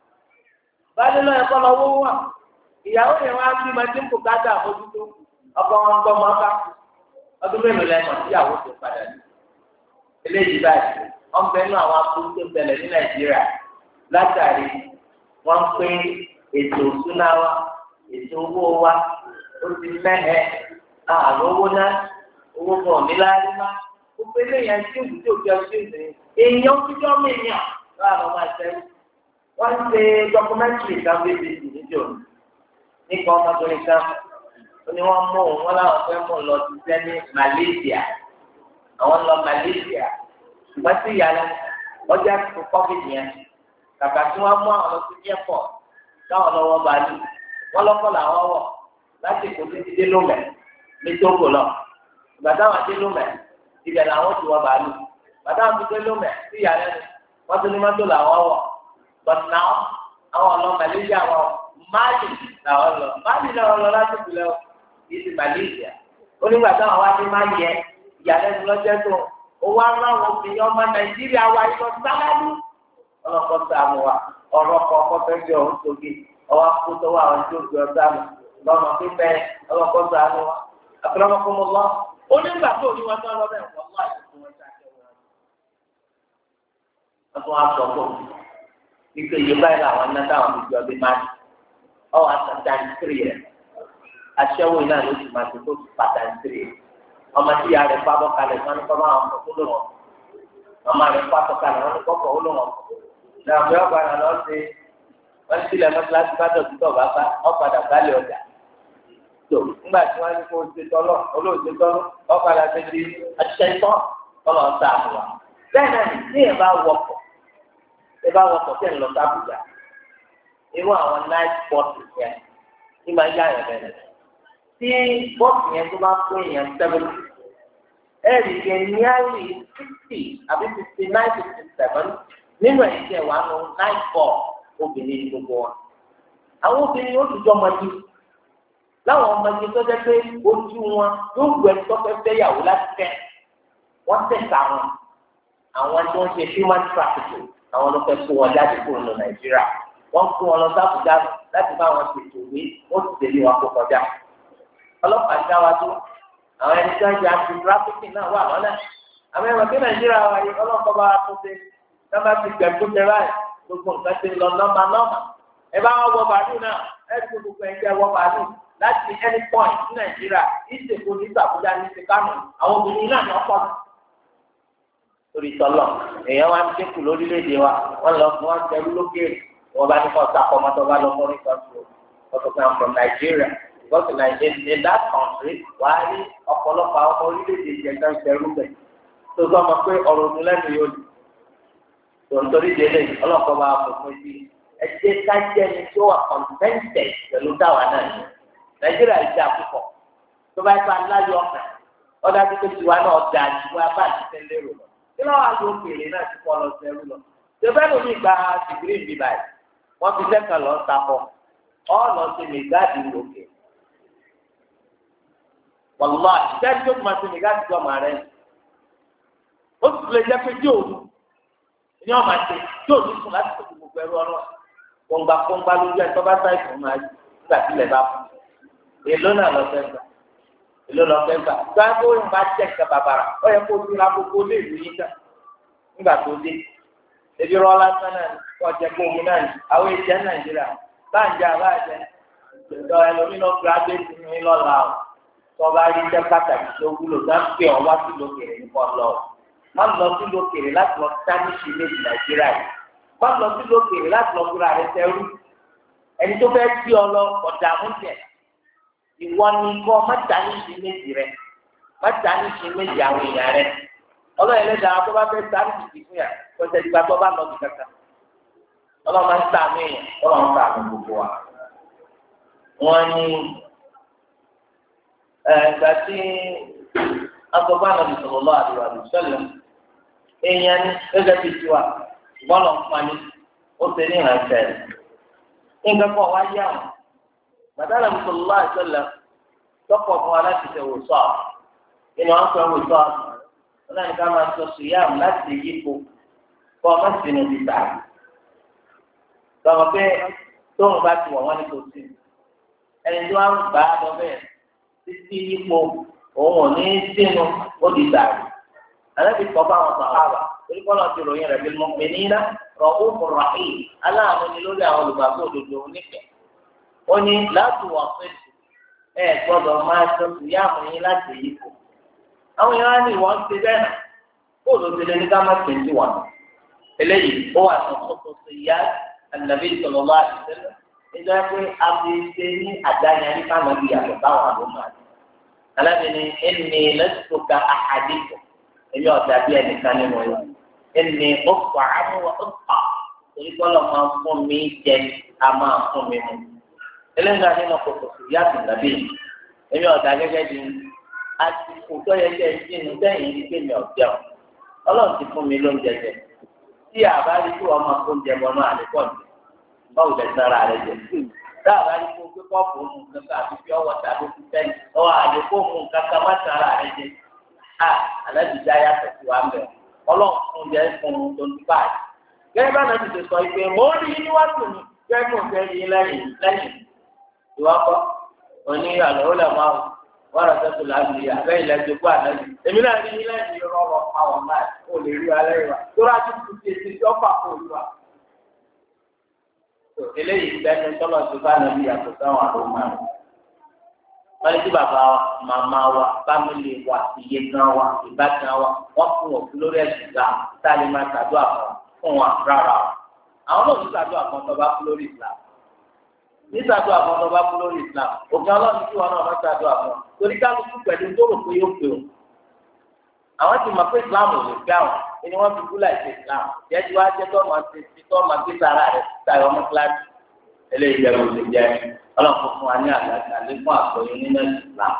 [SPEAKER 1] baálé lọ yẹ kọ́ lọ wọ́wọ́ ìyàwó yẹn wá bí máa ti ń kó káàdà àmójútó ọkọ wọn gbọ́ máa bá ọdún mélòó lẹ́nu tí ìyàwó tó padà ní. eléyìí báyìí wọ́n bẹ nínú àwọn akúrú tó ṣẹlẹ̀ ní Nàìjíríà látàrí wọ́n pé ètò ìṣúná wa ètò owó wa ó ti mẹ́hẹ̀ ààrùn owó náà owó kan níláàrí má gbogbo eléyàn tí òkú tí òkú ẹgbẹ́ ìsìn èèyàn kíjọ́ mìíràn láàrín ọmọ àtẹ́wọ́ wọ́n ń ṣe dọkumẹ́ntìrì kan BBC níjọ́ nípa ọmọdé kan ó ní wọ́n mú òun wọn láwọn fẹ́ mú lọ sí sẹ́ ní Malaysia àwọn lọ Malaysia ṣùgbọ́n sí ìyá lẹ́nu ọjà tó COVID yẹn kàkà tí wọ́n mú àwọn lọ sí airport táwọn lọ́wọ́ bàálù wọ́n lọ́kọ̀ làwọn wọ̀ láti kó títí dé lómẹ̀ ní Tógò lọ ìgbà táwọn dé lómẹ̀ ibẹ̀ làwọn ti wọ bàálù ìgbà táwọn ti dé lómẹ̀ sí ìyá lẹ́nu wọ́n tún ní mọ́tò làwọn wọ̀ but now àwọn ọ̀nà Malaysia wọn Mali làwọn lọ Mali làwọn lọ láti kúlẹ̀ o kì í ti Malaysia onígbà táwọn wá dé máa yẹ ìyá lẹ́nu lọ́jọ́ tó owó aráwọ̀ obìnrin ọmọ Nàìjíríà wa yọ sálábù ọlọ́kọ̀ sàmù wa ọ̀rọ̀ kọ̀ọ̀kọ̀ fẹ́ fi ọ̀hún sókè ọwọ́ akótó wa àwọn tó gbé ọ̀sán lọ́mọ pípẹ́ ọlọ́kọ̀ sàmù wa àtúrọ́mọkùnmọ́ lọ onígbà tó ní wọn tó lọ bẹ́ẹ̀ wọ́n lọ́ọ̀ àti wọn ṣàkẹ́ wọn. wọ́n tún wá sọ fún mi ike yìí báyìí làwọn iná táwọn fi jọ bí máa ọwọ́ àtàtàn tírì rẹ̀ aṣẹ́wó iná ló ti máa tó tó pàtàn tírì rẹ̀ ọmọ tí ìyá rẹ̀ pábọ́ kalẹ̀ wọn ní kọ́ bá wọn kọ́ tó lò wọn màmá rẹ̀ pábọ́ kalẹ̀ wọn ní kọ́ kọ́ ó lò wọn làwọn ọgbà ọgbà náà lọ sí wọn ti lẹ mọ́tíláṣí bá dọ̀tí tọ̀ bá bá ọ̀padà bálẹ̀ ọjà tó ńgbà tí wọ́n ní kó o ṣe tọ́lọ̀ olóòṣè tọ́lọ̀ ọ̀padà ti di aṣẹ́ńtọ́ ọlọ́ọ̀ta àbúrò bẹ́ẹ̀ náà ní ẹ̀ bá wọkọ̀ tẹ̀ ń lọ sábùjá irú àwọn night bọ́ọ̀tù yẹn ní máa yá ẹ̀ bẹ̀rẹ̀ tí bọ́ọ̀tù yẹn tó bá fún èèyàn 70 ẹ̀rì yẹn ní àlè 60 àbí 59 57 nínú ẹ̀jẹ̀ wà nù night ball obìnrin ní gbogbo wa àwọn obìnrin yóò tún jọ ọmọdé láwọn ọmọdé tó jẹ́ pé ojú wọn yóò gbẹ tọ́pẹ́pẹ́ yàwó láti fẹ́ wọ́n tẹ̀ka wọn àwọn tí wọ́n ṣe human trafficking àwọn ló fẹ́ kó wọn jáde kúrò ní Nàìjíríà wọ́n kó wọn lọ sábùjá láti bá wọn ṣètò ìwé wọ́n sì tẹ̀lé wọn kó kọjá ọlọ́pàá dá wa tó àwọn ẹni tí wọ́n ṣe àti trafficking náà wà lọ́nà àmọ́ ẹ̀rọ kí Nàìjíríà wà yìí ọlọ́pàá bá wa tó ṣe sábà ti gbẹ̀gbẹ́ tẹ báyìí gbogbo nǹkan ti lọ nọ́mà ẹ bá wọn wọ bàálù náà ẹ ti gbogbo ẹ̀jẹ̀ wọ bàálù láti any point ní Nàìjíríà ìṣèkò ní Àbújá ní ti Kánò àwọn obìnrin náà ní ọ̀pọ̀ lórí tọ́lọ̀ èèyàn wá ń dínkù lórílẹ̀‐èdè wa wọ́n lọ fún wọn tẹ̀lú lókèrè wọ́n bá ní kọ́ sakọ́ ọmọ tó bá lọ fún nǹkan tó ọ̀tọ̀ kan from Nigeria because in that country wà á rí ọ̀pọ̀lọpọ̀ àwọn ọmọ orílẹ̀‐èdè ìjẹ̀dá ìṣẹ̀rú bẹ̀ tó sọ ma pé ọ̀rọ̀ òdùn lẹ́nu yóò di tòǹtòrí délé ọlọ́kọ̀ bá wà fún mi ẹ̀jẹ̀ kájẹ́ ni tí ó wà contented pẹ̀lú dáwà náà ní Nàìjíríà ìjà púpọ̀ tó bá yẹ kó aláyọ̀ ọ̀kàn ọ̀dà tó tiwa náà dà ju abá àti tẹ́lẹ̀ rò lọ kí ló wà ló kéré náà ti kọ́ lọ sẹ́rú lọ tẹ́fẹ́ lómi gba dìgírì bíi báyìí wọ́n fi sẹ́kàn lọ sapọ̀ ọ́ lọ sí mẹ́gáàdì lókè wàlúwà ìdájí tó máa sí mẹ́gáàdì tó máa rẹ̀ ó sì lè jẹ́ pé tí òru ní ọmọ àti tí òru sùn láti tó gbogbo ẹrú ọlọ́ kóńgbà lójú ẹ̀ tó bá sáì fún máa gbà sílẹ̀ bá fún èló náà lọ fẹ́ gbà èló lọ fẹ́ gbà tó a kó ń bá jẹ́ ìka bàbàrà ó yẹ kó o tura gbogbo lé ìlú yín ká nígbà tó dé ebi rọ lásán náà ní ọjà gbogbo náà ní àwọn èjẹ Nàìjíríà báńjà báńjẹ ìjọ ẹlòmínà gíráàdéètì ní lọ́la o tó bá rí iṣẹ́ pàtàkì tó wúlò tó ń pè ọ́ wá sí lókèrè nípa lọ má lọ sí lókèrè láti lọ sáníṣì méjì Nàìjíríà yìí má lọ sí lókèrè láti lọ fúra rẹ sẹ́rú ẹni tó fẹ́ tí ọ lọ ọ̀dà mújẹ ìwọ ni kọ́ má sáníṣì méjì rẹ má ta ní ṣe méjì àwọn èèyàn rẹ̀ ọlọ́run ẹlẹ́dàá tó bá fẹ́ sáré jìjì fún yà kọjá ìgbà tó bá lọ bí kankan ọlọ́run máa ń sàánú èèyàn ọlọ́run sàánú gbogbo wa. wọ́n ní ìgbà tí agbọ́gbọ́n náà ti sọ̀rọ̀ lọ́wọ́ àdúrà lù sẹ́lẹ̀ èèyàn ní gẹ́gẹ́ bíi tiwa ṣùgbọ́n lọ́n pa ní ó ṣe ní ìrànṣẹ́ rẹ̀. nǹkan kan wá yá wọn bàtàlà ti sọ̀rọ̀ lọ́wọ́ àṣẹlẹ̀ tọkọ̀ fún wa láti ṣe wòsàn inú wọn sọ wòsàn wọn náà ní ká máa sọ sùyàm láti yípo kọ́ ọmọ sínú ti tà lọ́wọ́ pé tóun bá ti wọ̀ wọ́n ní kò sí ẹni tí wọ́n gbà á lọ bẹ́ẹ̀ títí yípo òun ò ní sínú ó di tà àlẹ́bí kọ́ bá wọn sàhábà torí kọ́ náà ti ròyìn rẹ̀ bil mu'minina ra'ufur rahim aláàánú ni lórí àwọn olùgbàgbọ́ òdodo oníkẹ́ ó ní láti wọ̀ pé gbọ́dọ̀ máa sọ sùyàmù yín láti yípo àwọn èèyàn á ní ìwọ̀n ti bẹ́ẹ̀ náà kóòdù ti lé ní ká má pè sí wọn eléyìí ó wà ní ọkọ̀ tó yá ànàbí sallallahu alaihi wasallam nígbà pé a fi ṣe ní àdáyẹrí káwọn ibi yàtọ̀ táwọn àlùmọ́ àti alábìíní ẹni lẹ́sùkà àhàdìkọ̀ èmi ọ̀dà bí ẹnìkan nínú yìí ẹni ọkọ̀ àmúwọ̀ ọ̀pá torí kọ́lọ̀ máa fún mi jẹ a máa fún mi mu eléyìí nínú ọkọ̀ tó yá ànàbí èmi ọ̀dà gẹ́gẹ́ bí àsìkò tó yẹ kẹ́ ẹ sínú sẹ́yìn ní kémi ọ̀jẹ̀ ọ̀ ọlọ́run ti fún mi lóúnjẹ jẹ tí àbárí tó ọmọ oúnjẹ bọnú àlékọ́ ní báwo lẹ sára rẹ jẹ tí àbárí tó gbé kọ́ọ̀pù mú kankan àti fi ọwọ́ tàbí fi sẹ́yìn ọwọ́ àlékọ́ mú kankan má sára rẹ jẹ alábìjá yàtọ̀ sí wa mẹ́ ọlọ́run fún oúnjẹ fún un tó ń báyìí gẹ́gẹ́ bá náà ti ṣe sọ pé mo rí níwájú mi gẹ́gẹ́ kò fẹ́ rí lẹ́yìn ìwọ́kọ́ òní àlọ́ ó lẹ̀ máa wọ́n rẹ̀ sẹ́tù láàbì abẹ́ ilẹ̀ ìjọba àlẹ́ èmi náà ní ilé ìlú rọrọ àwọn náà ó lè rí alẹ́ wa tó rájú tó ti èsì tí ọ̀pá kò rí wa. eléyìí sẹ́nu tọ́lọ̀ tó bá nàbí yàtọ̀ sáwọn àlọ́ máa ń wọ́n ní tí bàbá wa màmá wa fámìlì wa iye gan wa ìbátan wa wọ́n fún òkú lórí ẹ̀sìn gbà tá a lè máa ṣàdúrà fún wa rárá o àwọn náà ti ṣàdúrà fún ọtọ́ bá kú lórí Islam nísàdó àwọn ọba kú lórí Islam òfin Ọlọ́run tí wọn náà wọn ṣàdó àwọn torí kálukú pẹ̀lú tó rò pé yóò pè ó àwọn ti mọ̀ pé Islam ò lè gbé àwọn ẹni wọn fi kú láì ṣe Islam jẹ́ tí wàá jẹ́ tó máa ṣe ti tó máa gbé sára rẹ̀ táyọ̀ ọmọ kíláàsì eléyìí jẹ́ kó ṣe jẹ́ Ọlọ́run fún wa ní àgbàgbà lẹ́kùn àgbọ̀yé nínú Islam.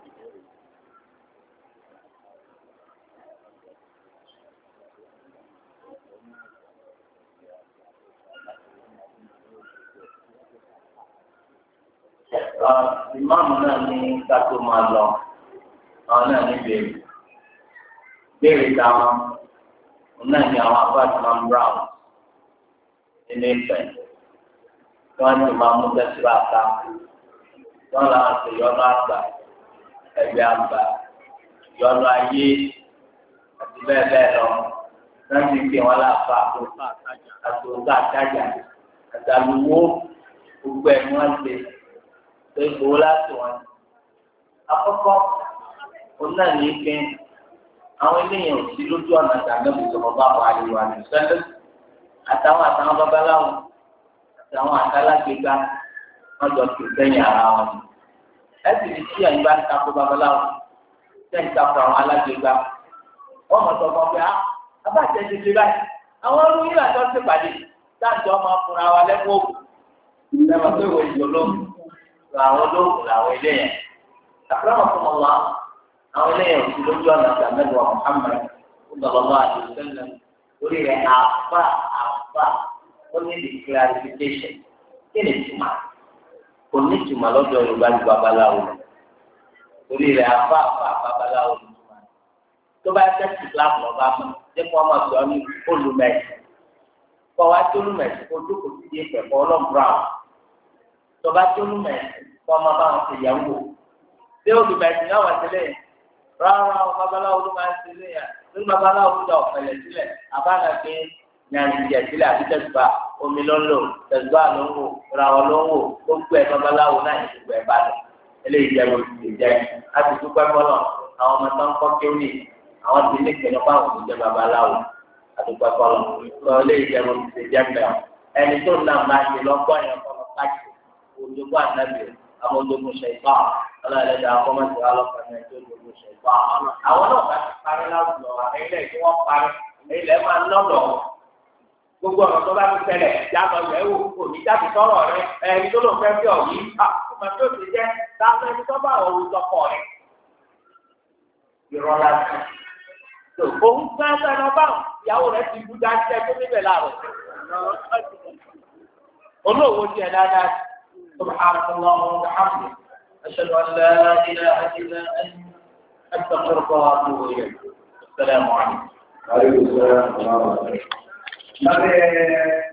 [SPEAKER 1] Ìmáàmù náà ní kátó máa lọ àwọn náà ní béèrè táwọn náà ní àwọn apartment brown nínú ìfẹ́ tí wọ́n ti máa mú tẹsíra ká wọ́n làwọn ti yọnu àgbà ẹgbẹ́ àgbà yọnu ayé àti bẹ́ẹ̀ bẹ́ẹ̀ lọ náà ti fi wọn láfa àtòkà àtàjà àtàlùwò gbogbo ẹ̀ ní wọ́n ti tó ìgbòho láti wọn. Àkọ́kọ́ òun náà ní pé àwọn eléyìí ò sí lójú ọ̀nà ìdàgbàsókè sọ̀rọ̀ bá wà lè wà ní sẹ́lẹ̀ àtàwọn babaláwo àtàwọn àtàlágbègbà wọn jọ kì í sẹ́yìn ara wọn. ẹ sì ní tí ẹ̀yin bá ń takò babaláwo sẹ́yìn takò àwọn alágbègbà wọ́n mọ̀ sọ́kàn pé abájẹ́ ti fi báyìí àwọn olóyún àjọ ṣèpàdé táàjọ máa fúnra wa lẹ́kọ̀ọ́ òkú lẹ́wọ̀n pé wọ́n ìjọ lóhùn làwọn olóògùn làwọn eléyẹn àkàrà fún ọlá àwọn eléyẹn òsì lójú ọ̀nà àgbàmẹ́wà Muhammad ọ̀dọ̀lọ́lá àdìsẹ́lẹ̀ lórí rẹ̀ àfà ó ní the clarification kí ni tùmọ̀ kò ní tùmọ̀ lọ́dọ̀ Yorùbá ní babaláwo lórí rẹ̀ àfà babaláwo ní tùmọ̀ tó bá tẹ̀sí Islam lọ́ba mọ̀ ṣé kí wọ́n máa sọ ní olùmẹ̀sì kọ́ wá tó olùmẹ̀sì kó dúkòó sí di ìpẹ̀kọ́ ọlọ́mùbráwò tọba tó ń mẹ kó ọmọ bá wọn ṣe yàwó ṣé olùbẹ̀sì náà wà sílẹ̀ rárá o babaláwo ló máa ń sílẹ̀ yà lórí babaláwo ló dà ọ̀pẹ̀lẹ̀ sílẹ̀ àbáná pé nyàrìndíẹ̀ sílẹ̀ àbí tẹ̀síbà omi ló ń lò tẹ̀síbà ló ń wò ìràwọ̀ ló ń wò gbogbo ẹ̀ babaláwo náà yìí gbogbo ẹ̀ bá lọ eléyìí jẹ́ olùdíje jẹ́ láti dúpẹ́ mọ́nà àwọn ọmọ tó ń kọ́ kéwì àwọn ti ní ìpinnu fáwọn òṣìṣẹ́ babaláwo àdúpẹ́ kọ́lọ̀ eléyìí jẹ́ olùdíje jẹ́ mẹ́ọ̀ ẹni tó ń nà máa ṣe lọ́gbọ́n yẹn kọ́ lọ́ ojoogun anabi àwọn ojoogun ṣẹ̀fà ọlọ́ọ̀lẹ́dà akọ́mọ̀tì alọ́kànnì ẹ̀jọ́ gbogbo ṣẹ̀fọ́ àwọn náà bá ti parí láwùjọ ilẹ̀ tí wọ́n parí ilẹ̀ máa ń lọ́dọ̀ gbogbo ọ̀rọ̀ tó bá ti tẹ̀lẹ̀ yàtọ̀ yẹ̀ wò òní jáde sọ̀rọ̀ rẹ ẹni tó lò fẹ́ fi ọ̀yí ọmọ tó ti jẹ́ táwọn ẹni tó bá òun sọkọ̀ rẹ ìrọ̀lá tó òun gbọ́n sẹ́nu ọba ìyàwó rẹ ti bú dájú ẹ tó níbẹ̀ láàrọ̀ olówó tiẹ̀ dáadáa سبحانك اللهم وبحمدك أشهد أن لا إله إلا أنت أستغفرك وأتوب إليك السلام عليكم.
[SPEAKER 3] وعليكم السلام ورحمة الله.